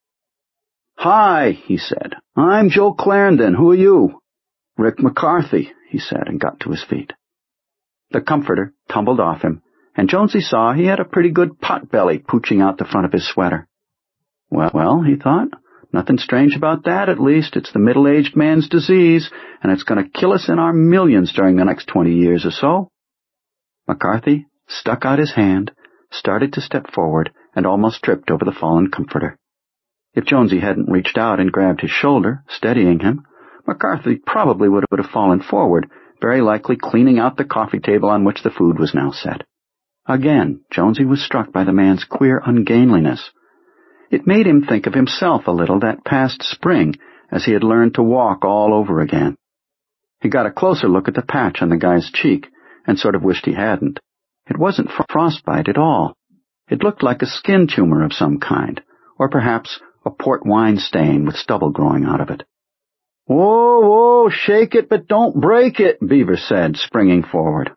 Hi, he said. I'm Joe Clarendon. Who are you? Rick McCarthy, he said, and got to his feet. The comforter tumbled off him, and Jonesy saw he had a pretty good pot-belly pooching out the front of his sweater. Well, well, he thought, nothing strange about that, at least. It's the middle-aged man's disease, and it's going to kill us in our millions during the next twenty years or so. McCarthy stuck out his hand, started to step forward, and almost tripped over the fallen comforter. If Jonesy hadn't reached out and grabbed his shoulder, steadying him, McCarthy probably would have fallen forward, very likely cleaning out the coffee table on which the food was now set. Again, Jonesy was struck by the man's queer ungainliness. It made him think of himself a little that past spring, as he had learned to walk all over again. He got a closer look at the patch on the guy's cheek, and sort of wished he hadn't. It wasn't frostbite at all. It looked like a skin tumor of some kind, or perhaps a port wine stain with stubble growing out of it. Whoa, whoa, shake it, but don't break it, Beaver said, springing forward.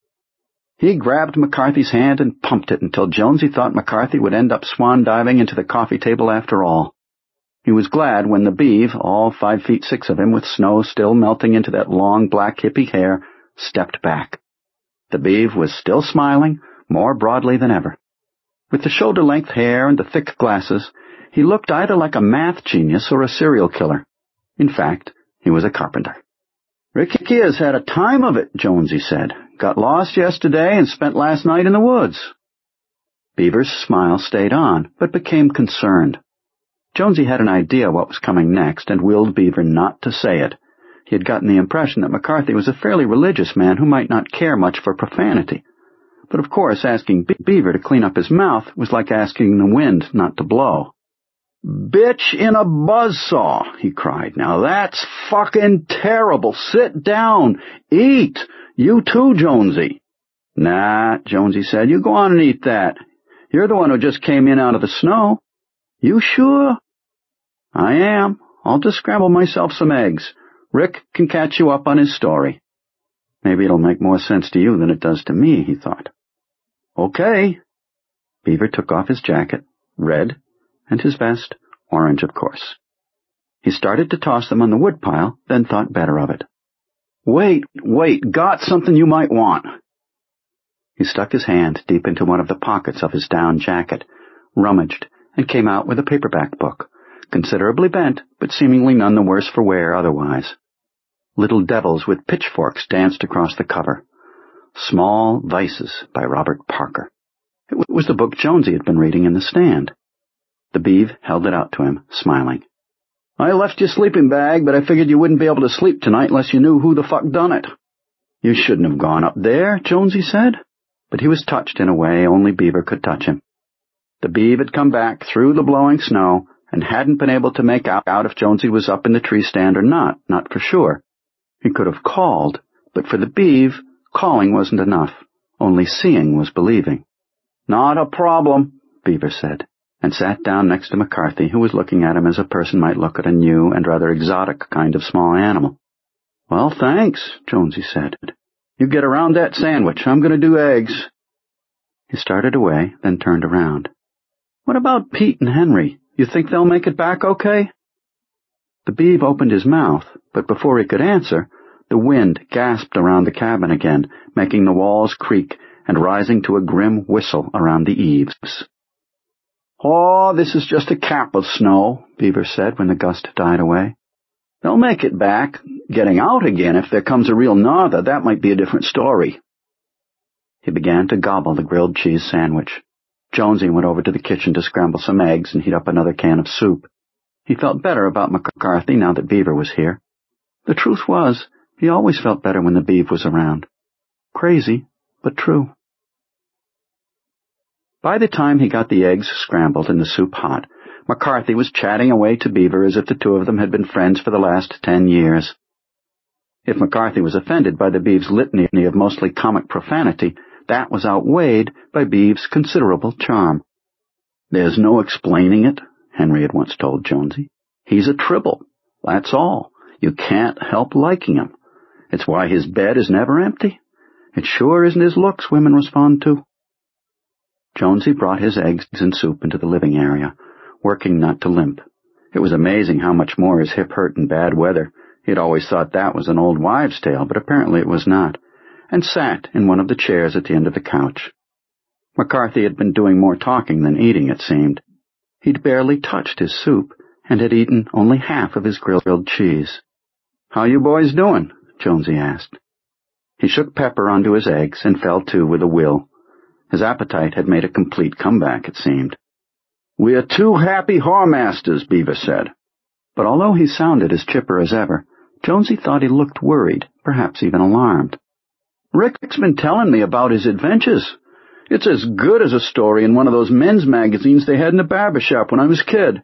He grabbed McCarthy's hand and pumped it until Jonesy thought McCarthy would end up swan-diving into the coffee table after all. He was glad when the Beav, all five feet six of him with snow still melting into that long black hippie hair, stepped back. The Beav was still smiling, more broadly than ever. With the shoulder-length hair and the thick glasses, he looked either like a math genius or a serial killer. In fact, he was a carpenter. Ricky has had a time of it, Jonesy said. Got lost yesterday and spent last night in the woods. Beaver's smile stayed on, but became concerned. Jonesy had an idea what was coming next and willed Beaver not to say it. He had gotten the impression that McCarthy was a fairly religious man who might not care much for profanity. But of course, asking Be- Beaver to clean up his mouth was like asking the wind not to blow. Bitch in a buzzsaw, he cried. Now that's fucking terrible. Sit down. Eat. You too, Jonesy. Nah, Jonesy said. You go on and eat that. You're the one who just came in out of the snow. You sure? I am. I'll just scramble myself some eggs. Rick can catch you up on his story. Maybe it'll make more sense to you than it does to me, he thought. Okay. Beaver took off his jacket, red, and his vest, orange, of course. He started to toss them on the woodpile, then thought better of it. Wait, wait, got something you might want. He stuck his hand deep into one of the pockets of his down jacket, rummaged, and came out with a paperback book, considerably bent, but seemingly none the worse for wear otherwise. Little devils with pitchforks danced across the cover. Small Vices by Robert Parker. It was the book Jonesy had been reading in the stand. The Beeve held it out to him, smiling. I left your sleeping bag, but I figured you wouldn't be able to sleep tonight unless you knew who the fuck done it. You shouldn't have gone up there, Jonesy said, but he was touched in a way only Beaver could touch him. The Beeve had come back through the blowing snow and hadn't been able to make out if Jonesy was up in the tree stand or not, not for sure. He could have called, but for the Beeve, calling wasn't enough. Only seeing was believing. Not a problem, Beaver said, and sat down next to McCarthy, who was looking at him as a person might look at a new and rather exotic kind of small animal. Well, thanks, Jonesy said. You get around that sandwich. I'm going to do eggs. He started away, then turned around. What about Pete and Henry? You think they'll make it back okay? The Beeve opened his mouth, but before he could answer, the wind gasped around the cabin again, making the walls creak and rising to a grim whistle around the eaves. Oh, this is just a cap of snow, Beaver said when the gust died away. They'll make it back. Getting out again, if there comes a real nother, that might be a different story. He began to gobble the grilled cheese sandwich. Jonesy went over to the kitchen to scramble some eggs and heat up another can of soup. He felt better about McCarthy now that Beaver was here. The truth was, he always felt better when the Beeve was around. Crazy, but true. By the time he got the eggs scrambled and the soup hot, McCarthy was chatting away to Beaver as if the two of them had been friends for the last ten years. If McCarthy was offended by the Beeve's litany of mostly comic profanity, that was outweighed by Beeve's considerable charm. There's no explaining it, Henry had once told Jonesy. He's a tribble, that's all. You can't help liking him. It's why his bed is never empty. It sure isn't his looks women respond to. Jonesy brought his eggs and soup into the living area, working not to limp. It was amazing how much more his hip hurt in bad weather. He had always thought that was an old wives' tale, but apparently it was not, and sat in one of the chairs at the end of the couch. McCarthy had been doing more talking than eating, it seemed. He'd barely touched his soup, and had eaten only half of his grilled cheese. How you boys doing? Jonesy asked. He shook pepper onto his eggs and fell to with a will. His appetite had made a complete comeback, it seemed. We're two happy whoremasters, Beaver said. But although he sounded as chipper as ever, Jonesy thought he looked worried, perhaps even alarmed. Rick's been telling me about his adventures. It's as good as a story in one of those men's magazines they had in the barber shop when I was a kid.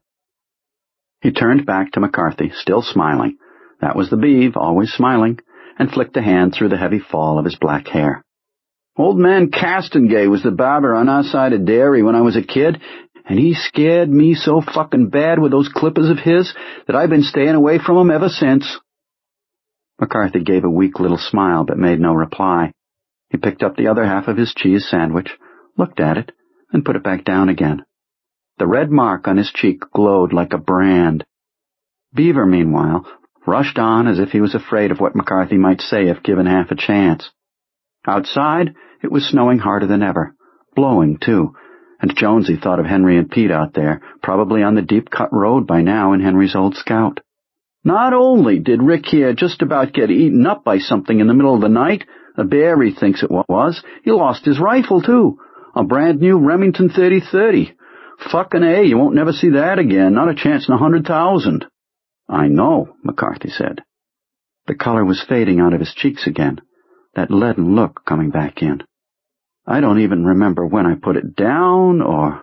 He turned back to McCarthy, still smiling. That was the Beeve, always smiling, and flicked a hand through the heavy fall of his black hair. Old man Castengay was the barber on our side of Derry when I was a kid, and he scared me so fucking bad with those clippers of his that I've been staying away from him ever since. McCarthy gave a weak little smile but made no reply. He picked up the other half of his cheese sandwich, looked at it, and put it back down again. The red mark on his cheek glowed like a brand. Beaver, meanwhile, rushed on as if he was afraid of what McCarthy might say if given half a chance. Outside, it was snowing harder than ever, blowing, too, and Jonesy thought of Henry and Pete out there, probably on the deep-cut road by now in Henry's old Scout. Not only did Rick here just about get eaten up by something in the middle of the night, a bear he thinks it was, he lost his rifle, too, a brand-new Remington thirty thirty. Fucking A, you won't never see that again, not a chance in a hundred thousand. I know, McCarthy said. The color was fading out of his cheeks again, that leaden look coming back in. I don't even remember when I put it down, or...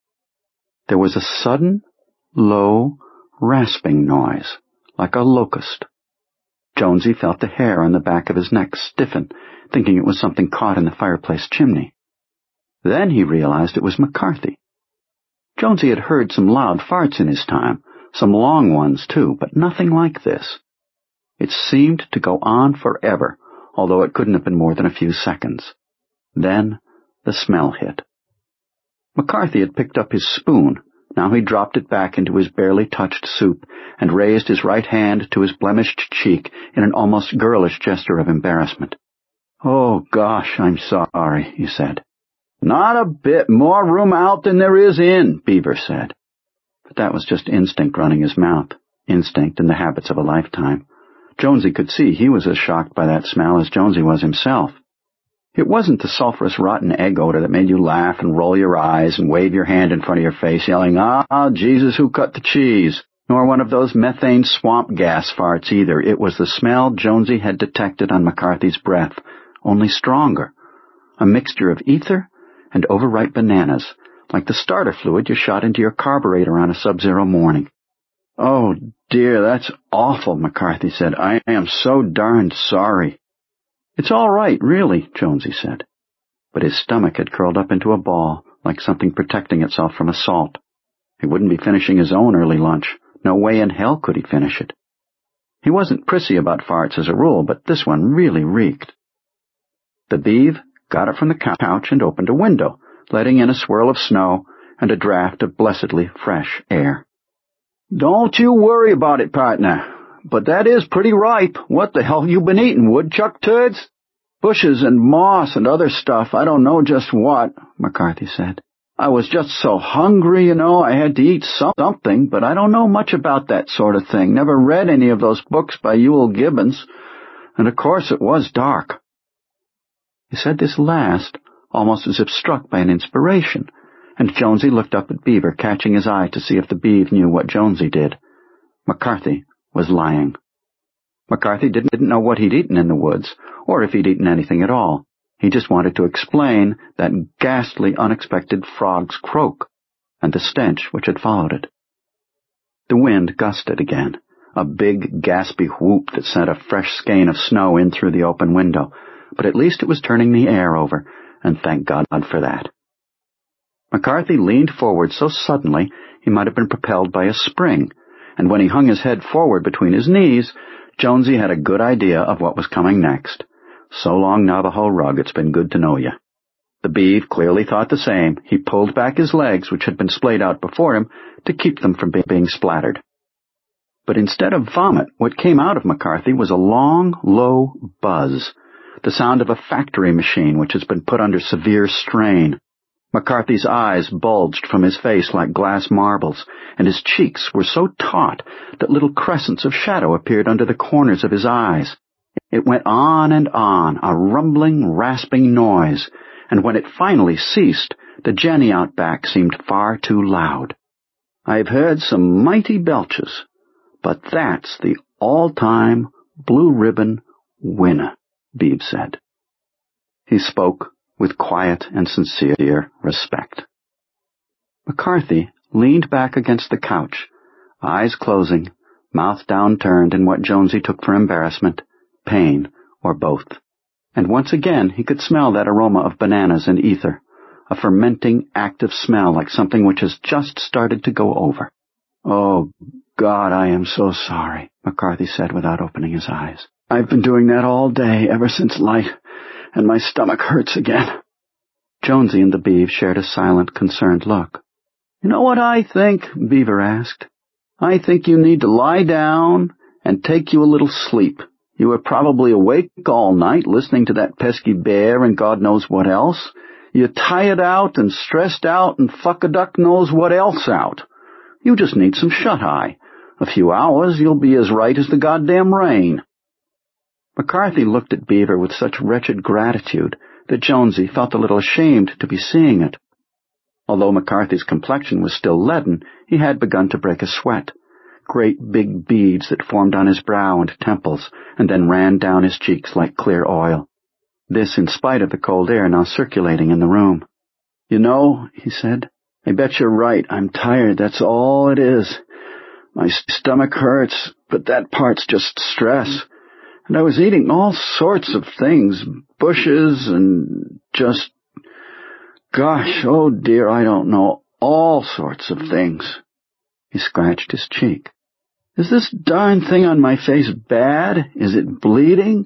There was a sudden, low, rasping noise, like a locust. Jonesy felt the hair on the back of his neck stiffen, thinking it was something caught in the fireplace chimney. Then he realized it was McCarthy. Jonesy had heard some loud farts in his time, some long ones, too, but nothing like this. It seemed to go on forever, although it couldn't have been more than a few seconds. Then the smell hit. McCarthy had picked up his spoon. Now he dropped it back into his barely touched soup and raised his right hand to his blemished cheek in an almost girlish gesture of embarrassment. Oh, gosh, I'm sorry, he said. Not a bit. More room out than there is in, Beaver said. But that was just instinct running his mouth. Instinct and the habits of a lifetime. Jonesy could see he was as shocked by that smell as Jonesy was himself. It wasn't the sulphurous rotten egg odor that made you laugh and roll your eyes and wave your hand in front of your face yelling, "Ah, Jesus, who cut the cheese?" Nor one of those methane swamp gas farts either. It was the smell Jonesy had detected on McCarthy's breath, only stronger. A mixture of ether and overripe bananas, like the starter fluid you shot into your carburetor on a sub-zero morning. "Oh, dear, that's awful," McCarthy said. "I am so darned sorry." "It's all right, really," Jonesy said. But his stomach had curled up into a ball, like something protecting itself from assault. He wouldn't be finishing his own early lunch. No way in hell could he finish it. He wasn't prissy about farts as a rule, but this one really reeked. The beeve got it from the couch and opened a window, letting in a swirl of snow and a draft of blessedly fresh air. "Don't you worry about it, partner. But that is pretty ripe. What the hell you been eating, woodchuck turds? Bushes and moss and other stuff, I don't know just what," McCarthy said. "I was just so hungry, you know, I had to eat something, but I don't know much about that sort of thing. Never read any of those books by Ewell Gibbons. And of course it was dark." He said this last, almost as if struck by an inspiration, and Jonesy looked up at Beaver, catching his eye to see if the beeve knew what Jonesy did. McCarthy was lying. McCarthy didn't know what he'd eaten in the woods, or if he'd eaten anything at all. He just wanted to explain that ghastly, unexpected frog's croak, and the stench which had followed it. The wind gusted again, a big, gaspy whoop that sent a fresh skein of snow in through the open window, but at least it was turning the air over, and thank God for that. McCarthy leaned forward so suddenly he might have been propelled by a spring, and when he hung his head forward between his knees, Jonesy had a good idea of what was coming next. "So long, Navajo Rug, it's been good to know you." The beeve clearly thought the same. He pulled back his legs, which had been splayed out before him, to keep them from being splattered. But instead of vomit, what came out of McCarthy was a long, low buzz, the sound of a factory machine which has been put under severe strain. McCarthy's eyes bulged from his face like glass marbles, and his cheeks were so taut that little crescents of shadow appeared under the corners of his eyes. It went on and on, a rumbling, rasping noise, and when it finally ceased, the Jenny out back seemed far too loud. "I've heard some mighty belches, but that's the all-time blue-ribbon winner," Beebe said. He spoke with quiet and sincere respect. McCarthy leaned back against the couch, eyes closing, mouth downturned in what Jonesy took for embarrassment, pain, or both. And once again he could smell that aroma of bananas and ether, a fermenting, active smell like something which has just started to go over. "Oh, God, I am so sorry," McCarthy said without opening his eyes. "I've been doing that all day, ever since light, and my stomach hurts again." Jonesy and the beeve shared a silent, concerned look. "You know what I think?" Beaver asked. "I think you need to lie down and take you a little sleep. You were probably awake all night listening to that pesky bear and God knows what else. You're tired out and stressed out and fuck-a-duck knows what else out. You just need some shut-eye. A few hours, you'll be as right as the goddamn rain." McCarthy looked at Beaver with such wretched gratitude that Jonesy felt a little ashamed to be seeing it. Although McCarthy's complexion was still leaden, he had begun to break a sweat, great big beads that formed on his brow and temples and then ran down his cheeks like clear oil. This in spite of the cold air now circulating in the room. "You know," he said, "I bet you're right. I'm tired, that's all it is. My stomach hurts, but that part's just stress. And I was eating all sorts of things, bushes and just, gosh, oh dear, I don't know, all sorts of things." He scratched his cheek. "Is this darn thing on my face bad? Is it bleeding?"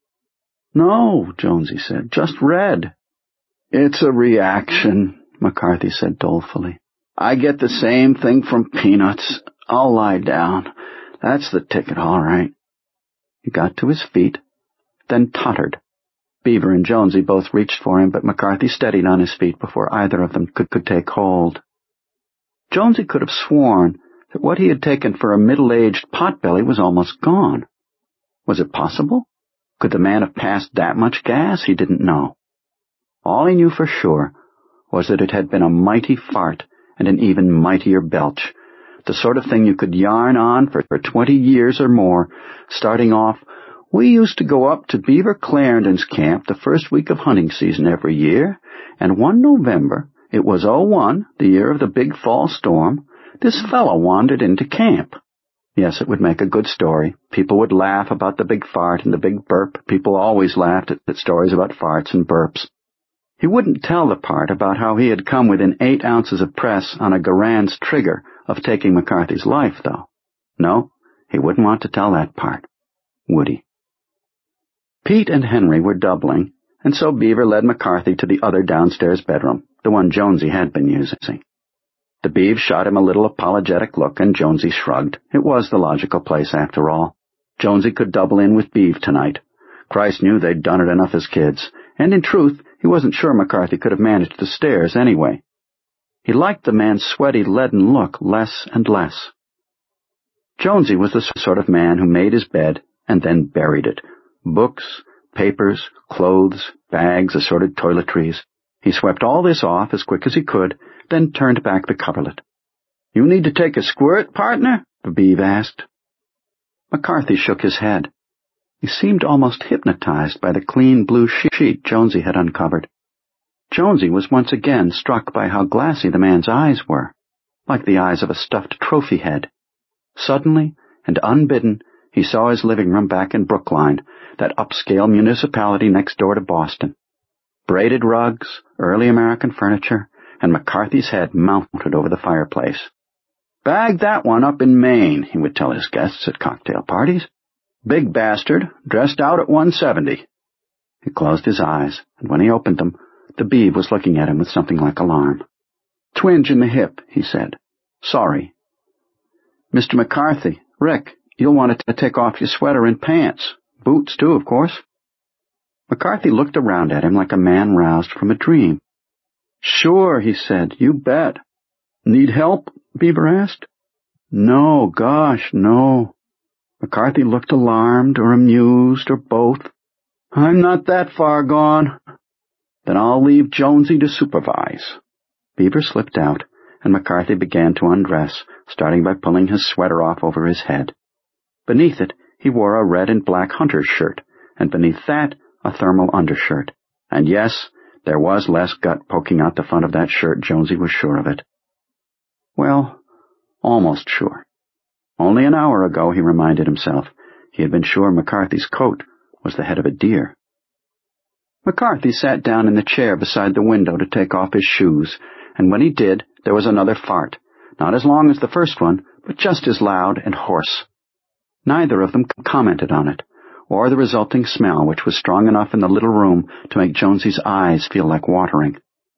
"No," Jonesy said, "just red." "It's a reaction," McCarthy said dolefully. "I get the same thing from peanuts. I'll lie down. That's the ticket, all right." He got to his feet, then tottered. Beaver and Jonesy both reached for him, but McCarthy steadied on his feet before either of them could, could take hold. Jonesy could have sworn that what he had taken for a middle-aged potbelly was almost gone. Was it possible? Could the man have passed that much gas? He didn't know. All he knew for sure was that it had been a mighty fart and an even mightier belch, the sort of thing you could yarn on for, for twenty years or more, starting off, "We used to go up to Beaver Clarendon's camp the first week of hunting season every year, and one November, it was oh one, the year of the big fall storm, this fellow wandered into camp." Yes, it would make a good story. People would laugh about the big fart and the big burp. People always laughed at, at stories about farts and burps. He wouldn't tell the part about how he had come within eight ounces of press on a Garand's trigger of taking McCarthy's life, though. No, he wouldn't want to tell that part, would he? Pete and Henry were doubling, and so Beaver led McCarthy to the other downstairs bedroom, the one Jonesy had been using. The Beav shot him a little apologetic look, and Jonesy shrugged. It was the logical place, after all. Jonesy could double in with Beav tonight. Christ knew they'd done it enough as kids, and in truth, he wasn't sure McCarthy could have managed the stairs anyway. He liked the man's sweaty, leaden look less and less. Jonesy was the sort of man who made his bed and then buried it. Books, papers, clothes, bags, assorted toiletries. He swept all this off as quick as he could, then turned back the coverlet. "You need to take a squirt, partner?" the Beav asked. McCarthy shook his head. He seemed almost hypnotized by the clean blue sheet Jonesy had uncovered. Jonesy was once again struck by how glassy the man's eyes were, like the eyes of a stuffed trophy head. Suddenly, and unbidden, he saw his living room back in Brookline, that upscale municipality next door to Boston. Braided rugs, early American furniture, and McCarthy's head mounted over the fireplace. "Bagged that one up in Maine," he would tell his guests at cocktail parties. "Big bastard, dressed out at one seventy. He closed his eyes, and when he opened them, the Beav was looking at him with something like alarm. "Twinge in the hip," he said. "Sorry." "Mister McCarthy, Rick, you'll want to take off your sweater and pants. Boots, too, of course." McCarthy looked around at him like a man roused from a dream. "Sure," he said, "you bet." "Need help?" Beaver asked. "No, gosh, no." McCarthy looked alarmed or amused or both. "I'm not that far gone." "Then I'll leave Jonesy to supervise." Beaver slipped out, and McCarthy began to undress, starting by pulling his sweater off over his head. Beneath it, he wore a red and black hunter's shirt, and beneath that, a thermal undershirt. And yes, there was less gut poking out the front of that shirt, Jonesy was sure of it. Well, almost sure. Only an hour ago, he reminded himself, he had been sure McCarthy's coat was the head of a deer. McCarthy sat down in the chair beside the window to take off his shoes, and when he did, there was another fart, not as long as the first one, but just as loud and hoarse. Neither of them commented on it, or the resulting smell, which was strong enough in the little room to make Jonesy's eyes feel like watering.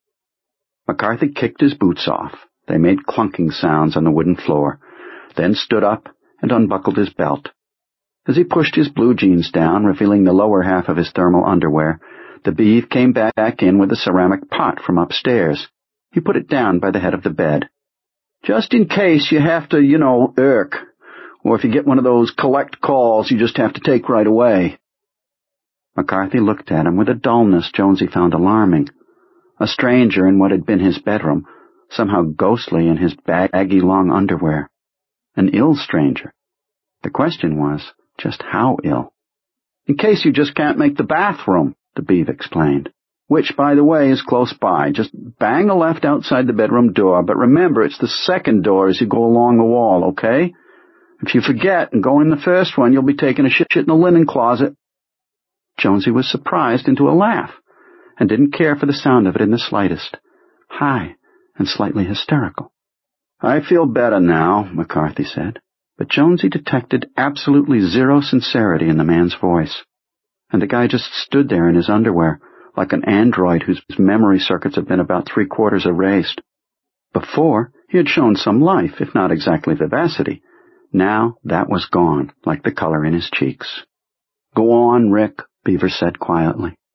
McCarthy kicked his boots off. They made clunking sounds on the wooden floor, then stood up and unbuckled his belt. As he pushed his blue jeans down, revealing the lower half of his thermal underwear, the Beav came back in with a ceramic pot from upstairs. He put it down by the head of the bed. "Just in case you have to, you know, irk, or if you get one of those collect calls you just have to take right away." McCarthy looked at him with a dullness Jonesy found alarming. A stranger in what had been his bedroom, somehow ghostly in his baggy long underwear. An ill stranger. The question was, just how ill? "In case you just can't make the bathroom," the Beav explained. "Which, by the way, is close by. Just bang a left outside the bedroom door, but remember it's the second door as you go along the wall, okay? If you forget and go in the first one, you'll be taking a shit in the linen closet." Jonesy was surprised into a laugh, and didn't care for the sound of it in the slightest. High and slightly hysterical. "I feel better now," McCarthy said, but Jonesy detected absolutely zero sincerity in the man's voice. And the guy just stood there in his underwear, like an android whose memory circuits had been about three-quarters erased. Before, he had shown some life, if not exactly vivacity. Now that was gone, like the color in his cheeks. "Go on, Rick," Beaver said quietly.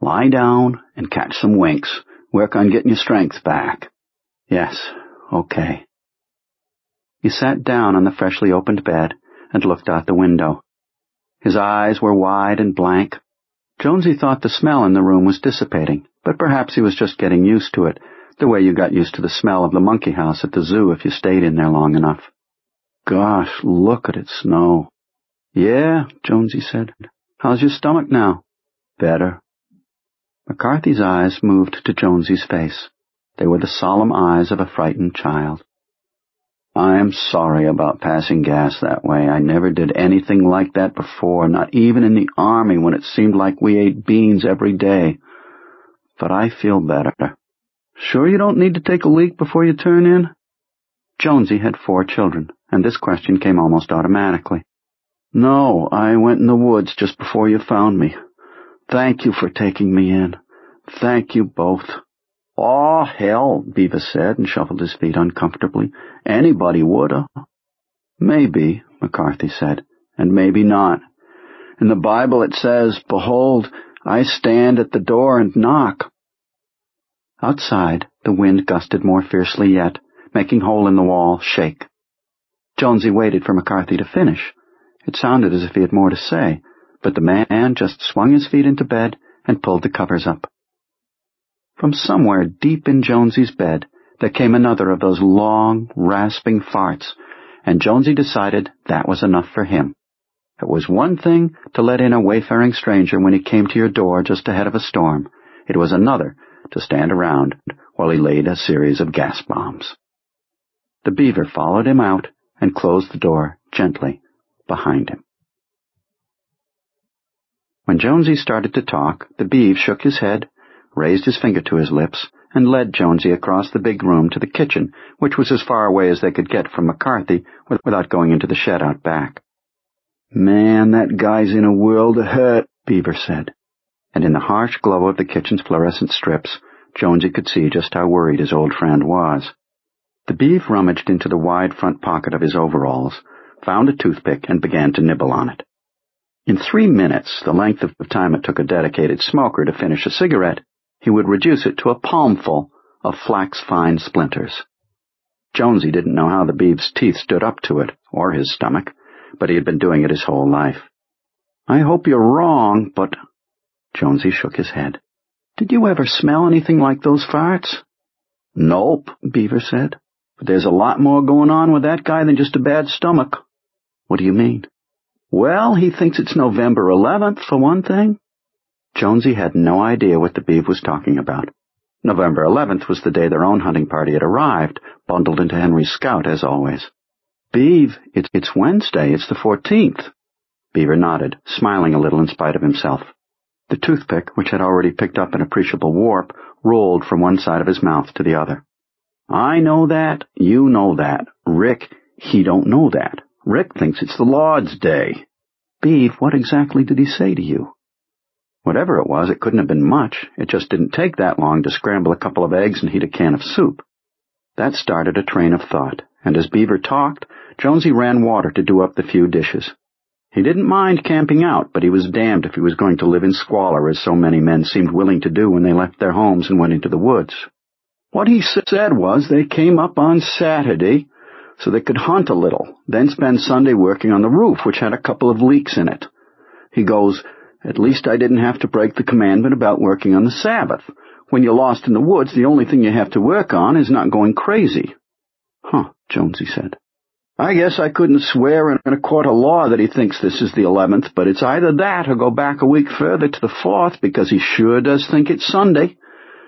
Lie down and catch some winks. Work on getting your strength back. Yes, okay. He sat down on the freshly opened bed and looked out the window. His eyes were wide and blank. Jonesy thought the smell in the room was dissipating, but perhaps he was just getting used to it, the way you got used to the smell of the monkey house at the zoo if you stayed in there long enough. Gosh, look at it snow. Yeah, Jonesy said. How's your stomach now? Better. McCarthy's eyes moved to Jonesy's face. They were the solemn eyes of a frightened child. I'm sorry about passing gas that way. I never did anything like that before, not even in the Army when it seemed like we ate beans every day. But I feel better. Sure you don't need to take a leak before you turn in? Jonesy had four children, and this question came almost automatically. No, I went in the woods just before you found me. Thank you for taking me in. Thank you both. Aw, hell, Beavis said and shuffled his feet uncomfortably. Anybody woulda. Maybe, McCarthy said, and maybe not. In the Bible it says, Behold, I stand at the door and knock. Outside, the wind gusted more fiercely yet, making hole in the wall shake. Jonesy waited for McCarthy to finish. It sounded as if he had more to say, but the man just swung his feet into bed and pulled the covers up. From somewhere deep in Jonesy's bed, there came another of those long, rasping farts, and Jonesy decided that was enough for him. It was one thing to let in a wayfaring stranger when he came to your door just ahead of a storm. It was another to stand around while he laid a series of gas bombs. The beaver followed him out and closed the door gently behind him. When Jonesy started to talk, the beaver shook his head, raised his finger to his lips, and led Jonesy across the big room to the kitchen, which was as far away as they could get from McCarthy without going into the shed out back. Man, that guy's in a world of hurt, Beaver said. And in the harsh glow of the kitchen's fluorescent strips, Jonesy could see just how worried his old friend was. The beaver rummaged into the wide front pocket of his overalls, found a toothpick, and began to nibble on it. In three minutes, the length of time it took a dedicated smoker to finish a cigarette, he would reduce it to a palmful of flax-fine splinters. Jonesy didn't know how the beaver's teeth stood up to it, or his stomach, but he had been doing it his whole life. I hope you're wrong, but... Jonesy shook his head. Did you ever smell anything like those farts? Nope, Beaver said. But there's a lot more going on with that guy than just a bad stomach. What do you mean? Well, he thinks it's November eleventh, for one thing. Jonesy had no idea what the beaver was talking about. November eleventh was the day their own hunting party had arrived, bundled into Henry's Scout, as always. Beav, it's, it's Wednesday, it's the fourteenth. Beaver nodded, smiling a little in spite of himself. The toothpick, which had already picked up an appreciable warp, rolled from one side of his mouth to the other. I know that, you know that. Rick, he don't know that. Rick thinks it's the Lord's Day. Beav, what exactly did he say to you? Whatever it was, it couldn't have been much. It just didn't take that long to scramble a couple of eggs and heat a can of soup. That started a train of thought, and as Beaver talked, Jonesy ran water to do up the few dishes. He didn't mind camping out, but he was damned if he was going to live in squalor, as so many men seemed willing to do when they left their homes and went into the woods. What he said was they came up on Saturday so they could hunt a little, then spend Sunday working on the roof, which had a couple of leaks in it. He goes, at least I didn't have to break the commandment about working on the Sabbath. When you're lost in the woods, the only thing you have to work on is not going crazy. Huh, Jonesy said. I guess I couldn't swear in a court of law that he thinks this is the eleventh, but it's either that or go back a week further to the fourth, because he sure does think it's Sunday.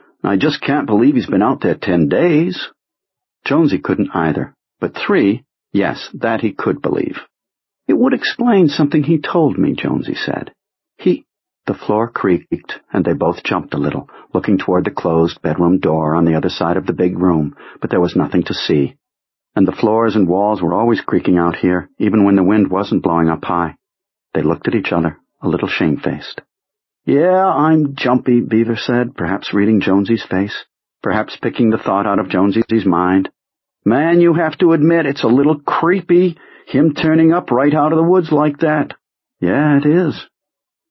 I just can't believe he's been out there ten days. Jonesy couldn't either, but three, yes, that he could believe. It would explain something he told me, Jonesy said. He... The floor creaked, and they both jumped a little, looking toward the closed bedroom door on the other side of the big room, but there was nothing to see. And the floors and walls were always creaking out here, even when the wind wasn't blowing up high. They looked at each other, a little shamefaced. Yeah, I'm jumpy, Beaver said, perhaps reading Jonesy's face, perhaps picking the thought out of Jonesy's mind. Man, you have to admit it's a little creepy, him turning up right out of the woods like that. Yeah, it is.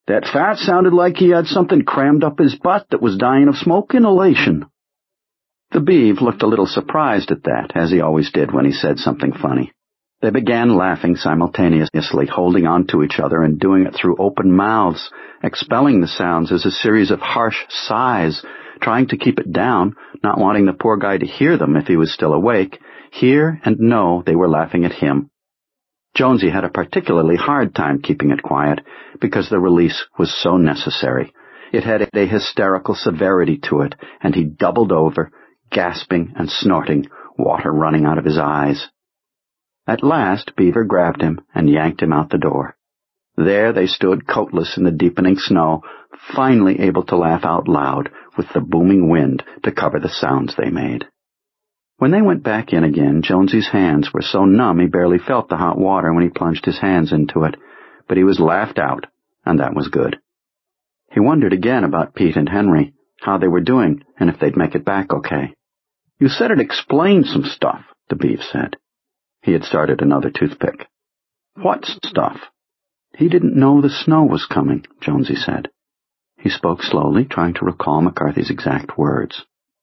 That fat sounded like he had something crammed up his butt that was dying of smoke inhalation. The Beav looked a little surprised at that, as he always did when he said something funny. They began laughing simultaneously, holding on to each other and doing it through open mouths, expelling the sounds as a series of harsh sighs, trying to keep it down, not wanting the poor guy to hear them if he was still awake, hear and know they were laughing at him. Jonesy had a particularly hard time keeping it quiet, because the release was so necessary. It had a hysterical severity to it, and he doubled over, gasping and snorting, water running out of his eyes. At last, Beaver grabbed him and yanked him out the door. There they stood coatless in the deepening snow, finally able to laugh out loud with the booming wind to cover the sounds they made. When they went back in again, Jonesy's hands were so numb he barely felt the hot water when he plunged his hands into it, but he was laughed out, and that was good. He wondered again about Pete and Henry, how they were doing, and if they'd make it back okay. You said it explained some stuff, the Beav said. He had started another toothpick. What stuff? He didn't know the snow was coming, Jonesy said. He spoke slowly, trying to recall McCarthy's exact words.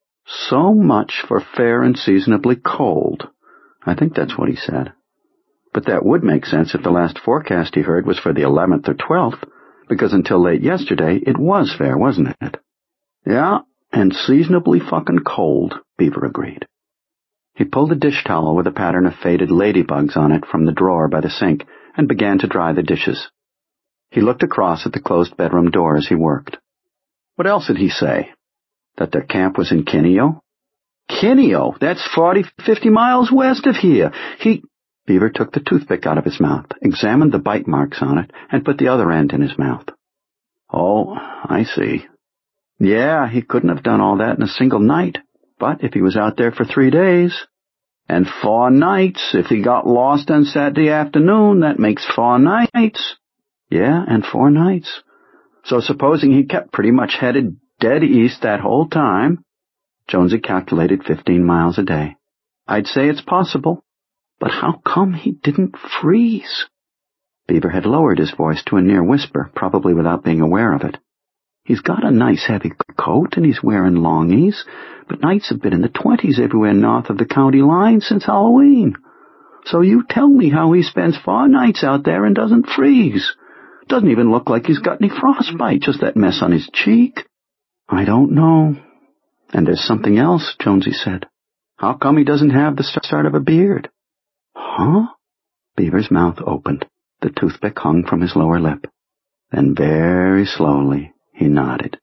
So much for fair and seasonably cold. I think that's what he said. But that would make sense if the last forecast he heard was for the eleventh or twelfth, because until late yesterday it was fair, wasn't it? Yeah, and seasonably fucking cold, Beaver agreed. He pulled a dish towel with a pattern of faded ladybugs on it from the drawer by the sink and began to dry the dishes. He looked across at the closed bedroom door as he worked. What else did he say? That their camp was in Kineo? Kineo? That's forty, fifty miles west of here. He... Beaver took the toothpick out of his mouth, examined the bite marks on it, and put the other end in his mouth. Oh, I see. Yeah, he couldn't have done all that in a single night. But if he was out there for three days, and four nights, if he got lost on Saturday afternoon, that makes four nights. Yeah, and four nights. So supposing he kept pretty much headed dead east that whole time, Jonesy calculated fifteen miles a day. I'd say it's possible, but how come he didn't freeze? Beaver had lowered his voice to a near whisper, probably without being aware of it. He's got a nice heavy coat, and he's wearing longies, but nights have been in the twenties everywhere north of the county line since Halloween. So you tell me how he spends four nights out there and doesn't freeze. Doesn't even look like he's got any frostbite, just that mess on his cheek. I don't know. And there's something else, Jonesy said. How come he doesn't have the start of a beard? Huh? Beaver's mouth opened. The toothpick hung from his lower lip. Then very slowly, he nodded.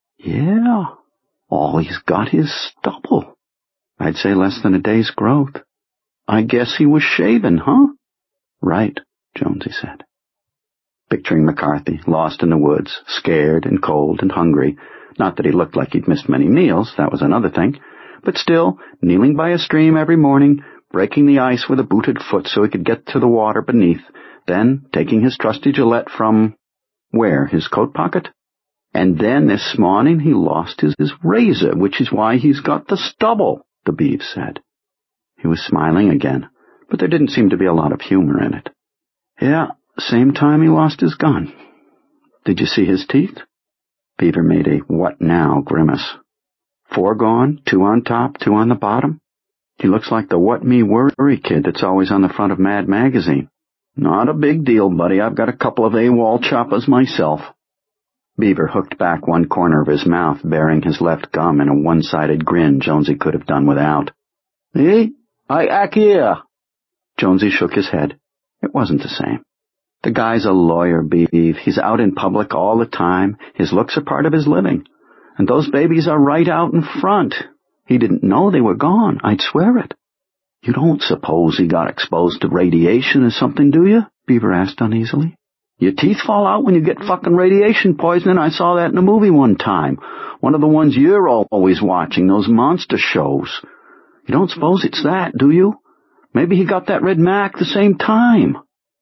Yeah, all he's got is stubble. I'd say less than a day's growth. I guess he was shaven, huh? Right, Jonesy said. Picturing McCarthy, lost in the woods, scared and cold and hungry, not that he looked like he'd missed many meals, that was another thing, but still, kneeling by a stream every morning, breaking the ice with a booted foot so he could get to the water beneath, then taking his trusty Gillette from, where, his coat pocket? And then this morning he lost his, his razor, which is why he's got the stubble, the Beav said. He was smiling again, but there didn't seem to be a lot of humor in it. Yeah, same time he lost his gun. Did you see his teeth? Beaver made a what now grimace. Four gone, two on top, two on the bottom. He looks like the what me worry kid that's always on the front of Mad Magazine. Not a big deal, buddy. I've got a couple of AWOL choppers myself. Beaver hooked back one corner of his mouth, baring his left gum in a one-sided grin Jonesy could have done without. Eh? I ack here. Jonesy shook his head. It wasn't the same. The guy's a lawyer, Beav. He's out in public all the time. His looks are part of his living. And those babies are right out in front. He didn't know they were gone. I'd swear it. You don't suppose he got exposed to radiation or something, do you? Beaver asked uneasily. Your teeth fall out when you get fucking radiation poisoning. I saw that in a movie one time. One of the ones you're always watching, those monster shows. You don't suppose it's that, do you? Maybe he got that red mac the same time.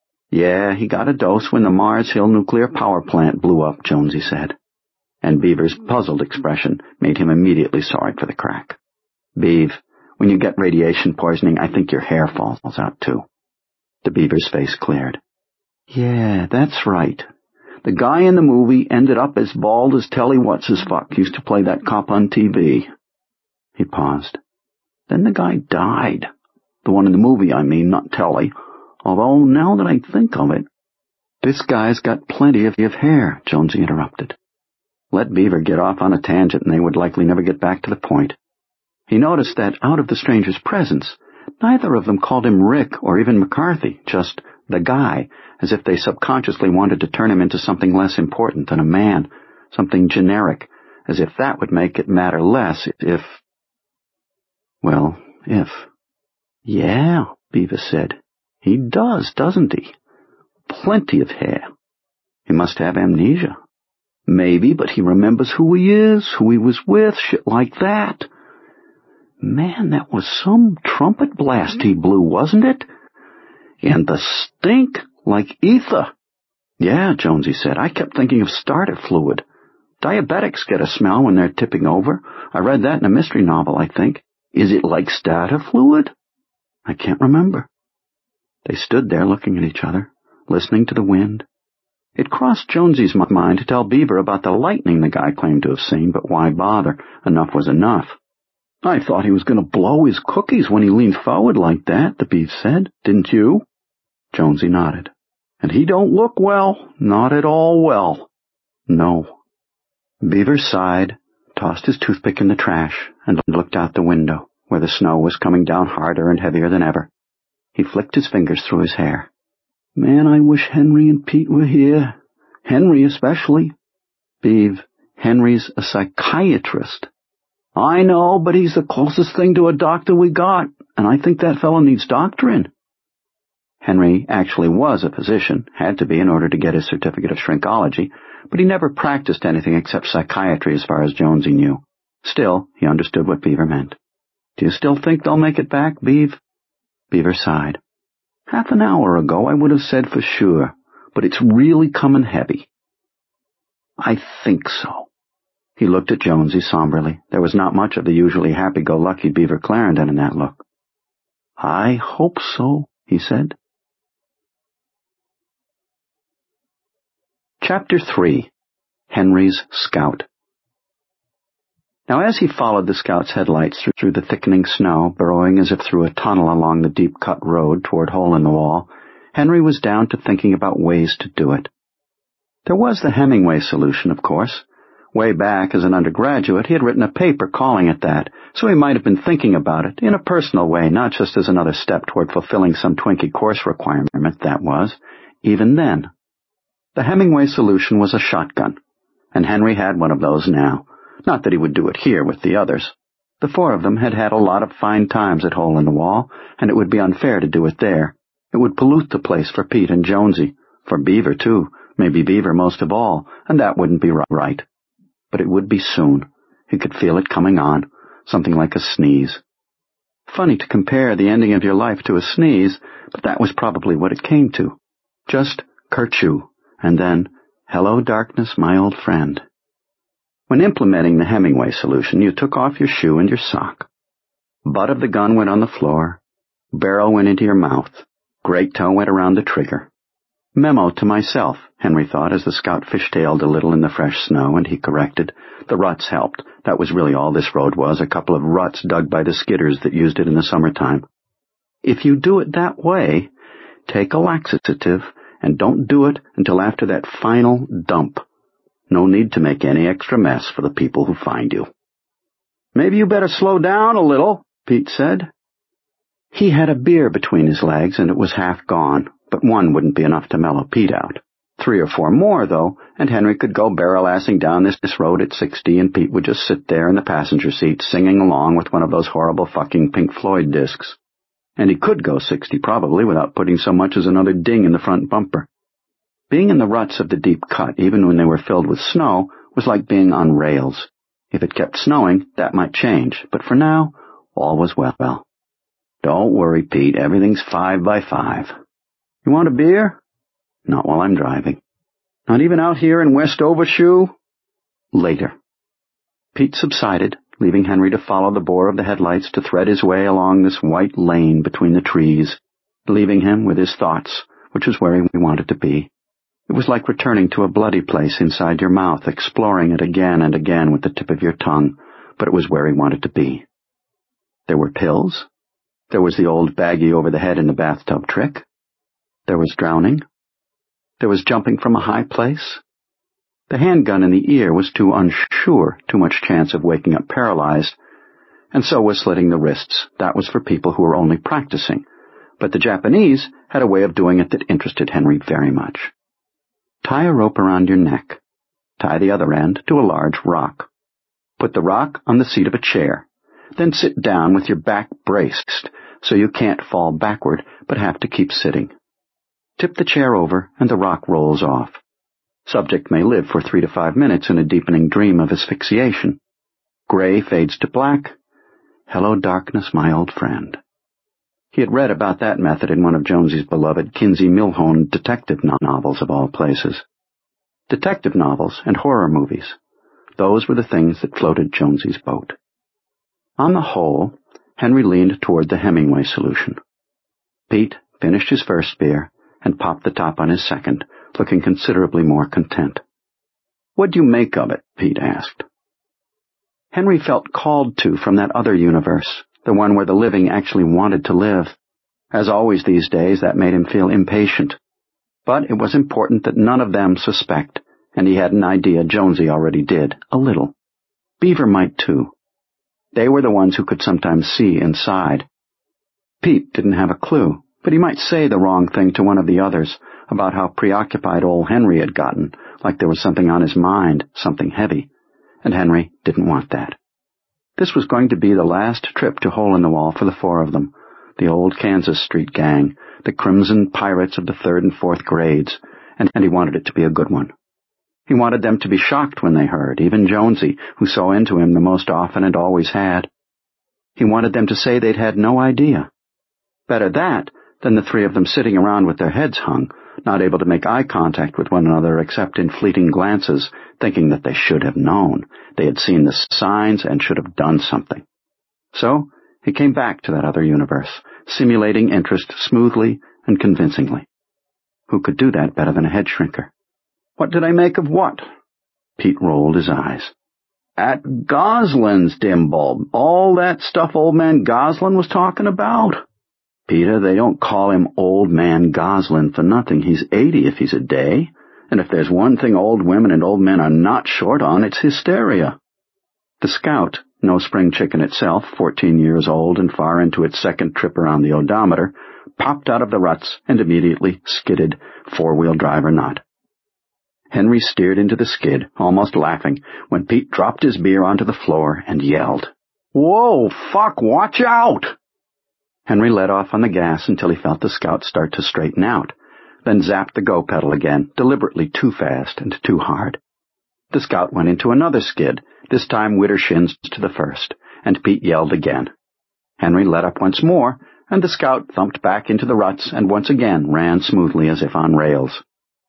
Yeah, he got a dose when the Mars Hill nuclear power plant blew up, Jonesy said. And Beaver's puzzled expression made him immediately sorry for the crack. Beav, when you get radiation poisoning, I think your hair falls out too. The Beaver's face cleared. Yeah, that's right. The guy in the movie ended up as bald as Telly What's-His-Fuck used to play that cop on T V. He paused. Then the guy died. The one in the movie, I mean, not Telly. Although, now that I think of it... This guy's got plenty of hair, Jonesy interrupted. Let Beaver get off on a tangent and they would likely never get back to the point. He noticed that, out of the stranger's presence, neither of them called him Rick or even McCarthy, just the guy, as if they subconsciously wanted to turn him into something less important than a man, something generic, as if that would make it matter less if... Well, if... Yeah, Beaver said. He does, doesn't he? Plenty of hair. He must have amnesia. Maybe, but he remembers who he is, who he was with, shit like that. Man, that was some trumpet blast he blew, wasn't it? And the stink, like ether. Yeah, Jonesy said. I kept thinking of starter fluid. Diabetics get a smell when they're tipping over. I read that in a mystery novel, I think. Is it like starter fluid? I can't remember. They stood there looking at each other, listening to the wind. It crossed Jonesy's mind to tell Beaver about the lightning the guy claimed to have seen, but why bother? Enough was enough. I thought he was going to blow his cookies when he leaned forward like that, the Beav said. Didn't you? Jonesy nodded. And he don't look well. Not at all well. No. Beaver sighed, tossed his toothpick in the trash, and looked out the window, where the snow was coming down harder and heavier than ever. He flicked his fingers through his hair. Man, I wish Henry and Pete were here. Henry especially. Beav, Henry's a psychiatrist. I know, but he's the closest thing to a doctor we got, and I think that fellow needs doctoring. Henry actually was a physician, had to be in order to get his certificate of shrinkology, but he never practiced anything except psychiatry as far as Jonesy knew. Still, he understood what Beaver meant. Do you still think they'll make it back, Beav? Beaver sighed. Half an hour ago I would have said for sure, but it's really coming heavy. I think so. He looked at Jonesy somberly. There was not much of the usually happy-go-lucky Beaver Clarendon in that look. I hope so, he said. Chapter three. Henry's Scout. Now, as he followed the scout's headlights through, through the thickening snow, burrowing as if through a tunnel along the deep-cut road toward Hole in the Wall, Henry was down to thinking about ways to do it. There was the Hemingway solution, of course. Way back as an undergraduate, he had written a paper calling it that, so he might have been thinking about it in a personal way, not just as another step toward fulfilling some Twinkie course requirement, that was, even then. The Hemingway solution was a shotgun, and Henry had one of those now. Not that he would do it here with the others. The four of them had had a lot of fine times at Hole in the Wall, and it would be unfair to do it there. It would pollute the place for Pete and Jonesy, for Beaver, too, maybe Beaver most of all, and that wouldn't be right. But it would be soon. He could feel it coming on, something like a sneeze. Funny to compare the ending of your life to a sneeze, but that was probably what it came to. Just kerchoo, and then, hello darkness, my old friend. When implementing the Hemingway solution, you took off your shoe and your sock. Butt of the gun went on the floor. Barrel went into your mouth. Great toe went around the trigger. Memo to myself, Henry thought, as the scout fishtailed a little in the fresh snow, and he corrected. The ruts helped. That was really all this road was, a couple of ruts dug by the skidders that used it in the summertime. If you do it that way, take a laxative, and don't do it until after that final dump. No need to make any extra mess for the people who find you. Maybe you better slow down a little, Pete said. He had a beer between his legs, and it was half gone, but one wouldn't be enough to mellow Pete out. Three or four more, though, and Henry could go barrel-assing down this, this road at sixty, and Pete would just sit there in the passenger seat singing along with one of those horrible fucking Pink Floyd discs. And he could go sixty, probably, without putting so much as another ding in the front bumper. Being in the ruts of the deep cut, even when they were filled with snow, was like being on rails. If it kept snowing, that might change, but for now, all was well. Don't worry, Pete, everything's five by five. You want a beer? Not while I'm driving. Not even out here in West Overshoe? Later. Pete subsided, leaving Henry to follow the bore of the headlights to thread his way along this white lane between the trees, leaving him with his thoughts, which was where he wanted to be. It was like returning to a bloody place inside your mouth, exploring it again and again with the tip of your tongue, but it was where he wanted to be. There were pills. There was the old baggie over the head in the bathtub trick. There was drowning. There was jumping from a high place. The handgun in the ear was too unsure, too much chance of waking up paralyzed, and so was slitting the wrists. That was for people who were only practicing, but the Japanese had a way of doing it that interested Henry very much. Tie a rope around your neck. Tie the other end to a large rock. Put the rock on the seat of a chair. Then sit down with your back braced so you can't fall backward but have to keep sitting. Tip the chair over and the rock rolls off. Subject may live for three to five minutes in a deepening dream of asphyxiation. Gray fades to black. Hello, darkness, my old friend. He had read about that method in one of Jonesy's beloved Kinsey Millhone detective novels of all places. Detective novels and horror movies. Those were the things that floated Jonesy's boat. On the whole, Henry leaned toward the Hemingway solution. Pete finished his first beer and popped the top on his second, looking considerably more content. "What do you make of it?" Pete asked. Henry felt called to from that other universe, the one where the living actually wanted to live. As always these days, that made him feel impatient. But it was important that none of them suspect, and he had an idea Jonesy already did, a little. Beaver might too. They were the ones who could sometimes see inside. Pete didn't have a clue, but he might say the wrong thing to one of the others about how preoccupied old Henry had gotten, like there was something on his mind, something heavy, and Henry didn't want that. This was going to be the last trip to Hole in the Wall for the four of them, the old Kansas Street gang, the crimson pirates of the third and fourth grades, and, and he wanted it to be a good one. He wanted them to be shocked when they heard, even Jonesy, who saw into him the most often and always had. He wanted them to say they'd had no idea. Better that than the three of them sitting around with their heads hung, not able to make eye contact with one another except in fleeting glances, thinking that they should have known. They had seen the signs and should have done something. So he came back to that other universe, simulating interest smoothly and convincingly. Who could do that better than a head shrinker? "What did I make of what?" Pete rolled his eyes. "At Goslin's, dim bulb. All that stuff old man Goslin was talking about?" "Peter, they don't call him Old Man Goslin for nothing. He's eighty if he's a day. And if there's one thing old women and old men are not short on, it's hysteria." The Scout, no spring chicken itself, fourteen years old and far into its second trip around the odometer, popped out of the ruts and immediately skidded, four-wheel drive or not. Henry steered into the skid, almost laughing, when Pete dropped his beer onto the floor and yelled, "Whoa, fuck, watch out!" Henry let off on the gas until he felt the Scout start to straighten out, then zapped the go pedal again, deliberately too fast and too hard. The Scout went into another skid, this time Witter shins to the first, and Pete yelled again. Henry let up once more, and the Scout thumped back into the ruts and once again ran smoothly as if on rails.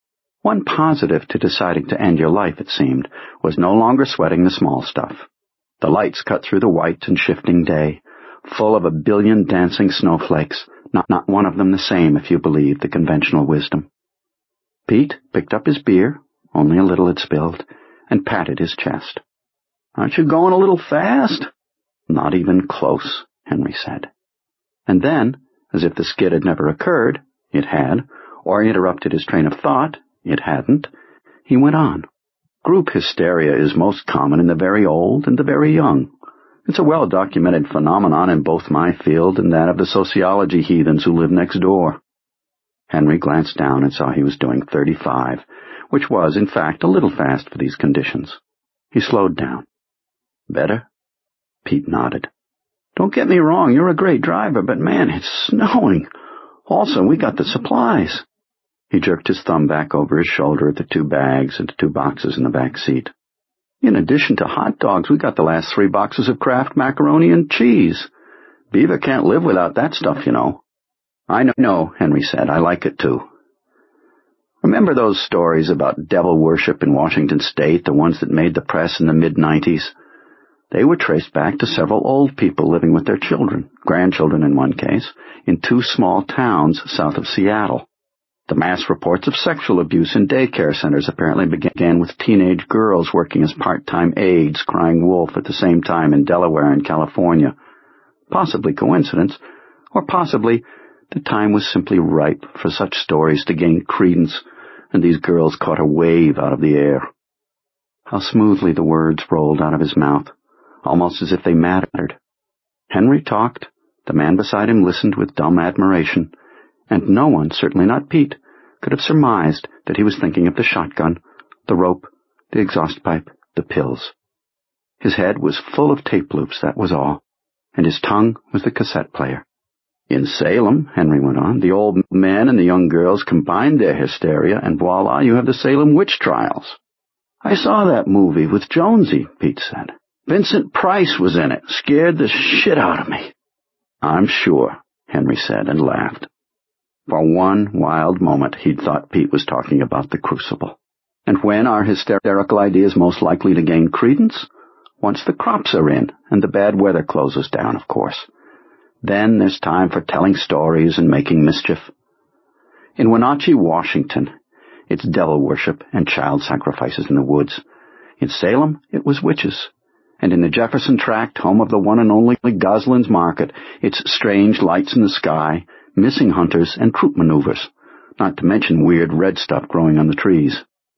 One positive to deciding to end your life, it seemed, was no longer sweating the small stuff. The lights cut through the white and shifting day, full of a billion dancing snowflakes, not, not one of them the same if you believe the conventional wisdom. Pete picked up his beer, only a little had spilled, and patted his chest. "Aren't you going a little fast?" "Not even close," Henry said. And then, as if the skid had never occurred, it had, or interrupted his train of thought, it hadn't, he went on. "Group hysteria is most common in the very old and the very young. It's a well-documented phenomenon in both my field and that of the sociology heathens who live next door." Henry glanced down and saw he was doing thirty-five, which was, in fact, a little fast for these conditions. He slowed down. "Better?" Pete nodded. "Don't get me wrong, you're a great driver, but man, it's snowing. Also, we got the supplies." He jerked his thumb back over his shoulder at the two bags and two boxes in the back seat. "In addition to hot dogs, we got the last three boxes of Kraft macaroni and cheese. Beaver can't live without that stuff, you know." "I know," Henry said. "I like it, too." Remember those stories about devil worship in Washington State, the ones that made the press in the mid nineties? They were traced back to several old people living with their children, grandchildren in one case, in two small towns south of Seattle. The mass reports of sexual abuse in daycare centers apparently began with teenage girls working as part-time aides crying wolf at the same time in Delaware and California. Possibly coincidence, or possibly the time was simply ripe for such stories to gain credence, and these girls caught a wave out of the air. How smoothly the words rolled out of his mouth, almost as if they mattered. Henry talked, the man beside him listened with dumb admiration, and no one, certainly not Pete, could have surmised that he was thinking of the shotgun, the rope, the exhaust pipe, the pills. His head was full of tape loops, that was all, and his tongue was the cassette player. In Salem, Henry went on, the old men and the young girls combined their hysteria, and voila, you have the Salem witch trials. I saw that movie with Jonesy, Pete said. Vincent Price was in it, scared the shit out of me. I'm sure, Henry said, and laughed. For one wild moment he'd thought Pete was talking about the Crucible. And when are hysterical ideas most likely to gain credence? Once the crops are in, and the bad weather closes down, of course. Then there's time for telling stories and making mischief. In Wenatchee, Washington, it's devil worship and child sacrifices in the woods. In Salem, it was witches. And in the Jefferson Tract, home of the one and only Goslin's Market, it's strange lights in the sky, missing hunters, and troop maneuvers, not to mention weird red stuff growing on the trees.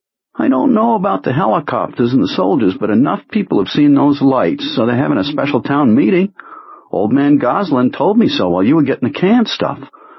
I don't know about the helicopters and the soldiers, but enough people have seen those lights, so they're having a special town meeting. Old man Goslin told me so while you were getting the canned stuff.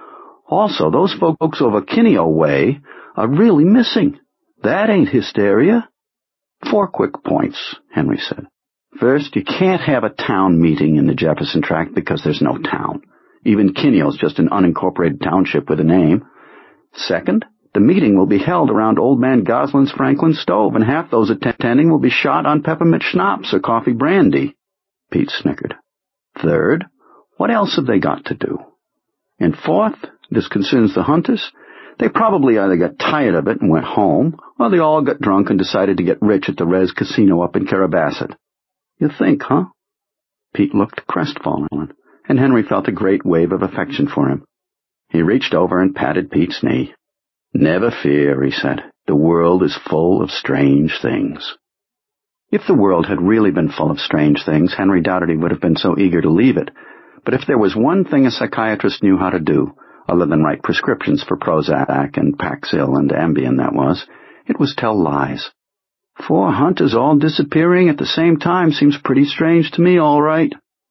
Also, those folks over Kineo Way are really missing. That ain't hysteria. Four quick points, Henry said. First, you can't have a town meeting in the Jefferson Tract because there's no town. Even Kineo's just an unincorporated township with a name. Second, the meeting will be held around Old Man Goslin's Franklin stove, and half those attending will be shot on peppermint schnapps or coffee brandy. Pete snickered. Third, what else have they got to do? And fourth, this concerns the hunters. They probably either got tired of it and went home, or they all got drunk and decided to get rich at the Rez Casino up in Carabasset. You think, huh? Pete looked crestfallen, and Henry felt a great wave of affection for him. He reached over and patted Pete's knee. Never fear, he said. The world is full of strange things. If the world had really been full of strange things, Henry doubted he would have been so eager to leave it. But if there was one thing a psychiatrist knew how to do, other than write prescriptions for Prozac and Paxil and Ambien, that was, it was tell lies. Four hunters all disappearing at the same time seems pretty strange to me, all right.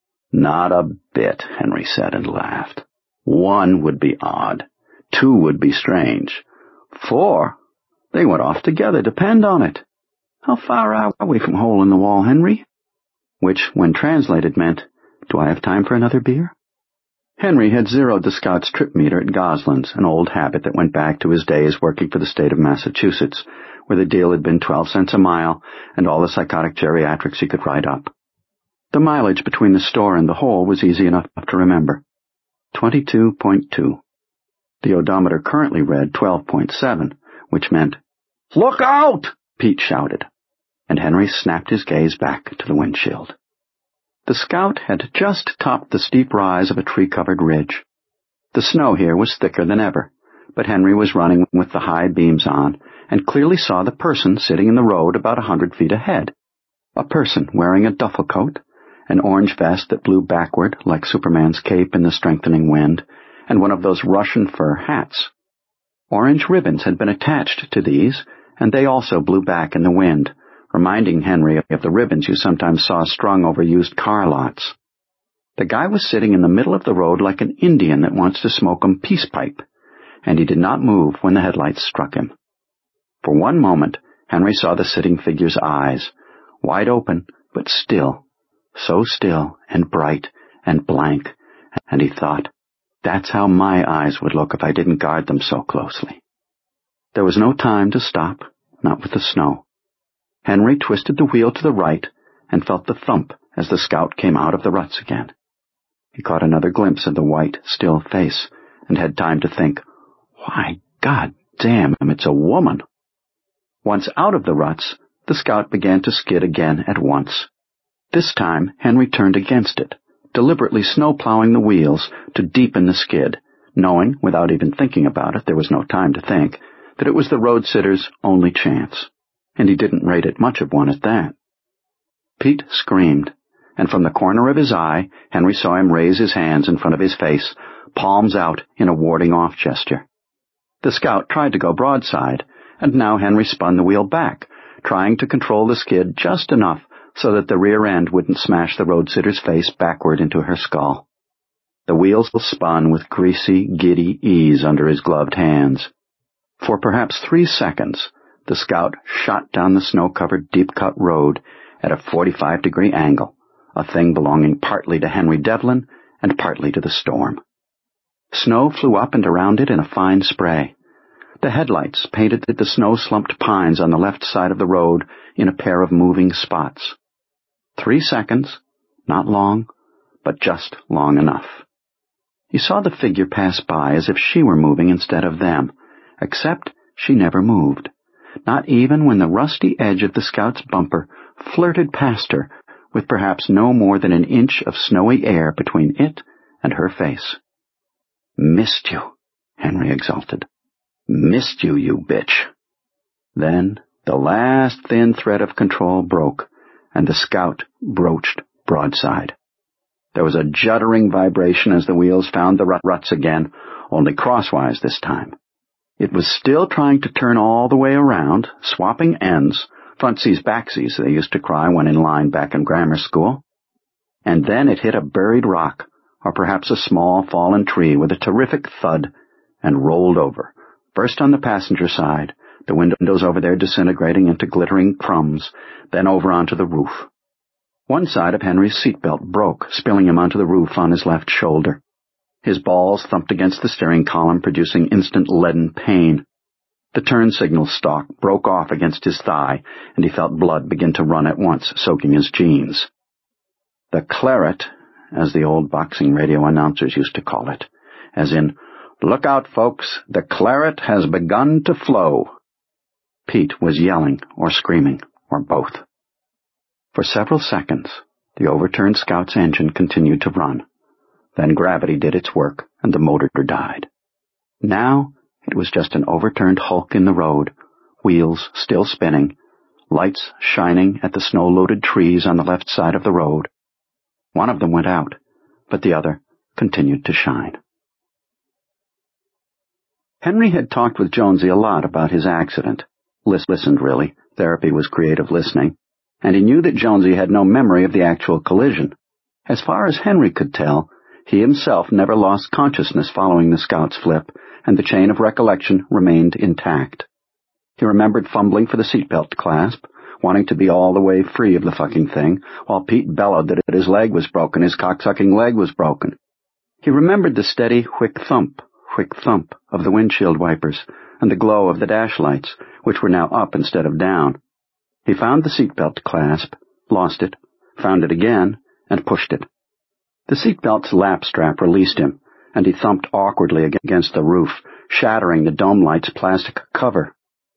Not a bit, Henry said and laughed. One would be odd. Two would be strange. Four? They went off together, depend on it. How far are we from Hole in the Wall, Henry? Which, when translated, meant, do I have time for another beer? Henry had zeroed the Scout's trip meter at Goslin's, an old habit that went back to his days working for the state of Massachusetts, where the deal had been twelve cents a mile and all the psychotic geriatrics he could write up. The mileage between the store and the hole was easy enough to remember. twenty-two point two. The odometer currently read twelve point seven, which meant, "Look out!" Pete shouted, and Henry snapped his gaze back to the windshield. The Scout had just topped the steep rise of a tree-covered ridge. The snow here was thicker than ever, but Henry was running with the high beams on and clearly saw the person sitting in the road about a hundred feet ahead. A person wearing a duffel coat, an orange vest that blew backward like Superman's cape in the strengthening wind, and one of those Russian fur hats. Orange ribbons had been attached to these, and they also blew back in the wind, reminding Henry of the ribbons you sometimes saw strung over used car lots. The guy was sitting in the middle of the road like an Indian that wants to smoke a peace pipe, and he did not move when the headlights struck him. For one moment, Henry saw the sitting figure's eyes, wide open, but still, so still and bright and blank, and he thought, that's how my eyes would look if I didn't guard them so closely. There was no time to stop, not with the snow. Henry twisted the wheel to the right and felt the thump as the Scout came out of the ruts again. He caught another glimpse of the white, still face and had time to think, why, God damn, it's a woman. Once out of the ruts, the Scout began to skid again at once. This time, Henry turned against it, deliberately snow-plowing the wheels to deepen the skid, knowing, without even thinking about it, there was no time to think, that it was the road-sitter's only chance, and he didn't rate it much of one at that. Pete screamed, and from the corner of his eye, Henry saw him raise his hands in front of his face, palms out in a warding-off gesture. The scout tried to go broadside, and now Henry spun the wheel back, trying to control the skid just enough so that the rear end wouldn't smash the road-sitter's face backward into her skull. The wheels spun with greasy, giddy ease under his gloved hands. For perhaps three seconds, the scout shot down the snow-covered, deep-cut road at a forty-five degree angle, a thing belonging partly to Henry Devlin and partly to the storm. Snow flew up and around it in a fine spray. The headlights painted the snow-slumped pines on the left side of the road in a pair of moving spots. Three seconds, not long, but just long enough. He saw the figure pass by as if she were moving instead of them, except she never moved, not even when the rusty edge of the scout's bumper flirted past her with perhaps no more than an inch of snowy air between it and her face. "Missed you," Henry exulted. "Missed you, you bitch." Then the last thin thread of control broke, and the scout broached broadside. There was a juddering vibration as the wheels found the ruts again, only crosswise this time. It was still trying to turn all the way around, swapping ends, frontsies backsies, they used to cry when in line back in grammar school. And then it hit a buried rock, or perhaps a small fallen tree, with a terrific thud, and rolled over, first on the passenger side, the windows over there disintegrating into glittering crumbs, then over onto the roof. One side of Henry's seatbelt broke, spilling him onto the roof on his left shoulder. His balls thumped against the steering column, producing instant leaden pain. The turn signal stalk broke off against his thigh, and he felt blood begin to run at once, soaking his jeans. The claret, as the old boxing radio announcers used to call it, as in, "Look out, folks, the claret has begun to flow." Pete was yelling or screaming, or both. For several seconds, the overturned Scout's engine continued to run. Then gravity did its work, and the motor died. Now it was just an overturned hulk in the road, wheels still spinning, lights shining at the snow-loaded trees on the left side of the road. One of them went out, but the other continued to shine. Henry had talked with Jonesy a lot about his accident. Listened, really. Therapy was creative listening. And he knew that Jonesy had no memory of the actual collision. As far as Henry could tell, he himself never lost consciousness following the Scout's flip, and the chain of recollection remained intact. He remembered fumbling for the seatbelt clasp, wanting to be all the way free of the fucking thing, while Pete bellowed that his leg was broken, his cocksucking leg was broken. He remembered the steady whick thump, whick thump of the windshield wipers, and the glow of the dash lights, which were now up instead of down. He found the seatbelt clasp, lost it, found it again, and pushed it. The seatbelt's lap strap released him, and he thumped awkwardly against the roof, shattering the dome light's plastic cover.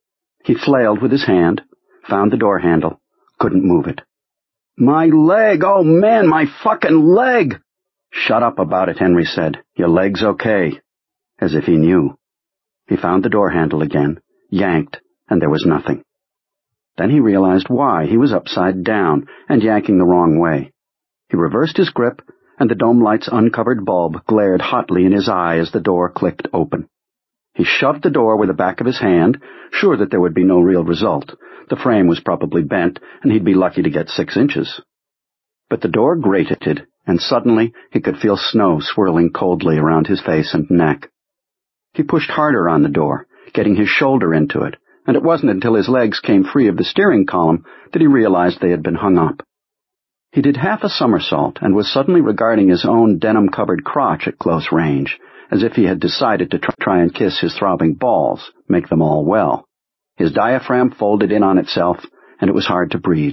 He flailed with his hand, found the door handle, couldn't move it. "My leg! Oh, man, my fucking leg!" "Shut up about it," Henry said. "Your leg's okay." As if he knew. He found the door handle again, yanked, and there was nothing. Then he realized why. He was upside down and yanking the wrong way. He reversed his grip, and the dome light's uncovered bulb glared hotly in his eye as the door clicked open. He shoved the door with the back of his hand, sure that there would be no real result. The frame was probably bent, and he'd be lucky to get six inches. But the door grated, and suddenly he could feel snow swirling coldly around his face and neck. He pushed harder on the door, getting his shoulder into it, and it wasn't until his legs came free of the steering column that he realized they had been hung up. He did half a somersault and was suddenly regarding his own denim-covered crotch at close range, as if he had decided to try and kiss his throbbing balls, make them all well. His diaphragm folded in on itself, and it was hard to breathe.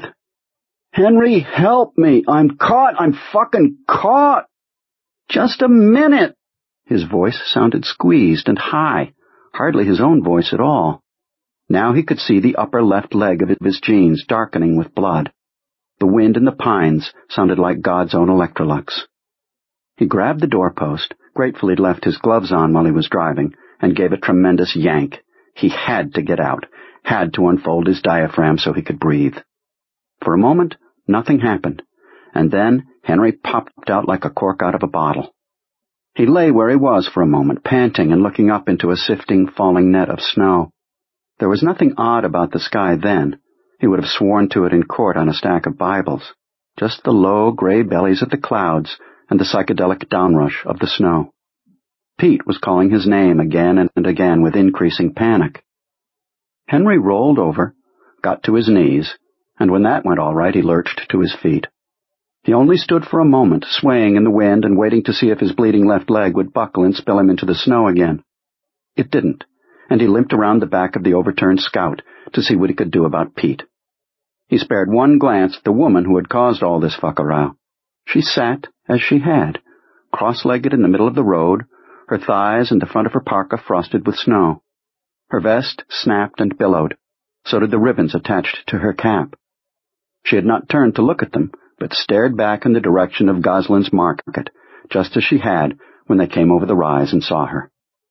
"Henry, help me! I'm caught! I'm fucking caught!" "Just a minute!" His voice sounded squeezed and high, hardly his own voice at all. Now he could see the upper left leg of his jeans darkening with blood. The wind in the pines sounded like God's own Electrolux. He grabbed the doorpost, grateful he'd left his gloves on while he was driving, and gave a tremendous yank. He had to get out, had to unfold his diaphragm so he could breathe. For a moment, nothing happened, and then Henry popped out like a cork out of a bottle. He lay where he was for a moment, panting and looking up into a sifting, falling net of snow. There was nothing odd about the sky then. He would have sworn to it in court on a stack of Bibles. Just the low, gray bellies of the clouds and the psychedelic downrush of the snow. Pete was calling his name again and again with increasing panic. Henry rolled over, got to his knees, and when that went all right, he lurched to his feet. He only stood for a moment, swaying in the wind and waiting to see if his bleeding left leg would buckle and spill him into the snow again. It didn't, and he limped around the back of the overturned Scout to see what he could do about Pete. He spared one glance at the woman who had caused all this fuck-a-row. She sat, as she had, cross-legged in the middle of the road, her thighs and the front of her parka frosted with snow. Her vest snapped and billowed. So did the ribbons attached to her cap. She had not turned to look at them, but stared back in the direction of Goslin's Market, just as she had when they came over the rise and saw her.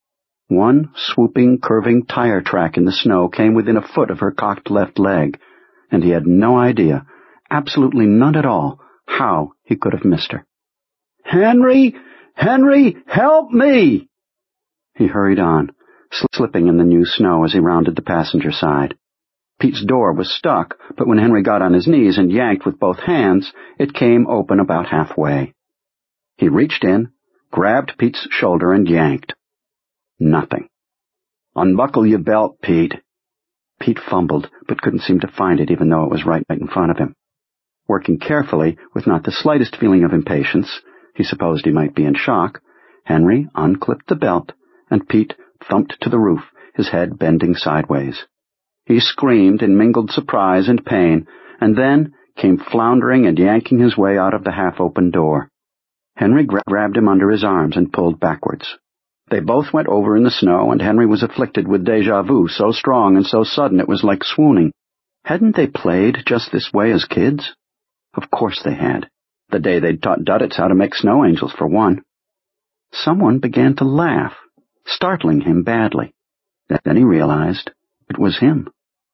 One swooping, curving tire track in the snow came within a foot of her cocked left leg, and he had no idea, absolutely none at all, how he could have missed her. "Henry! Henry! Help me!" He hurried on, slipping in the new snow as he rounded the passenger side. Pete's door was stuck, but when Henry got on his knees and yanked with both hands, it came open about halfway. He reached in, grabbed Pete's shoulder, and yanked. Nothing. "Unbuckle your belt, Pete." Pete fumbled, but couldn't seem to find it even though it was right in front of him. Working carefully, with not the slightest feeling of impatience, he supposed he might be in shock, Henry unclipped the belt, and Pete thumped to the roof, his head bending sideways. He screamed in mingled surprise and pain, and then came floundering and yanking his way out of the half-open door. Henry gra- grabbed him under his arms and pulled backwards. They both went over in the snow, and Henry was afflicted with déjà vu so strong and so sudden it was like swooning. Hadn't they played just this way as kids? Of course they had. The day they'd taught Duddits how to make snow angels, for one. Someone began to laugh, startling him badly. Then he realized it was him.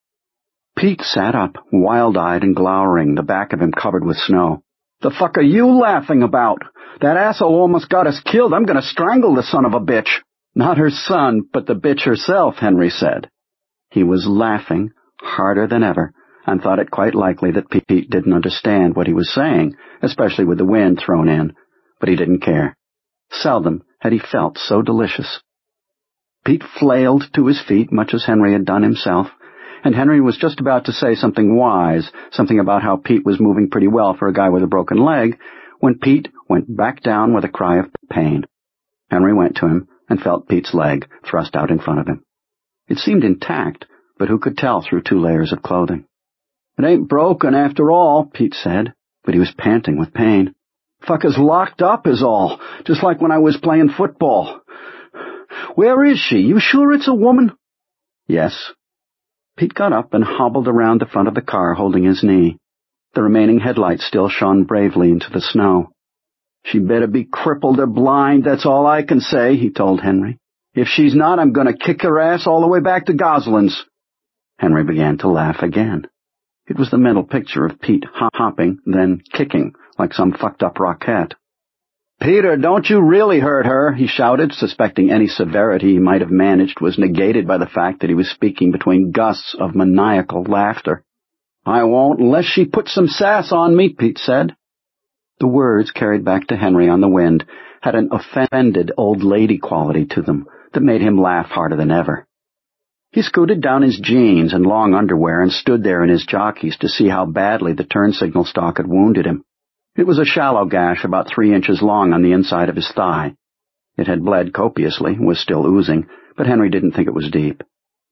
Pete sat up, wild-eyed and glowering, the back of him covered with snow. "The fuck are you laughing about? That asshole almost got us killed. I'm going to strangle the son of a bitch." "Not her son, but the bitch herself," Henry said. He was laughing harder than ever, and thought it quite likely that Pete didn't understand what he was saying, especially with the wind thrown in, but he didn't care. Seldom had he felt so delicious. Pete flailed to his feet much as Henry had done himself, and Henry was just about to say something wise, something about how Pete was moving pretty well for a guy with a broken leg, when Pete went back down with a cry of pain. Henry went to him and felt Pete's leg thrust out in front of him. It seemed intact, but who could tell through two layers of clothing? "It ain't broken after all," Pete said, but he was panting with pain. "Fucker's locked up is all, just like when I was playing football. Where is she? You sure it's a woman?" "Yes." Pete got up and hobbled around the front of the car holding his knee. The remaining headlights still shone bravely into the snow. "She better be crippled or blind, that's all I can say," he told Henry. "If she's not, I'm going to kick her ass all the way back to Goslin's." Henry began to laugh again. It was the mental picture of Pete hopping, then kicking, like some fucked-up rockette. "Peter, don't you really hurt her," he shouted, suspecting any severity he might have managed was negated by the fact that he was speaking between gusts of maniacal laughter. "I won't unless she puts some sass on me," Pete said. The words, carried back to Henry on the wind, had an offended old lady quality to them that made him laugh harder than ever. He scooted down his jeans and long underwear and stood there in his jockeys to see how badly the turn signal stalk had wounded him. It was a shallow gash about three inches long on the inside of his thigh. It had bled copiously, was still oozing, but Henry didn't think it was deep.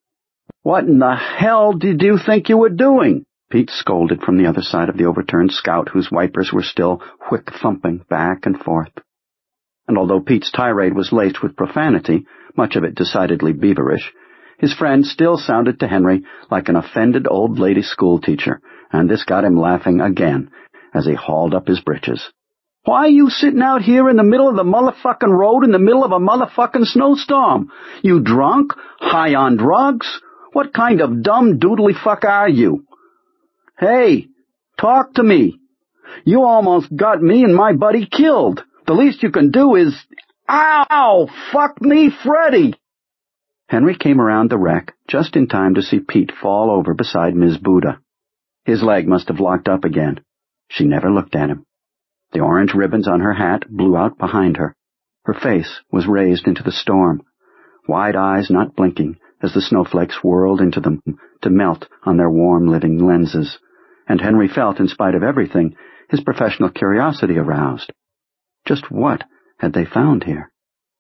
"What in the hell did you think you were doing?" Pete scolded from the other side of the overturned Scout, whose wipers were still whick-thumping back and forth. And although Pete's tirade was laced with profanity, much of it decidedly beaverish, his friend still sounded to Henry like an offended old lady schoolteacher, and this got him laughing again as he hauled up his breeches. Why are you sitting out here in the middle of the motherfucking road in the middle of a motherfucking snowstorm? You drunk? High on drugs? What kind of dumb doodly fuck are you? Hey, talk to me. You almost got me and my buddy killed. The least you can do is... Ow! Fuck me, Freddy! Henry came around the wreck just in time to see Pete fall over beside Miz Buddha. His leg must have locked up again. She never looked at him. The orange ribbons on her hat blew out behind her. Her face was raised into the storm, wide eyes not blinking as the snowflakes whirled into them to melt on their warm living lenses, and Henry felt, in spite of everything, his professional curiosity aroused. Just what had they found here?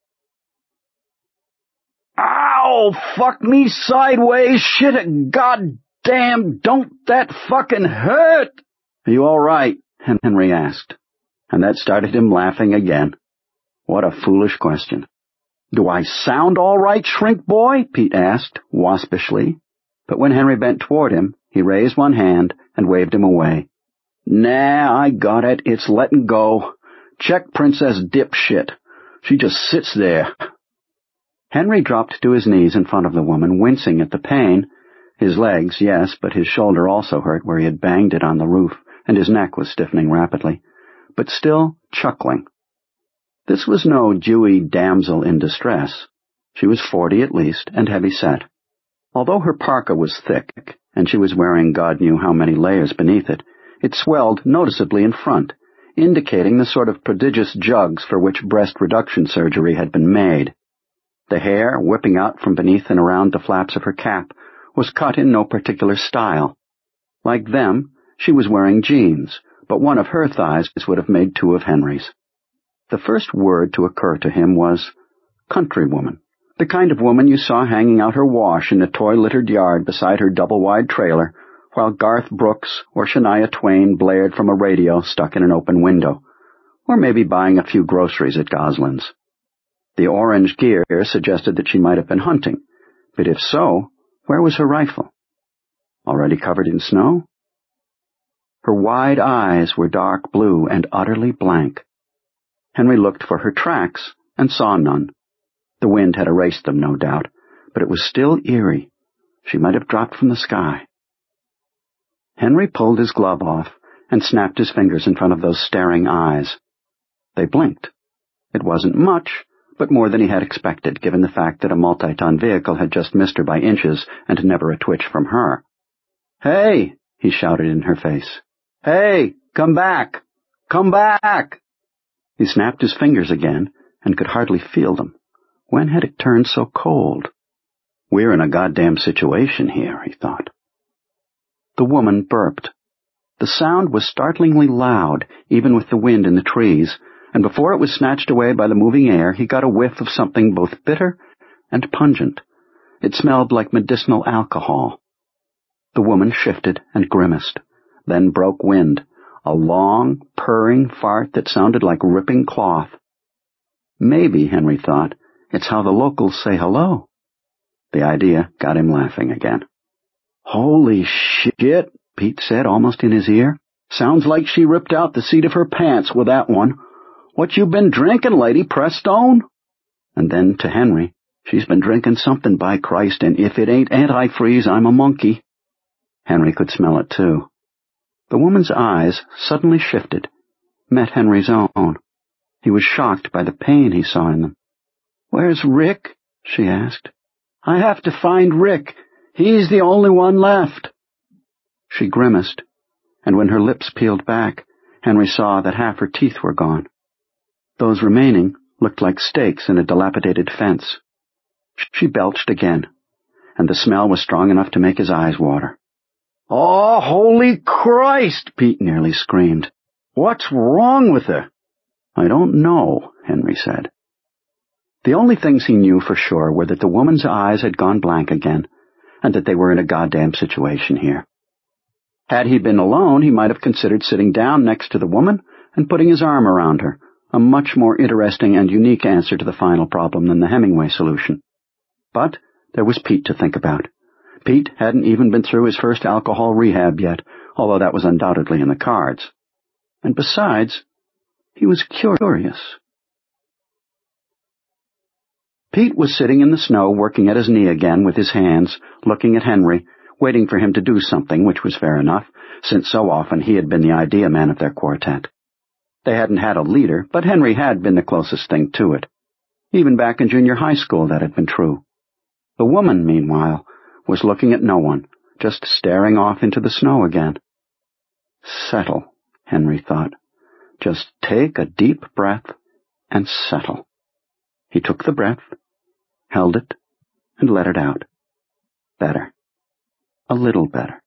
Ow! Fuck me sideways! Shit it! Goddamn! Don't that fucking hurt! Are you all right? Henry asked, and that started him laughing again. What a foolish question. Do I sound all right, shrink boy? Pete asked, waspishly. But when Henry bent toward him, he raised one hand and waved him away. Nah, I got it. It's letting go. Check Princess Dipshit. She just sits there. Henry dropped to his knees in front of the woman, wincing at the pain. His legs, yes, but his shoulder also hurt where he had banged it on the roof, and his neck was stiffening rapidly, but still chuckling. This was no dewy damsel in distress. She was forty at least, and heavy-set. Although her parka was thick, and she was wearing God knew how many layers beneath it, it swelled noticeably in front, indicating the sort of prodigious jugs for which breast reduction surgery had been made. The hair, whipping out from beneath and around the flaps of her cap, was cut in no particular style. Like them, she was wearing jeans, but one of her thighs would have made two of Henry's. The first word to occur to him was countrywoman, the kind of woman you saw hanging out her wash in the toy-littered yard beside her double-wide trailer, while Garth Brooks or Shania Twain blared from a radio stuck in an open window, or maybe buying a few groceries at Goslin's. The orange gear suggested that she might have been hunting, but if so, where was her rifle? Already covered in snow? Her wide eyes were dark blue and utterly blank. Henry looked for her tracks and saw none. The wind had erased them, no doubt, but it was still eerie. She might have dropped from the sky. Henry pulled his glove off and snapped his fingers in front of those staring eyes. They blinked. It wasn't much, but more than he had expected, given the fact that a multi-ton vehicle had just missed her by inches and never a twitch from her. "Hey!" he shouted in her face. "Hey! Come back! Come back!" He snapped his fingers again and could hardly feel them. When had it turned so cold? We're in a goddamn situation here, he thought. The woman burped. The sound was startlingly loud, even with the wind in the trees, and before it was snatched away by the moving air, he got a whiff of something both bitter and pungent. It smelled like medicinal alcohol. The woman shifted and grimaced, then broke wind, a long, purring fart that sounded like ripping cloth. Maybe, Henry thought, it's how the locals say hello. The idea got him laughing again. "Holy shit," Pete said, almost in his ear. "Sounds like she ripped out the seat of her pants with that one. What you been drinking, Lady Prestone?" And then to Henry, "She's been drinking something, by Christ, and if it ain't antifreeze, I'm a monkey." Henry could smell it, too. The woman's eyes suddenly shifted, met Henry's own. He was shocked by the pain he saw in them. "Where's Rick?" she asked. "I have to find Rick. He's the only one left." She grimaced, and when her lips peeled back, Henry saw that half her teeth were gone. Those remaining looked like stakes in a dilapidated fence. She belched again, and the smell was strong enough to make his eyes water. "Oh, holy Christ!" Pete nearly screamed. "What's wrong with her?" "I don't know," Henry said. The only things he knew for sure were that the woman's eyes had gone blank again, and that they were in a goddamn situation here. Had he been alone, he might have considered sitting down next to the woman and putting his arm around her, a much more interesting and unique answer to the final problem than the Hemingway solution. But there was Pete to think about. Pete hadn't even been through his first alcohol rehab yet, although that was undoubtedly in the cards. And besides, He was curious. Pete was sitting in the snow, working at his knee again with his hands, looking at Henry, waiting for him to do something, which was fair enough, since so often he had been the idea man of their quartet. They hadn't had a leader, but Henry had been the closest thing to it. Even back in junior high school that had been true. The woman, meanwhile, was looking at no one, just staring off into the snow again. Settle, Henry thought. Just take a deep breath and settle. He took the breath, held it, and let it out. Better. A little better.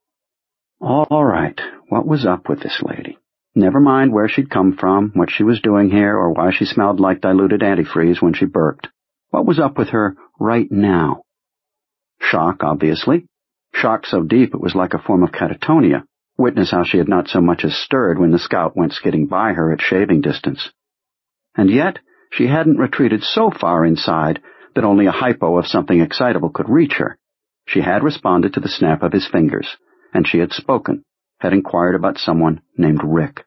All right, what was up with this lady? Never mind where she'd come from, what she was doing here, or why she smelled like diluted antifreeze when she burped. What was up with her right now? Shock, obviously. Shock so deep it was like a form of catatonia. Witness how she had not so much as stirred when the scout went skidding by her at shaving distance. And yet, she hadn't retreated so far inside that only a hypo of something excitable could reach her. She had responded to the snap of his fingers, and she had spoken, had inquired about someone named Rick.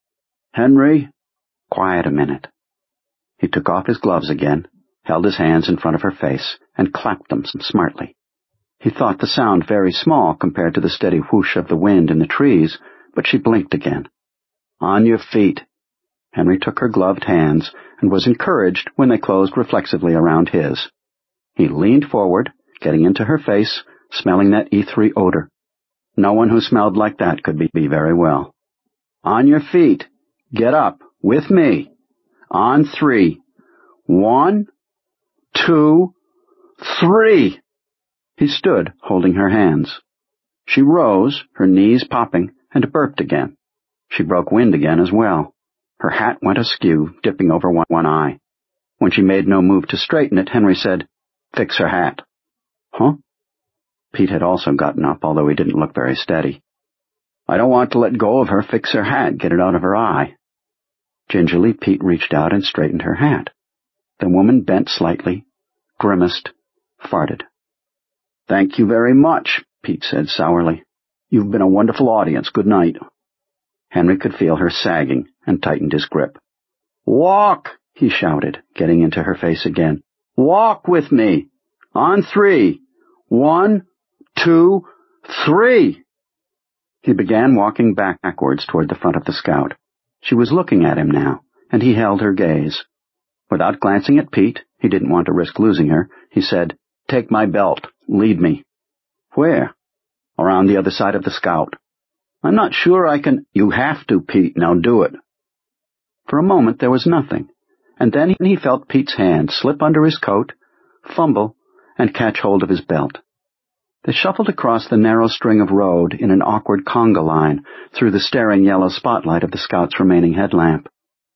Henry? Quiet a minute. He took off his gloves again, held his hands in front of her face, and clapped them smartly. He thought the sound very small compared to the steady whoosh of the wind in the trees, but she blinked again. On your feet. Henry took her gloved hands and was encouraged when they closed reflexively around his. He leaned forward, getting into her face, smelling that ethery odor. No one who smelled like that could be, be very well. On your feet. Get up. With me. On three. One, two, three. He stood, holding her hands. She rose, her knees popping, and burped again. She broke wind again as well. Her hat went askew, dipping over one, one eye. When she made no move to straighten it, Henry said, Fix her hat. Huh? Pete had also gotten up, although he didn't look very steady. I don't want to let go of her. Fix her hat. Get it out of her eye. Gingerly, Pete reached out and straightened her hat. The woman bent slightly, grimaced, farted. Thank you very much, Pete said sourly. You've been a wonderful audience. Good night. Henry could feel her sagging and tightened his grip. Walk, he shouted, getting into her face again. Walk with me. On three. One, two, three. He began walking backwards toward the front of the scout. She was looking at him now, and he held her gaze. Without glancing at Pete, he didn't want to risk losing her, he said, Take my belt. Lead me. Where? Around the other side of the scout. I'm not sure I can... You have to, Pete. Now do it. For a moment there was nothing, and then he felt Pete's hand slip under his coat, fumble, and catch hold of his belt. They shuffled across the narrow string of road in an awkward conga line through the staring yellow spotlight of the scout's remaining headlamp.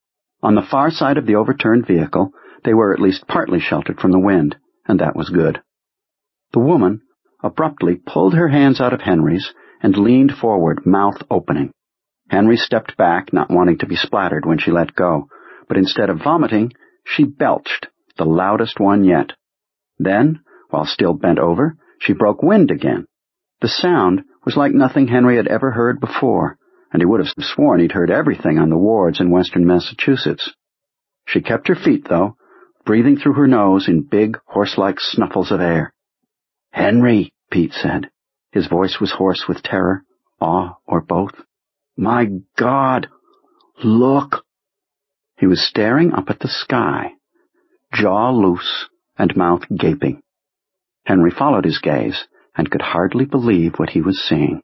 On the far side of the overturned vehicle, they were at least partly sheltered from the wind, and that was good. The woman abruptly pulled her hands out of Henry's and leaned forward, mouth opening. Henry stepped back, not wanting to be splattered when she let go, but instead of vomiting, she belched, the loudest one yet. Then, while still bent over, she broke wind again. The sound was like nothing Henry had ever heard before, and he would have sworn he'd heard everything on the wards in western Massachusetts. She kept her feet, though, breathing through her nose in big, horse-like snuffles of air. Henry, Pete said. His voice was hoarse with terror, awe, or both. My God! Look! He was staring up at the sky, jaw loose and mouth gaping. Henry followed his gaze and could hardly believe what he was seeing.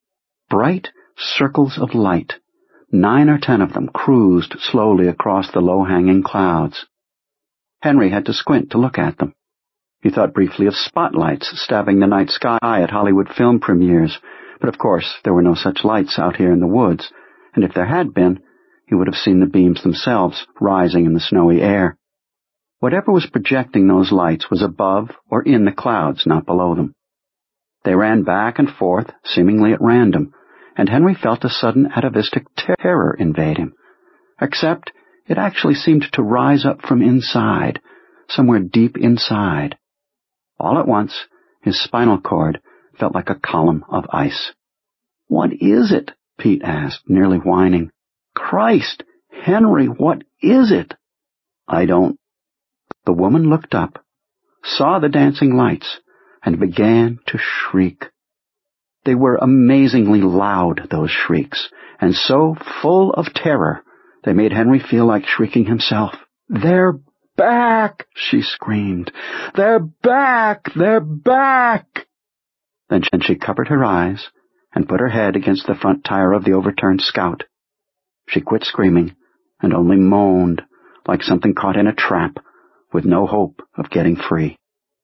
Bright circles of light, nine or ten of them, cruised slowly across the low-hanging clouds. Henry had to squint to look at them. He thought briefly of spotlights stabbing the night sky at Hollywood film premieres, but of course there were no such lights out here in the woods, and if there had been, he would have seen the beams themselves rising in the snowy air. Whatever was projecting those lights was above or in the clouds, not below them. They ran back and forth, seemingly at random, and Henry felt a sudden atavistic terror invade him. Except it actually seemed to rise up from inside, somewhere deep inside. All at once, his spinal cord felt like a column of ice. What is it? Pete asked, nearly whining. Christ! Henry, what is it? I don't. The woman looked up, saw the dancing lights, and began to shriek. They were amazingly loud, those shrieks, and so full of terror they made Henry feel like shrieking himself. They're back, she screamed. They're back! They're back! Then she covered her eyes and put her head against the front tire of the overturned Scout. She quit screaming and only moaned like something caught in a trap with no hope of getting free.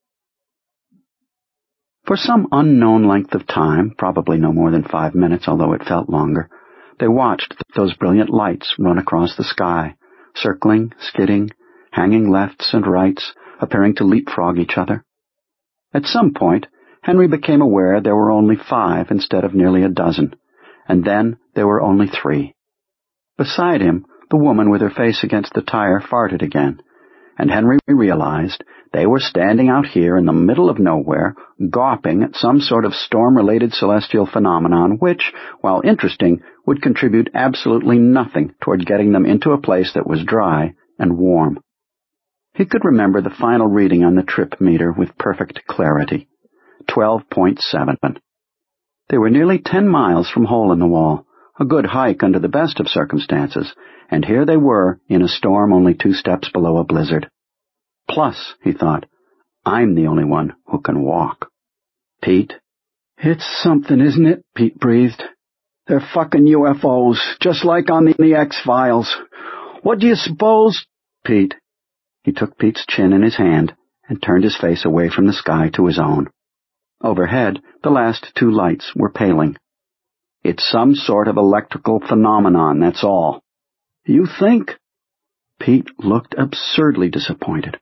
For some unknown length of time, probably no more than five minutes, although it felt longer, they watched those brilliant lights run across the sky, circling, skidding, hanging lefts and rights, appearing to leapfrog each other. At some point, Henry became aware there were only five instead of nearly a dozen, and then there were only three. Beside him, the woman with her face against the tire farted again, and Henry realized they were standing out here in the middle of nowhere, gawping at some sort of storm-related celestial phenomenon which, while interesting, would contribute absolutely nothing toward getting them into a place that was dry and warm. He could remember the final reading on the trip meter with perfect clarity, twelve point seven. They were nearly ten miles from Hole in the Wall, a good hike under the best of circumstances, and here they were in a storm only two steps below a blizzard. Plus, he thought, I'm the only one who can walk. Pete? It's something, isn't it? Pete breathed. They're fucking U F Os, just like on the, the X-Files. What do you suppose? Pete. He took Pete's chin in his hand and turned his face away from the sky to his own. Overhead, the last two lights were paling. It's some sort of electrical phenomenon, that's all. You think? Pete looked absurdly disappointed.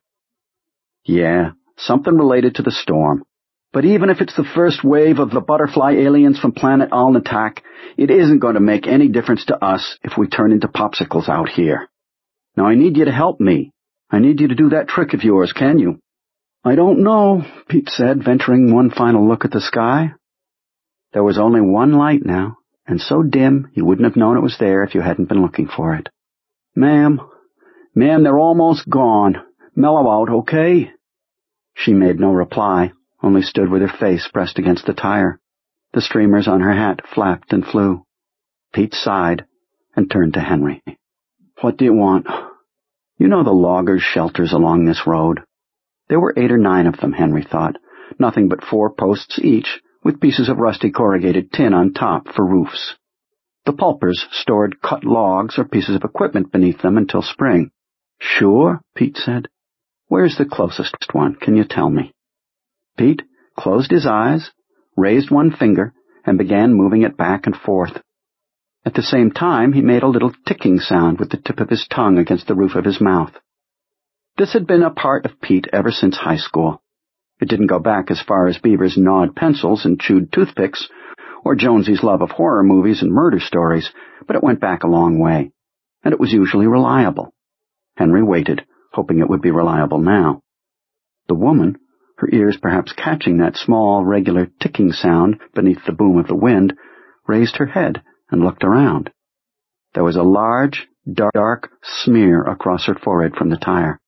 Yeah, something related to the storm. But even if it's the first wave of the butterfly aliens from planet Alnitak, it isn't going to make any difference to us if we turn into popsicles out here. Now I need you to help me. I need you to do that trick of yours, can you? I don't know, Pete said, venturing one final look at the sky. There was only one light now, and so dim you wouldn't have known it was there if you hadn't been looking for it. Ma'am, ma'am, they're almost gone. Mellow out, okay? She made no reply, only stood with her face pressed against the tire. The streamers on her hat flapped and flew. Pete sighed and turned to Henry. What do you want? You know the loggers' shelters along this road. There were eight or nine of them, Henry thought, nothing but four posts each, with pieces of rusty corrugated tin on top for roofs. The pulpers stored cut logs or pieces of equipment beneath them until spring. Sure, Pete said. Where's the closest one? Can you tell me? Pete closed his eyes, raised one finger, and began moving it back and forth. At the same time, he made a little ticking sound with the tip of his tongue against the roof of his mouth. This had been a part of Pete ever since high school. It didn't go back as far as Beaver's gnawed pencils and chewed toothpicks, or Jonesy's love of horror movies and murder stories, but it went back a long way, and it was usually reliable. Henry waited, hoping it would be reliable now. The woman, her ears perhaps catching that small, regular ticking sound beneath the boom of the wind, raised her head and looked around. There was a large, dark smear across her forehead from the tire.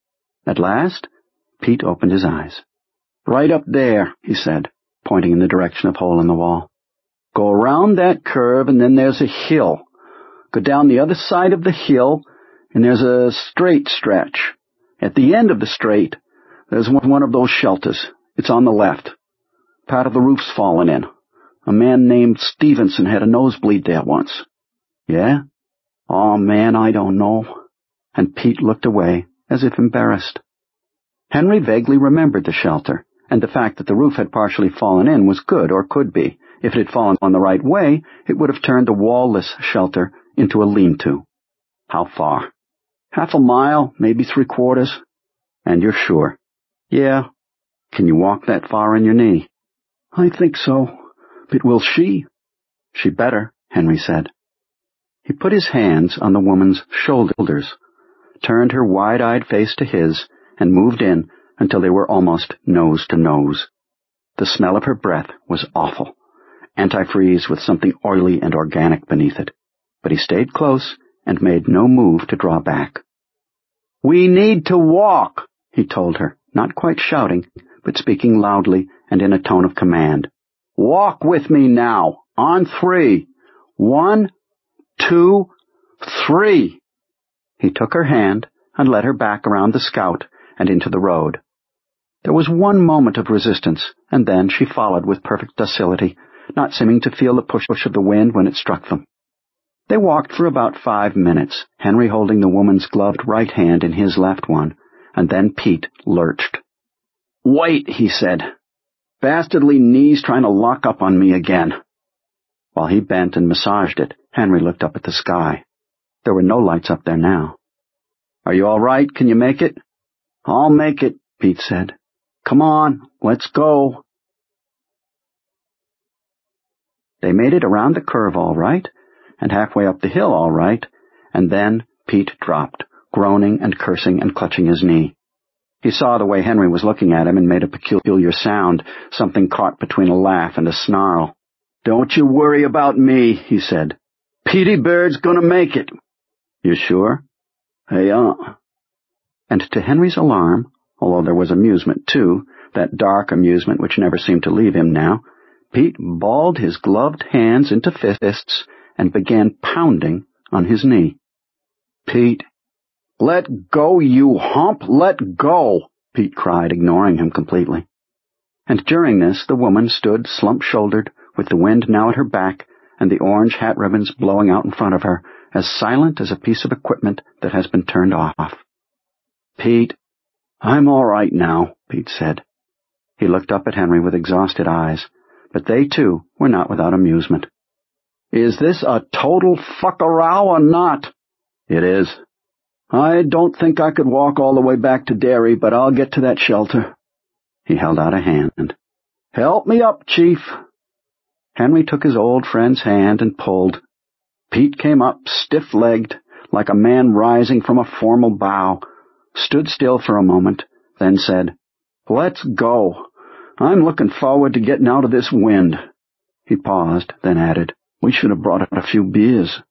At last, Pete opened his eyes. Right up there, he said, pointing in the direction of Hole in the Wall. Go around that curve, and then there's a hill. Go down the other side of the hill, and there's a straight stretch. At the end of the straight, there's one of those shelters. It's on the left. Part of the roof's fallen in. A man named Stevenson had a nosebleed there once. Yeah? Oh, man, I don't know. And Pete looked away, as if embarrassed. Henry vaguely remembered the shelter, and the fact that the roof had partially fallen in was good, or could be. If it had fallen on the right way, it would have turned the wall-less shelter into a lean-to. How far? Half a mile, maybe three quarters. And you're sure? Yeah. Can you walk that far on your knee? I think so. But will she? She better, Henry said. He put his hands on the woman's shoulders, turned her wide-eyed face to his, and moved in until they were almost nose to nose. The smell of her breath was awful, antifreeze with something oily and organic beneath it. But he stayed close and made no move to draw back. "We need to walk," he told her, not quite shouting, but speaking loudly and in a tone of command. "Walk with me now, on three. One, two, three." He took her hand and led her back around the Scout and into the road. There was one moment of resistance, and then she followed with perfect docility, not seeming to feel the push of the wind when it struck them. They walked for about five minutes, Henry holding the woman's gloved right hand in his left one, and then Pete lurched. "Wait," he said. "Bastardly knee's trying to lock up on me again." While he bent and massaged it, Henry looked up at the sky. There were no lights up there now. "Are you all right? Can you make it?" "I'll make it," Pete said. "Come on, let's go." They made it around the curve all right, and halfway up the hill all right, and then Pete dropped, groaning and cursing and clutching his knee. He saw the way Henry was looking at him and made a peculiar sound, something caught between a laugh and a snarl. "Don't you worry about me," he said. "Petey Bird's gonna make it." "You sure?" "Yeah." And to Henry's alarm, although there was amusement too, that dark amusement which never seemed to leave him now, Pete balled his gloved hands into fists and began pounding on his knee. "Pete, let go, you hump! Let go!" Pete cried, ignoring him completely. And during this the woman stood slump-shouldered, with the wind now at her back and the orange hat ribbons blowing out in front of her, as silent as a piece of equipment that has been turned off. "Pete, I'm all right now," Pete said. He looked up at Henry with exhausted eyes, but they, too, were not without amusement. "Is this a total fuck-a-row or not?" "It is." "I don't think I could walk all the way back to Derry, but I'll get to that shelter." He held out a hand. "Help me up, Chief." Henry took his old friend's hand and pulled. Pete came up stiff-legged, like a man rising from a formal bow, stood still for a moment, then said, "Let's go. I'm looking forward to getting out of this wind." He paused, then added, "We should have brought a few beers."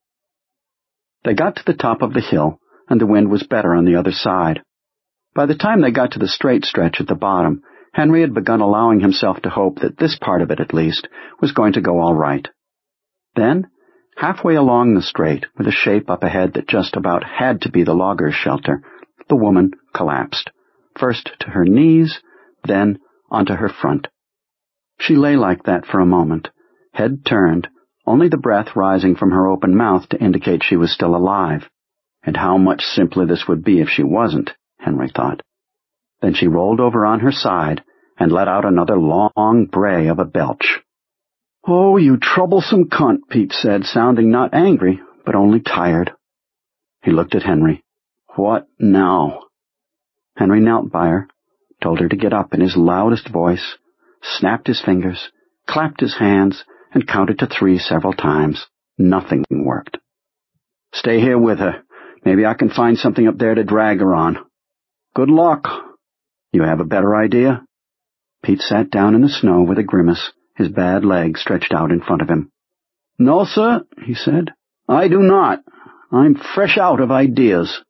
They got to the top of the hill, and the wind was better on the other side. By the time they got to the straight stretch at the bottom, Henry had begun allowing himself to hope that this part of it, at least, was going to go all right. Then, halfway along the straight, with a shape up ahead that just about had to be the loggers' shelter, the woman collapsed, first to her knees, then onto her front. She lay like that for a moment, head turned, only the breath rising from her open mouth to indicate she was still alive. And how much simpler this would be if she wasn't, Henry thought. Then she rolled over on her side and let out another long bray of a belch. "Oh, you troublesome cunt," Pete said, sounding not angry, but only tired. He looked at Henry. "What now?" Henry knelt by her, told her to get up in his loudest voice, snapped his fingers, clapped his hands, and counted to three several times. Nothing worked. "Stay here with her. Maybe I can find something up there to drag her on." "Good luck." "You have a better idea?" Pete sat down in the snow with a grimace, his bad leg stretched out in front of him. "No, sir," he said. "I do not. I'm fresh out of ideas."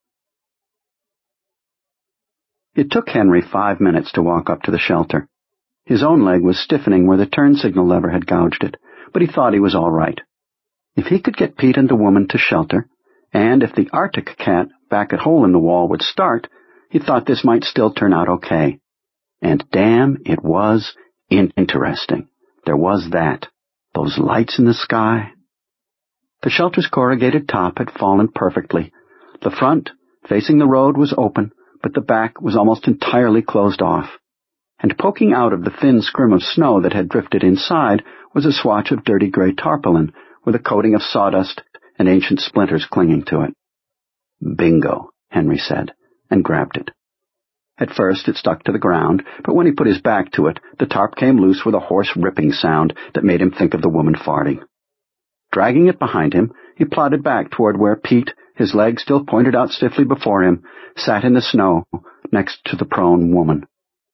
It took Henry five minutes to walk up to the shelter. His own leg was stiffening where the turn signal lever had gouged it, but he thought he was all right. If he could get Pete and the woman to shelter, and if the Arctic cat back at Hole in the Wall would start, he thought this might still turn out okay. And damn, it was interesting. There was that. Those lights in the sky. The shelter's corrugated top had fallen perfectly. The front, facing the road, was open, but the back was almost entirely closed off. And poking out of the thin scrim of snow that had drifted inside was a swatch of dirty gray tarpaulin with a coating of sawdust and ancient splinters clinging to it. "Bingo," Henry said, and grabbed it. At first it stuck to the ground, but when he put his back to it, the tarp came loose with a hoarse ripping sound that made him think of the woman farting. Dragging it behind him, he plodded back toward where Pete, his legs still pointed out stiffly before him, sat in the snow next to the prone woman.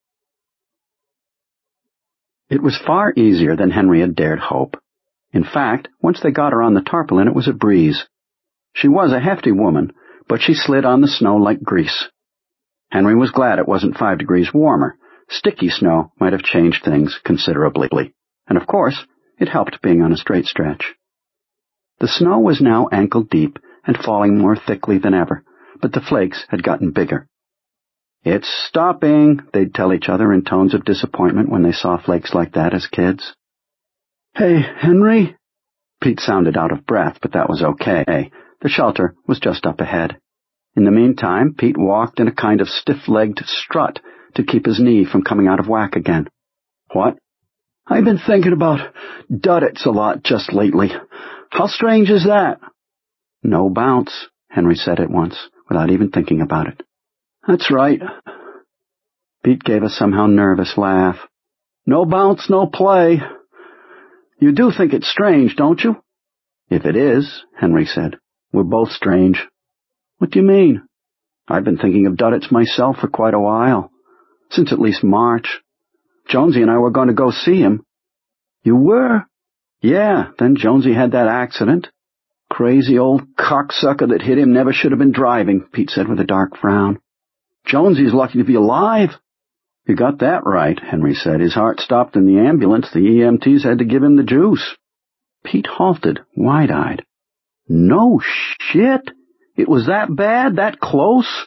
It was far easier than Henry had dared hope. In fact, once they got her on the tarpaulin, it was a breeze. She was a hefty woman, but she slid on the snow like grease. Henry was glad it wasn't five degrees warmer. Sticky snow might have changed things considerably, and of course, it helped being on a straight stretch. The snow was now ankle-deep and falling more thickly than ever, but the flakes had gotten bigger. "It's stopping," they'd tell each other in tones of disappointment when they saw flakes like that as kids. "Hey, Henry?" Pete sounded out of breath, but that was okay. The shelter was just up ahead. In the meantime, Pete walked in a kind of stiff-legged strut to keep his knee from coming out of whack again. "What?" "I've been thinking about Duddits a lot just lately. How strange is that?" "No bounce," Henry said at once, without even thinking about it. "That's right." Pete gave a somehow nervous laugh. "No bounce, no play. You do think it's strange, don't you?" "If it is," Henry said, "we're both strange." "What do you mean?" "I've been thinking of Duddits myself for quite a while. Since at least March. Jonesy and I were going to go see him." "You were?" "Yeah, then Jonesy had that accident. Crazy old cocksucker that hit him never should have been driving," Pete said with a dark frown. "Jonesy's lucky to be alive." "You got that right," Henry said. "His heart stopped in the ambulance. The E M Ts had to give him the juice." Pete halted, wide-eyed. "No shit? It was that bad? That close?"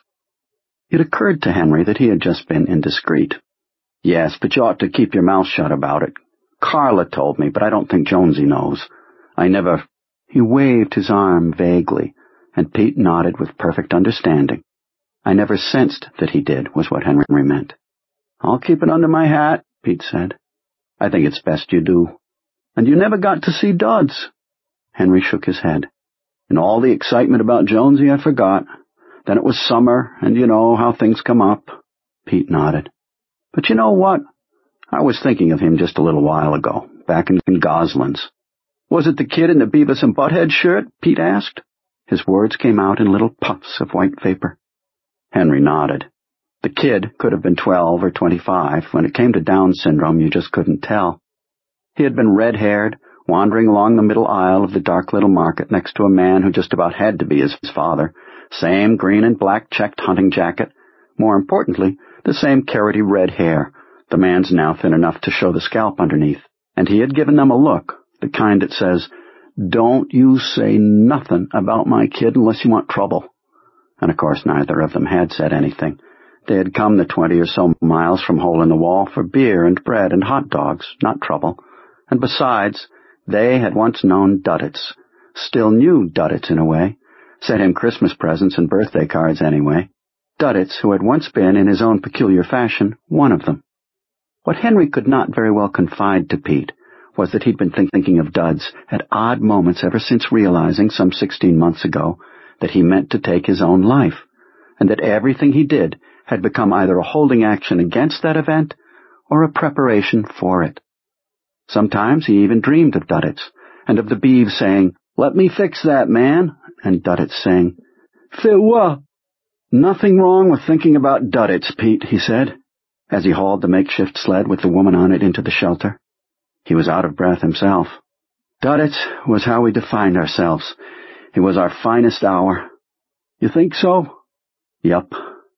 It occurred to Henry that he had just been indiscreet. "Yes, but you ought to keep your mouth shut about it. Carla told me, but I don't think Jonesy knows. I never—" He waved his arm vaguely, and Pete nodded with perfect understanding. "I never sensed that he did," was what Henry meant. "I'll keep it under my hat," Pete said. "I think it's best you do. And you never got to see Duds." Henry shook his head. "In all the excitement about Jonesy, I forgot. Then it was summer, and you know how things come up." Pete nodded. "But you know what? I was thinking of him just a little while ago, back in, in Goslin's." "Was it the kid in the Beavis and Butthead shirt?" Pete asked. His words came out in little puffs of white vapor. Henry nodded. The kid could have been twelve or twenty-five. When it came to Down syndrome, you just couldn't tell. He had been red-haired, wandering along the middle aisle of the dark little market next to a man who just about had to be his father. Same green and black checked hunting jacket. More importantly, the same carroty red hair. The man's now thin enough to show the scalp underneath. And he had given them a look, the kind that says, "Don't you say nothing about my kid unless you want trouble." And of course neither of them had said anything. They had come the twenty or so miles from Hole in the Wall for beer and bread and hot dogs, not trouble. And besides, they had once known Duddits, still knew Duddits in a way, sent him Christmas presents and birthday cards anyway. Duddits, who had once been, in his own peculiar fashion, one of them. What Henry could not very well confide to Pete was that he'd been think- thinking of Duds at odd moments ever since realizing, some sixteen months ago, that he meant to take his own life, and that everything he did had become either a holding action against that event or a preparation for it. Sometimes he even dreamed of Duddits, and of the Beeves saying, "Let me fix that, man," and Duddits saying, "Fi what?" "Nothing wrong with thinking about Duddits, Pete," he said, as he hauled the makeshift sled with the woman on it into the shelter. He was out of breath himself. "Duddits was how we defined ourselves. It was our finest hour." "You think so?" "Yup."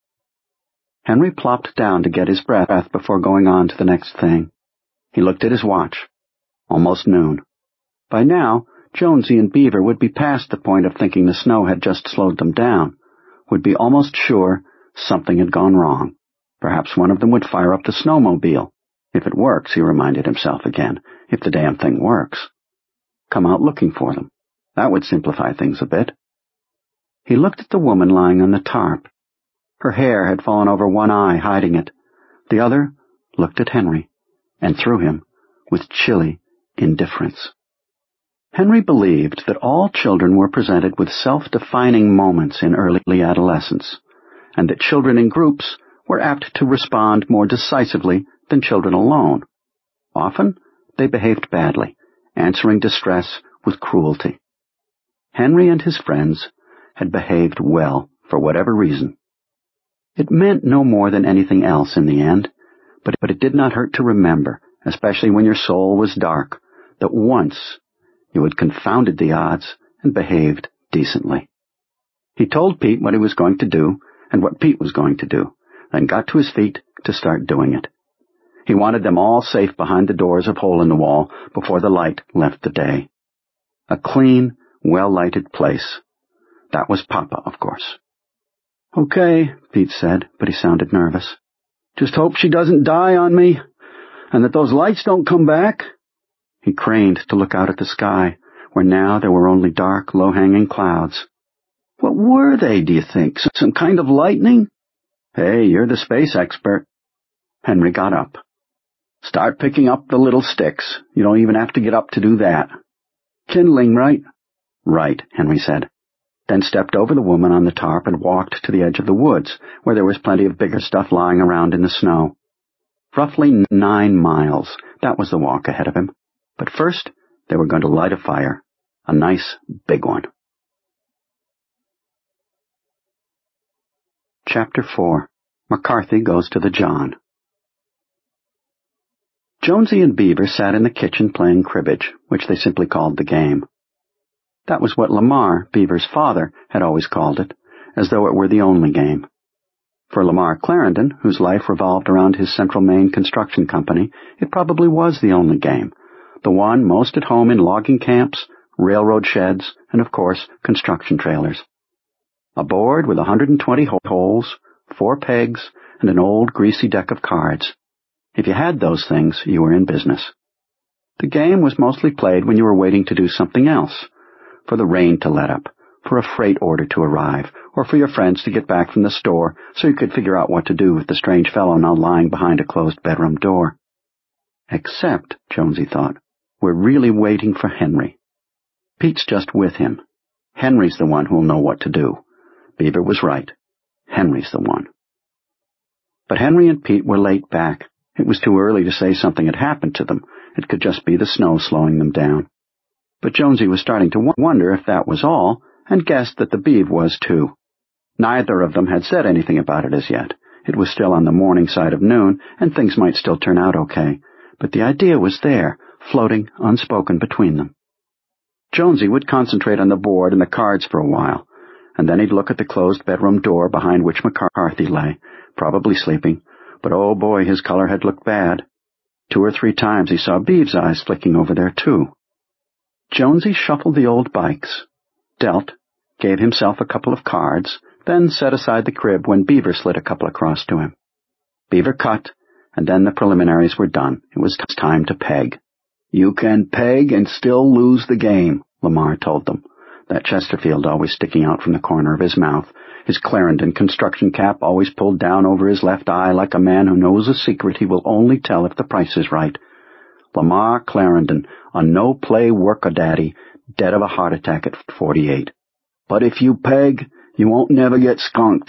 Henry plopped down to get his breath before going on to the next thing. He looked at his watch. Almost noon. By now, Jonesy and Beaver would be past the point of thinking the snow had just slowed them down, would be almost sure something had gone wrong. Perhaps one of them would fire up the snowmobile. If it works, he reminded himself again, if the damn thing works. Come out looking for them. That would simplify things a bit. He looked at the woman lying on the tarp. Her hair had fallen over one eye, hiding it. The other looked at Henry, and through him, with chilly indifference. Henry believed that all children were presented with self-defining moments in early adolescence, and that children in groups were apt to respond more decisively than children alone. Often, they behaved badly, answering distress with cruelty. Henry and his friends had behaved well for whatever reason. It meant no more than anything else in the end, but, but it did not hurt to remember, especially when your soul was dark, that once you had confounded the odds and behaved decently. He told Pete what he was going to do and what Pete was going to do, then got to his feet to start doing it. He wanted them all safe behind the doors of Hole in the Wall before the light left the day. A clean, well-lighted place. That was Papa, of course. "Okay," Pete said, but he sounded nervous. "Just hope she doesn't die on me, and that those lights don't come back." He craned to look out at the sky, where now there were only dark, low-hanging clouds. What were they, do you think? Some kind of lightning? "Hey, you're the space expert." Henry got up. "Start picking up the little sticks. You don't even have to get up to do that." "Kindling, right?" "Right," Henry said, then stepped over the woman on the tarp and walked to the edge of the woods, where there was plenty of bigger stuff lying around in the snow. Roughly nine miles. That was the walk ahead of him. But first, they were going to light a fire. A nice, big one. Chapter four. McCarthy Goes to the John. Jonesy and Beaver sat in the kitchen playing cribbage, which they simply called the game. That was what Lamar, Beaver's father, had always called it, as though it were the only game. For Lamar Clarendon, whose life revolved around his Central Maine construction company, it probably was the only game, the one most at home in logging camps, railroad sheds, and, of course, construction trailers. A board with one hundred twenty holes, four pegs, and an old greasy deck of cards. If you had those things, you were in business. The game was mostly played when you were waiting to do something else, for the rain to let up, for a freight order to arrive, or for your friends to get back from the store so you could figure out what to do with the strange fellow now lying behind a closed bedroom door. Except, Jonesy thought, we're really waiting for Henry. Pete's just with him. Henry's the one who'll know what to do. Beaver was right. Henry's the one. But Henry and Pete were late back. It was too early to say something had happened to them. It could just be the snow slowing them down. But Jonesy was starting to wonder if that was all, and guessed that the Beav was too. Neither of them had said anything about it as yet. It was still on the morning side of noon, and things might still turn out okay. But the idea was there, floating unspoken between them. Jonesy would concentrate on the board and the cards for a while, and then he'd look at the closed bedroom door behind which McCarthy lay, probably sleeping, but oh boy, his color had looked bad. Two or three times he saw Beav's eyes flicking over there, too. Jonesy shuffled the old bikes, dealt, gave himself a couple of cards, then set aside the crib when Beaver slid a couple across to him. Beaver cut, and then the preliminaries were done. It was time to peg. "You can peg and still lose the game," Lamar told them, that Chesterfield always sticking out from the corner of his mouth, his Clarendon construction cap always pulled down over his left eye like a man who knows a secret he will only tell if the price is right. Lamar Clarendon, a no-play work-a-daddy, dead of a heart attack at forty-eight. "But if you peg, you won't never get skunked."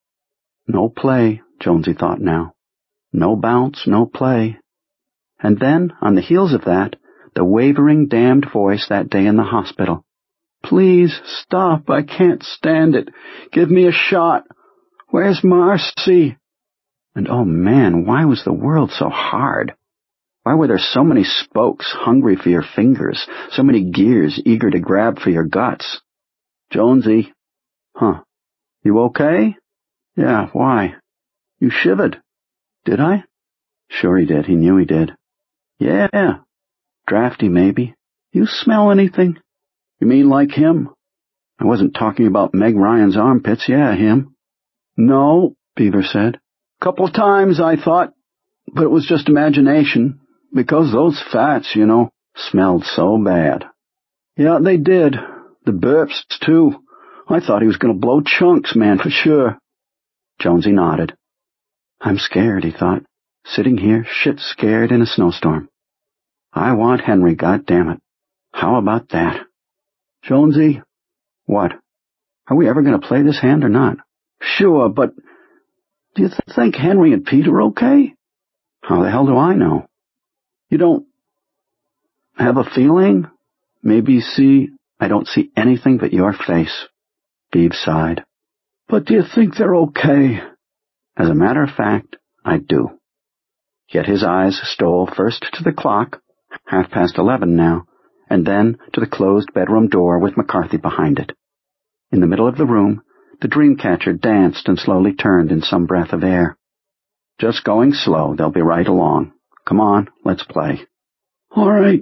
No play, Jonesy thought now. No bounce, no play. And then, on the heels of that, the wavering, damned voice that day in the hospital. "Please, stop, I can't stand it. Give me a shot. Where's Marcy?" And oh man, why was the world so hard? Why were there so many spokes hungry for your fingers, so many gears eager to grab for your guts? "Jonesy." "Huh. You okay?" "Yeah, why?" "You shivered." "Did I?" Sure he did. He knew he did. "Yeah. Drafty, maybe. You smell anything?" "You mean like him?" "I wasn't talking about Meg Ryan's armpits. Yeah, him." "No," Beaver said. "Couple times I thought, but it was just imagination, because those fats, you know, smelled so bad." "Yeah, they did. The burps, too. I thought he was going to blow chunks, man, for sure." Jonesy nodded. "I'm scared," he thought, sitting here shit-scared in a snowstorm. "I want Henry, goddammit. How about that?" "Jonesy." "What? Are we ever going to play this hand or not?" "Sure, but do you th- think Henry and Pete are okay?" "How the hell do I know?" "You don't have a feeling? Maybe see—" "I don't see anything but your face," Beav sighed. "But do you think they're okay?" "As a matter of fact, I do." Yet his eyes stole first to the clock, half past eleven now, and then to the closed bedroom door with McCarthy behind it. In the middle of the room, The dream catcher danced and slowly turned in some breath of air. Just going slow, they'll be right along. Come on, let's play. All right.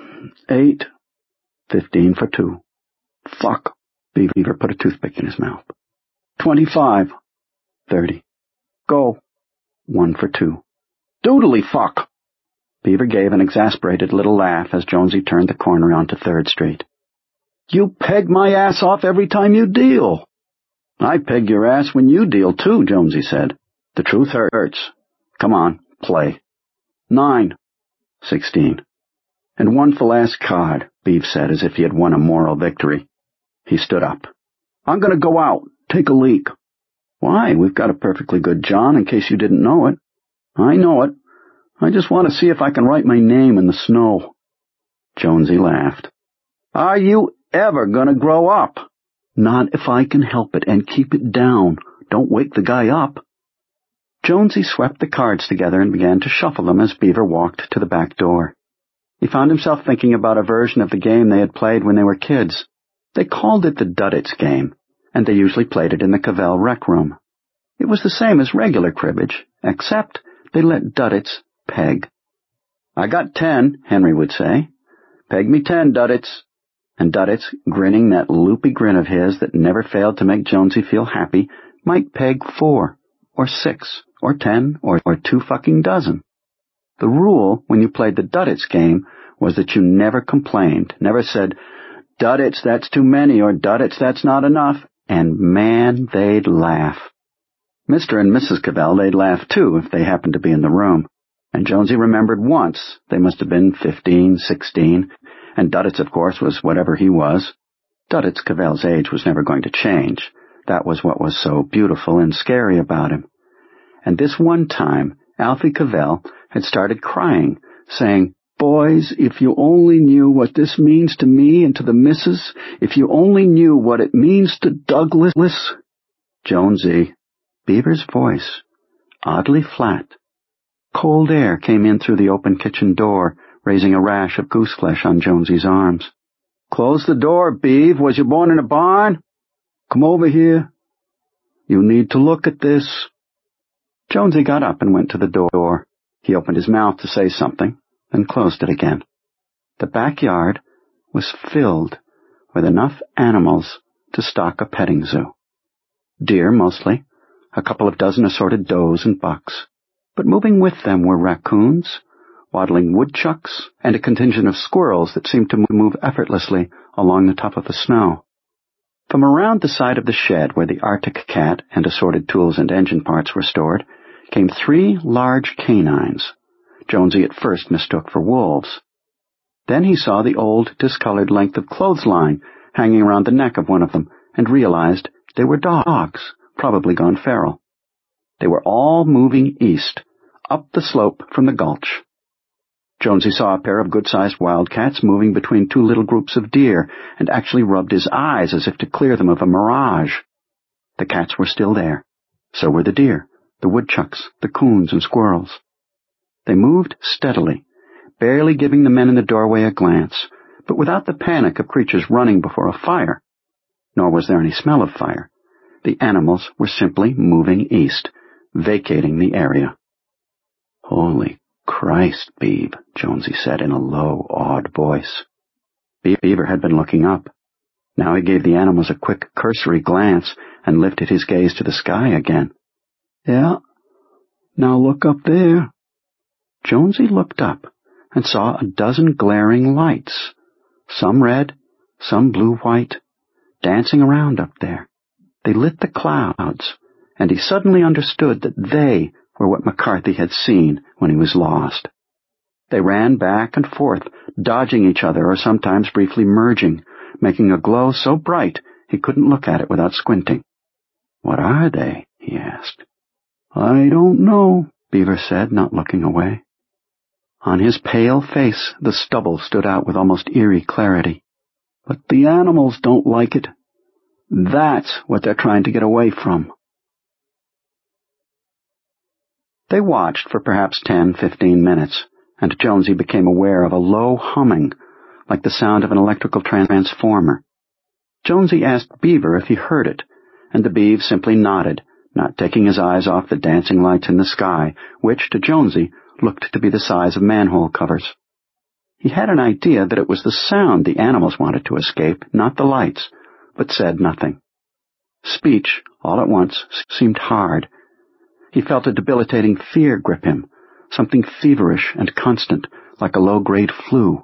Eight. Fifteen for two. Fuck. Beaver put a toothpick in his mouth. Twenty-five. Thirty. Go. One for two. Doodly fuck! Beaver gave an exasperated little laugh as Jonesy turned the corner onto Third Street. You peg my ass off every time you deal. I peg your ass when you deal too, Jonesy said. The truth hurts. Come on, play. Nine. Sixteen. And one for last card, Beav said as if he had won a moral victory. He stood up. I'm going to go out. Take a leak. Why? We've got a perfectly good John, in case you didn't know it. I know it. I just want to see if I can write my name in the snow. Jonesy laughed. Are you ever going to grow up? Not if I can help it, and keep it down. Don't wake the guy up. Jonesy swept the cards together and began to shuffle them as Beaver walked to the back door. He found himself thinking about a version of the game they had played when they were kids. They called it the Duddits game, and they usually played it in the Cavell rec room. It was the same as regular cribbage, except they let Duddits peg. I got ten, Henry would say. Peg me ten, Duddits. And Duddits, grinning that loopy grin of his that never failed to make Jonesy feel happy, might peg four, or six, or ten, or, or two fucking dozen. The rule, when you played the Duddits game, was that you never complained, never said, Duddits, that's too many, or Duddits, that's not enough, and man, they'd laugh. Mister and Missus Cavell, they'd laugh too if they happened to be in the room, and Jonesy remembered once they must have been fifteen, sixteen, and Duddits, of course, was whatever he was. Duddits Cavell's age was never going to change. That was what was so beautiful and scary about him. And this one time, Alfie Cavell had started crying, saying, Boys, if you only knew what this means to me and to the missus, if you only knew what it means to Douglas. Jonesy, Beaver's voice, oddly flat. Cold air came in through the open kitchen door, raising a rash of gooseflesh on Jonesy's arms. Close the door, Beav. Was you born in a barn? Come over here. You need to look at this. Jonesy got up and went to the door. He opened his mouth to say something, then closed it again. The backyard was filled with enough animals to stock a petting zoo. Deer, mostly, a couple of dozen assorted does and bucks, but moving with them were raccoons, waddling woodchucks, and a contingent of squirrels that seemed to move effortlessly along the top of the snow. From around the side of the shed where the Arctic cat and assorted tools and engine parts were stored came three large canines, Jonesy at first mistook for wolves. Then he saw the old, discolored length of clothesline hanging around the neck of one of them and realized they were dogs, probably gone feral. They were all moving east, up the slope from the gulch. Jonesy saw a pair of good-sized wildcats moving between two little groups of deer and actually rubbed his eyes as if to clear them of a mirage. The cats were still there. So were the deer, the woodchucks, the coons and squirrels. They moved steadily, barely giving the men in the doorway a glance, but without the panic of creatures running before a fire. Nor was there any smell of fire. The animals were simply moving east, vacating the area. Holy Christ, Beav, Jonesy said in a low, awed voice. Beaver had been looking up. Now he gave the animals a quick, cursory glance and lifted his gaze to the sky again. Yeah, now look up there. Jonesy looked up and saw a dozen glaring lights, some red, some blue-white, dancing around up there. They lit the clouds, and he suddenly understood that they were what McCarthy had seen when he was lost. They ran back and forth, dodging each other or sometimes briefly merging, making a glow so bright he couldn't look at it without squinting. What are they? He asked. I don't know, Beaver said, not looking away. On his pale face, the stubble stood out with almost eerie clarity. But the animals don't like it. That's what they're trying to get away from. They watched for perhaps ten, fifteen minutes, and Jonesy became aware of a low humming, like the sound of an electrical transformer. Jonesy asked Beaver if he heard it, and the Beeve simply nodded, not taking his eyes off the dancing lights in the sky, which, to Jonesy, looked to be the size of manhole covers. He had an idea that it was the sound the animals wanted to escape, not the lights, but said nothing. Speech, all at once, seemed hard. He felt a debilitating fear grip him, something feverish and constant, like a low-grade flu.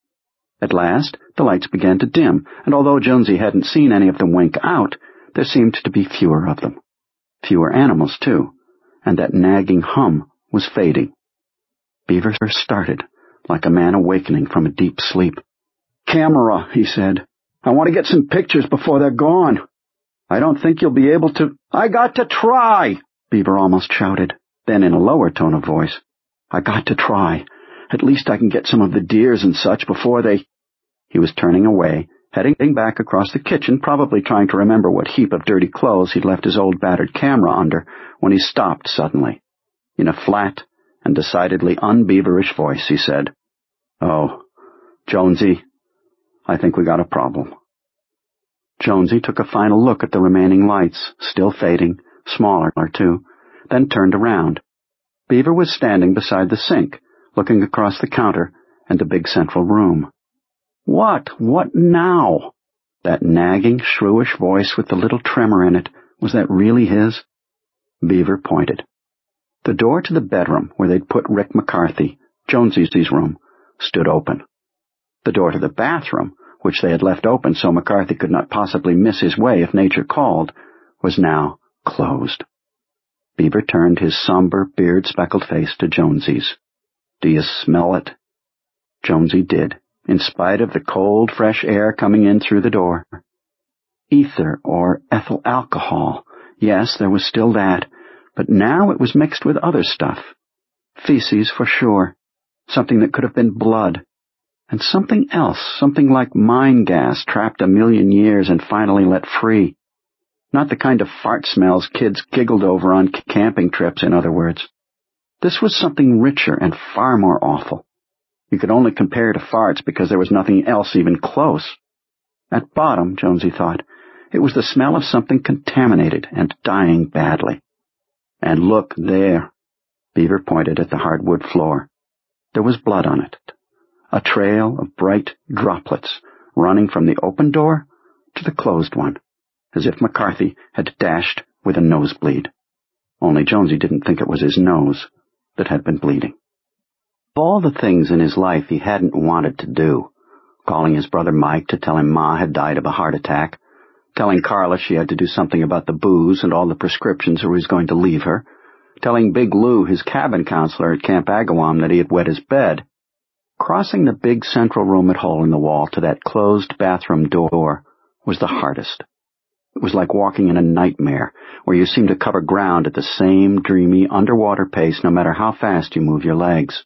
At last, the lights began to dim, and although Jonesy hadn't seen any of them wink out, there seemed to be fewer of them. Fewer animals, too, and that nagging hum was fading. Beaver started, like a man awakening from a deep sleep. "Camera," he said. "I want to get some pictures before they're gone." "I don't think you'll be able to—" "I got to try!" Beaver almost shouted. Then in a lower tone of voice, "I got to try. At least I can get some of the deers and such before they—" He was turning away, heading back across the kitchen, probably trying to remember what heap of dirty clothes he'd left his old battered camera under, when he stopped suddenly. In a flat and decidedly un-beaverish voice, he said, "Oh, Jonesy, I think we got a problem." Jonesy took a final look at the remaining lights, still fading, smaller too, then turned around. Beaver was standing beside the sink, looking across the counter and the big central room. "What? What now?" That nagging, shrewish voice with the little tremor in it, was that really his? Beaver pointed. The door to the bedroom where they'd put Rick McCarthy, Jonesy's room, stood open. The door to the bathroom, which they had left open so McCarthy could not possibly miss his way if nature called, was now closed. Beaver turned his somber, beard-speckled face to Jonesy's. "Do you smell it?" Jonesy did, in spite of the cold, fresh air coming in through the door. Ether or ethyl alcohol. Yes, there was still that, but now it was mixed with other stuff. Feces, for sure. Something that could have been blood. And something else, something like mine gas trapped a million years and finally let free. Not the kind of fart smells kids giggled over on camping trips, in other words. This was something richer and far more awful. You could only compare to farts because there was nothing else even close. At bottom, Jonesy thought, it was the smell of something contaminated and dying badly. And look there. Beaver pointed at the hardwood floor. There was blood on it. A trail of bright droplets running from the open door to the closed one, as if McCarthy had dashed with a nosebleed. Only Jonesy didn't think it was his nose that had been bleeding. Of all the things in his life he hadn't wanted to do, calling his brother Mike to tell him Ma had died of a heart attack, telling Carla she had to do something about the booze and all the prescriptions or he was going to leave her, telling Big Lou, his cabin counselor at Camp Agawam, that he had wet his bed, crossing the big central room at hole in the wall to that closed bathroom door was the hardest. It was like walking in a nightmare, where you seem to cover ground at the same dreamy underwater pace no matter how fast you move your legs.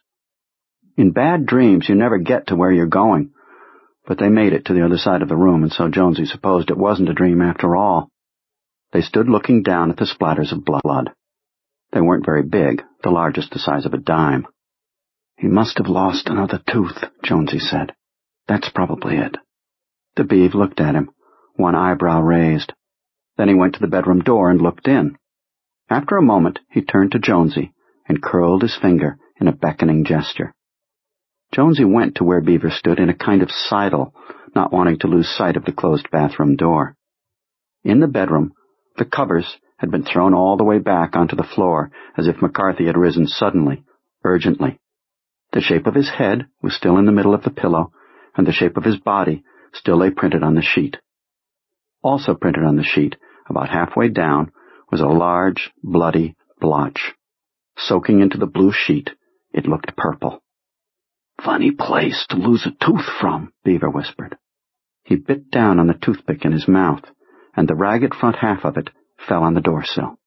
In bad dreams, you never get to where you're going, but they made it to the other side of the room, and so Jonesy supposed it wasn't a dream after all. They stood looking down at the splatters of blood. They weren't very big, the largest the size of a dime. "He must have lost another tooth," Jonesy said. "That's probably it." The Beeve looked at him, one eyebrow raised. Then he went to the bedroom door and looked in. After a moment, he turned to Jonesy and curled his finger in a beckoning gesture. Jonesy went to where Beaver stood in a kind of sidle, not wanting to lose sight of the closed bathroom door. In the bedroom, the covers had been thrown all the way back onto the floor, as if McCarthy had risen suddenly, urgently. The shape of his head was still in the middle of the pillow, and the shape of his body still lay printed on the sheet. Also printed on the sheet, about halfway down, was a large, bloody blotch. Soaking into the blue sheet, it looked purple. "Funny place to lose a tooth from," Beaver whispered. He bit down on the toothpick in his mouth, and the ragged front half of it fell on the doorsill.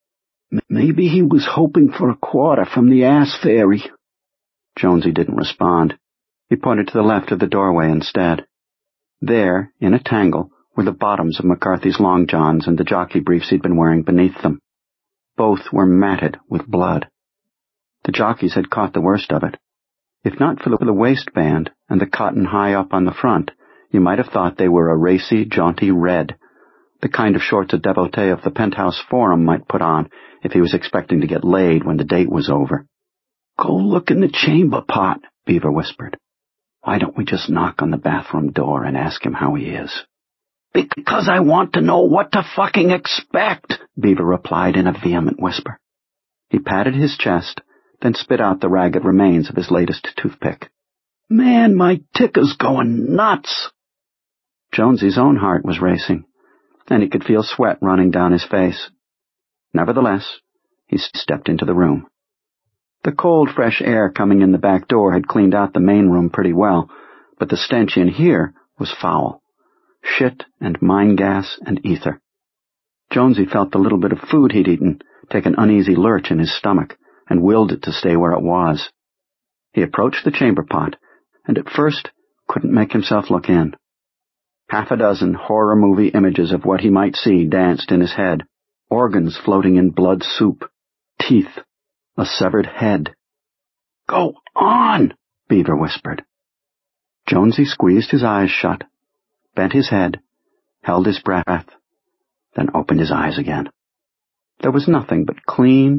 "Maybe he was hoping for a quarter from the ass fairy." Jonesy didn't respond. He pointed to the left of the doorway instead. There, in a tangle, were the bottoms of McCarthy's long johns and the jockey briefs he'd been wearing beneath them. Both were matted with blood. The jockeys had caught the worst of it. If not for the waistband and the cotton high up on the front, you might have thought they were a racy, jaunty red, the kind of shorts a devotee of the Penthouse Forum might put on if he was expecting to get laid when the date was over. "Go look in the chamber pot," Beaver whispered. "Why don't we just knock on the bathroom door and ask him how he is?" "Because I want to know what to fucking expect," Beaver replied in a vehement whisper. He patted his chest, then spit out the ragged remains of his latest toothpick. "Man, my ticker's going nuts." Jonesy's own heart was racing, and he could feel sweat running down his face. Nevertheless, he stepped into the room. The cold, fresh air coming in the back door had cleaned out the main room pretty well, but the stench in here was foul. Shit and mine gas and ether. Jonesy felt the little bit of food he'd eaten take an uneasy lurch in his stomach and willed it to stay where it was. He approached the chamber pot and at first couldn't make himself look in. Half a dozen horror movie images of what he might see danced in his head. Organs floating in blood soup. Teeth. A severed head. "Go on," Beaver whispered. Jonesy squeezed his eyes shut, bent his head, held his breath, then opened his eyes again. There was nothing but clean,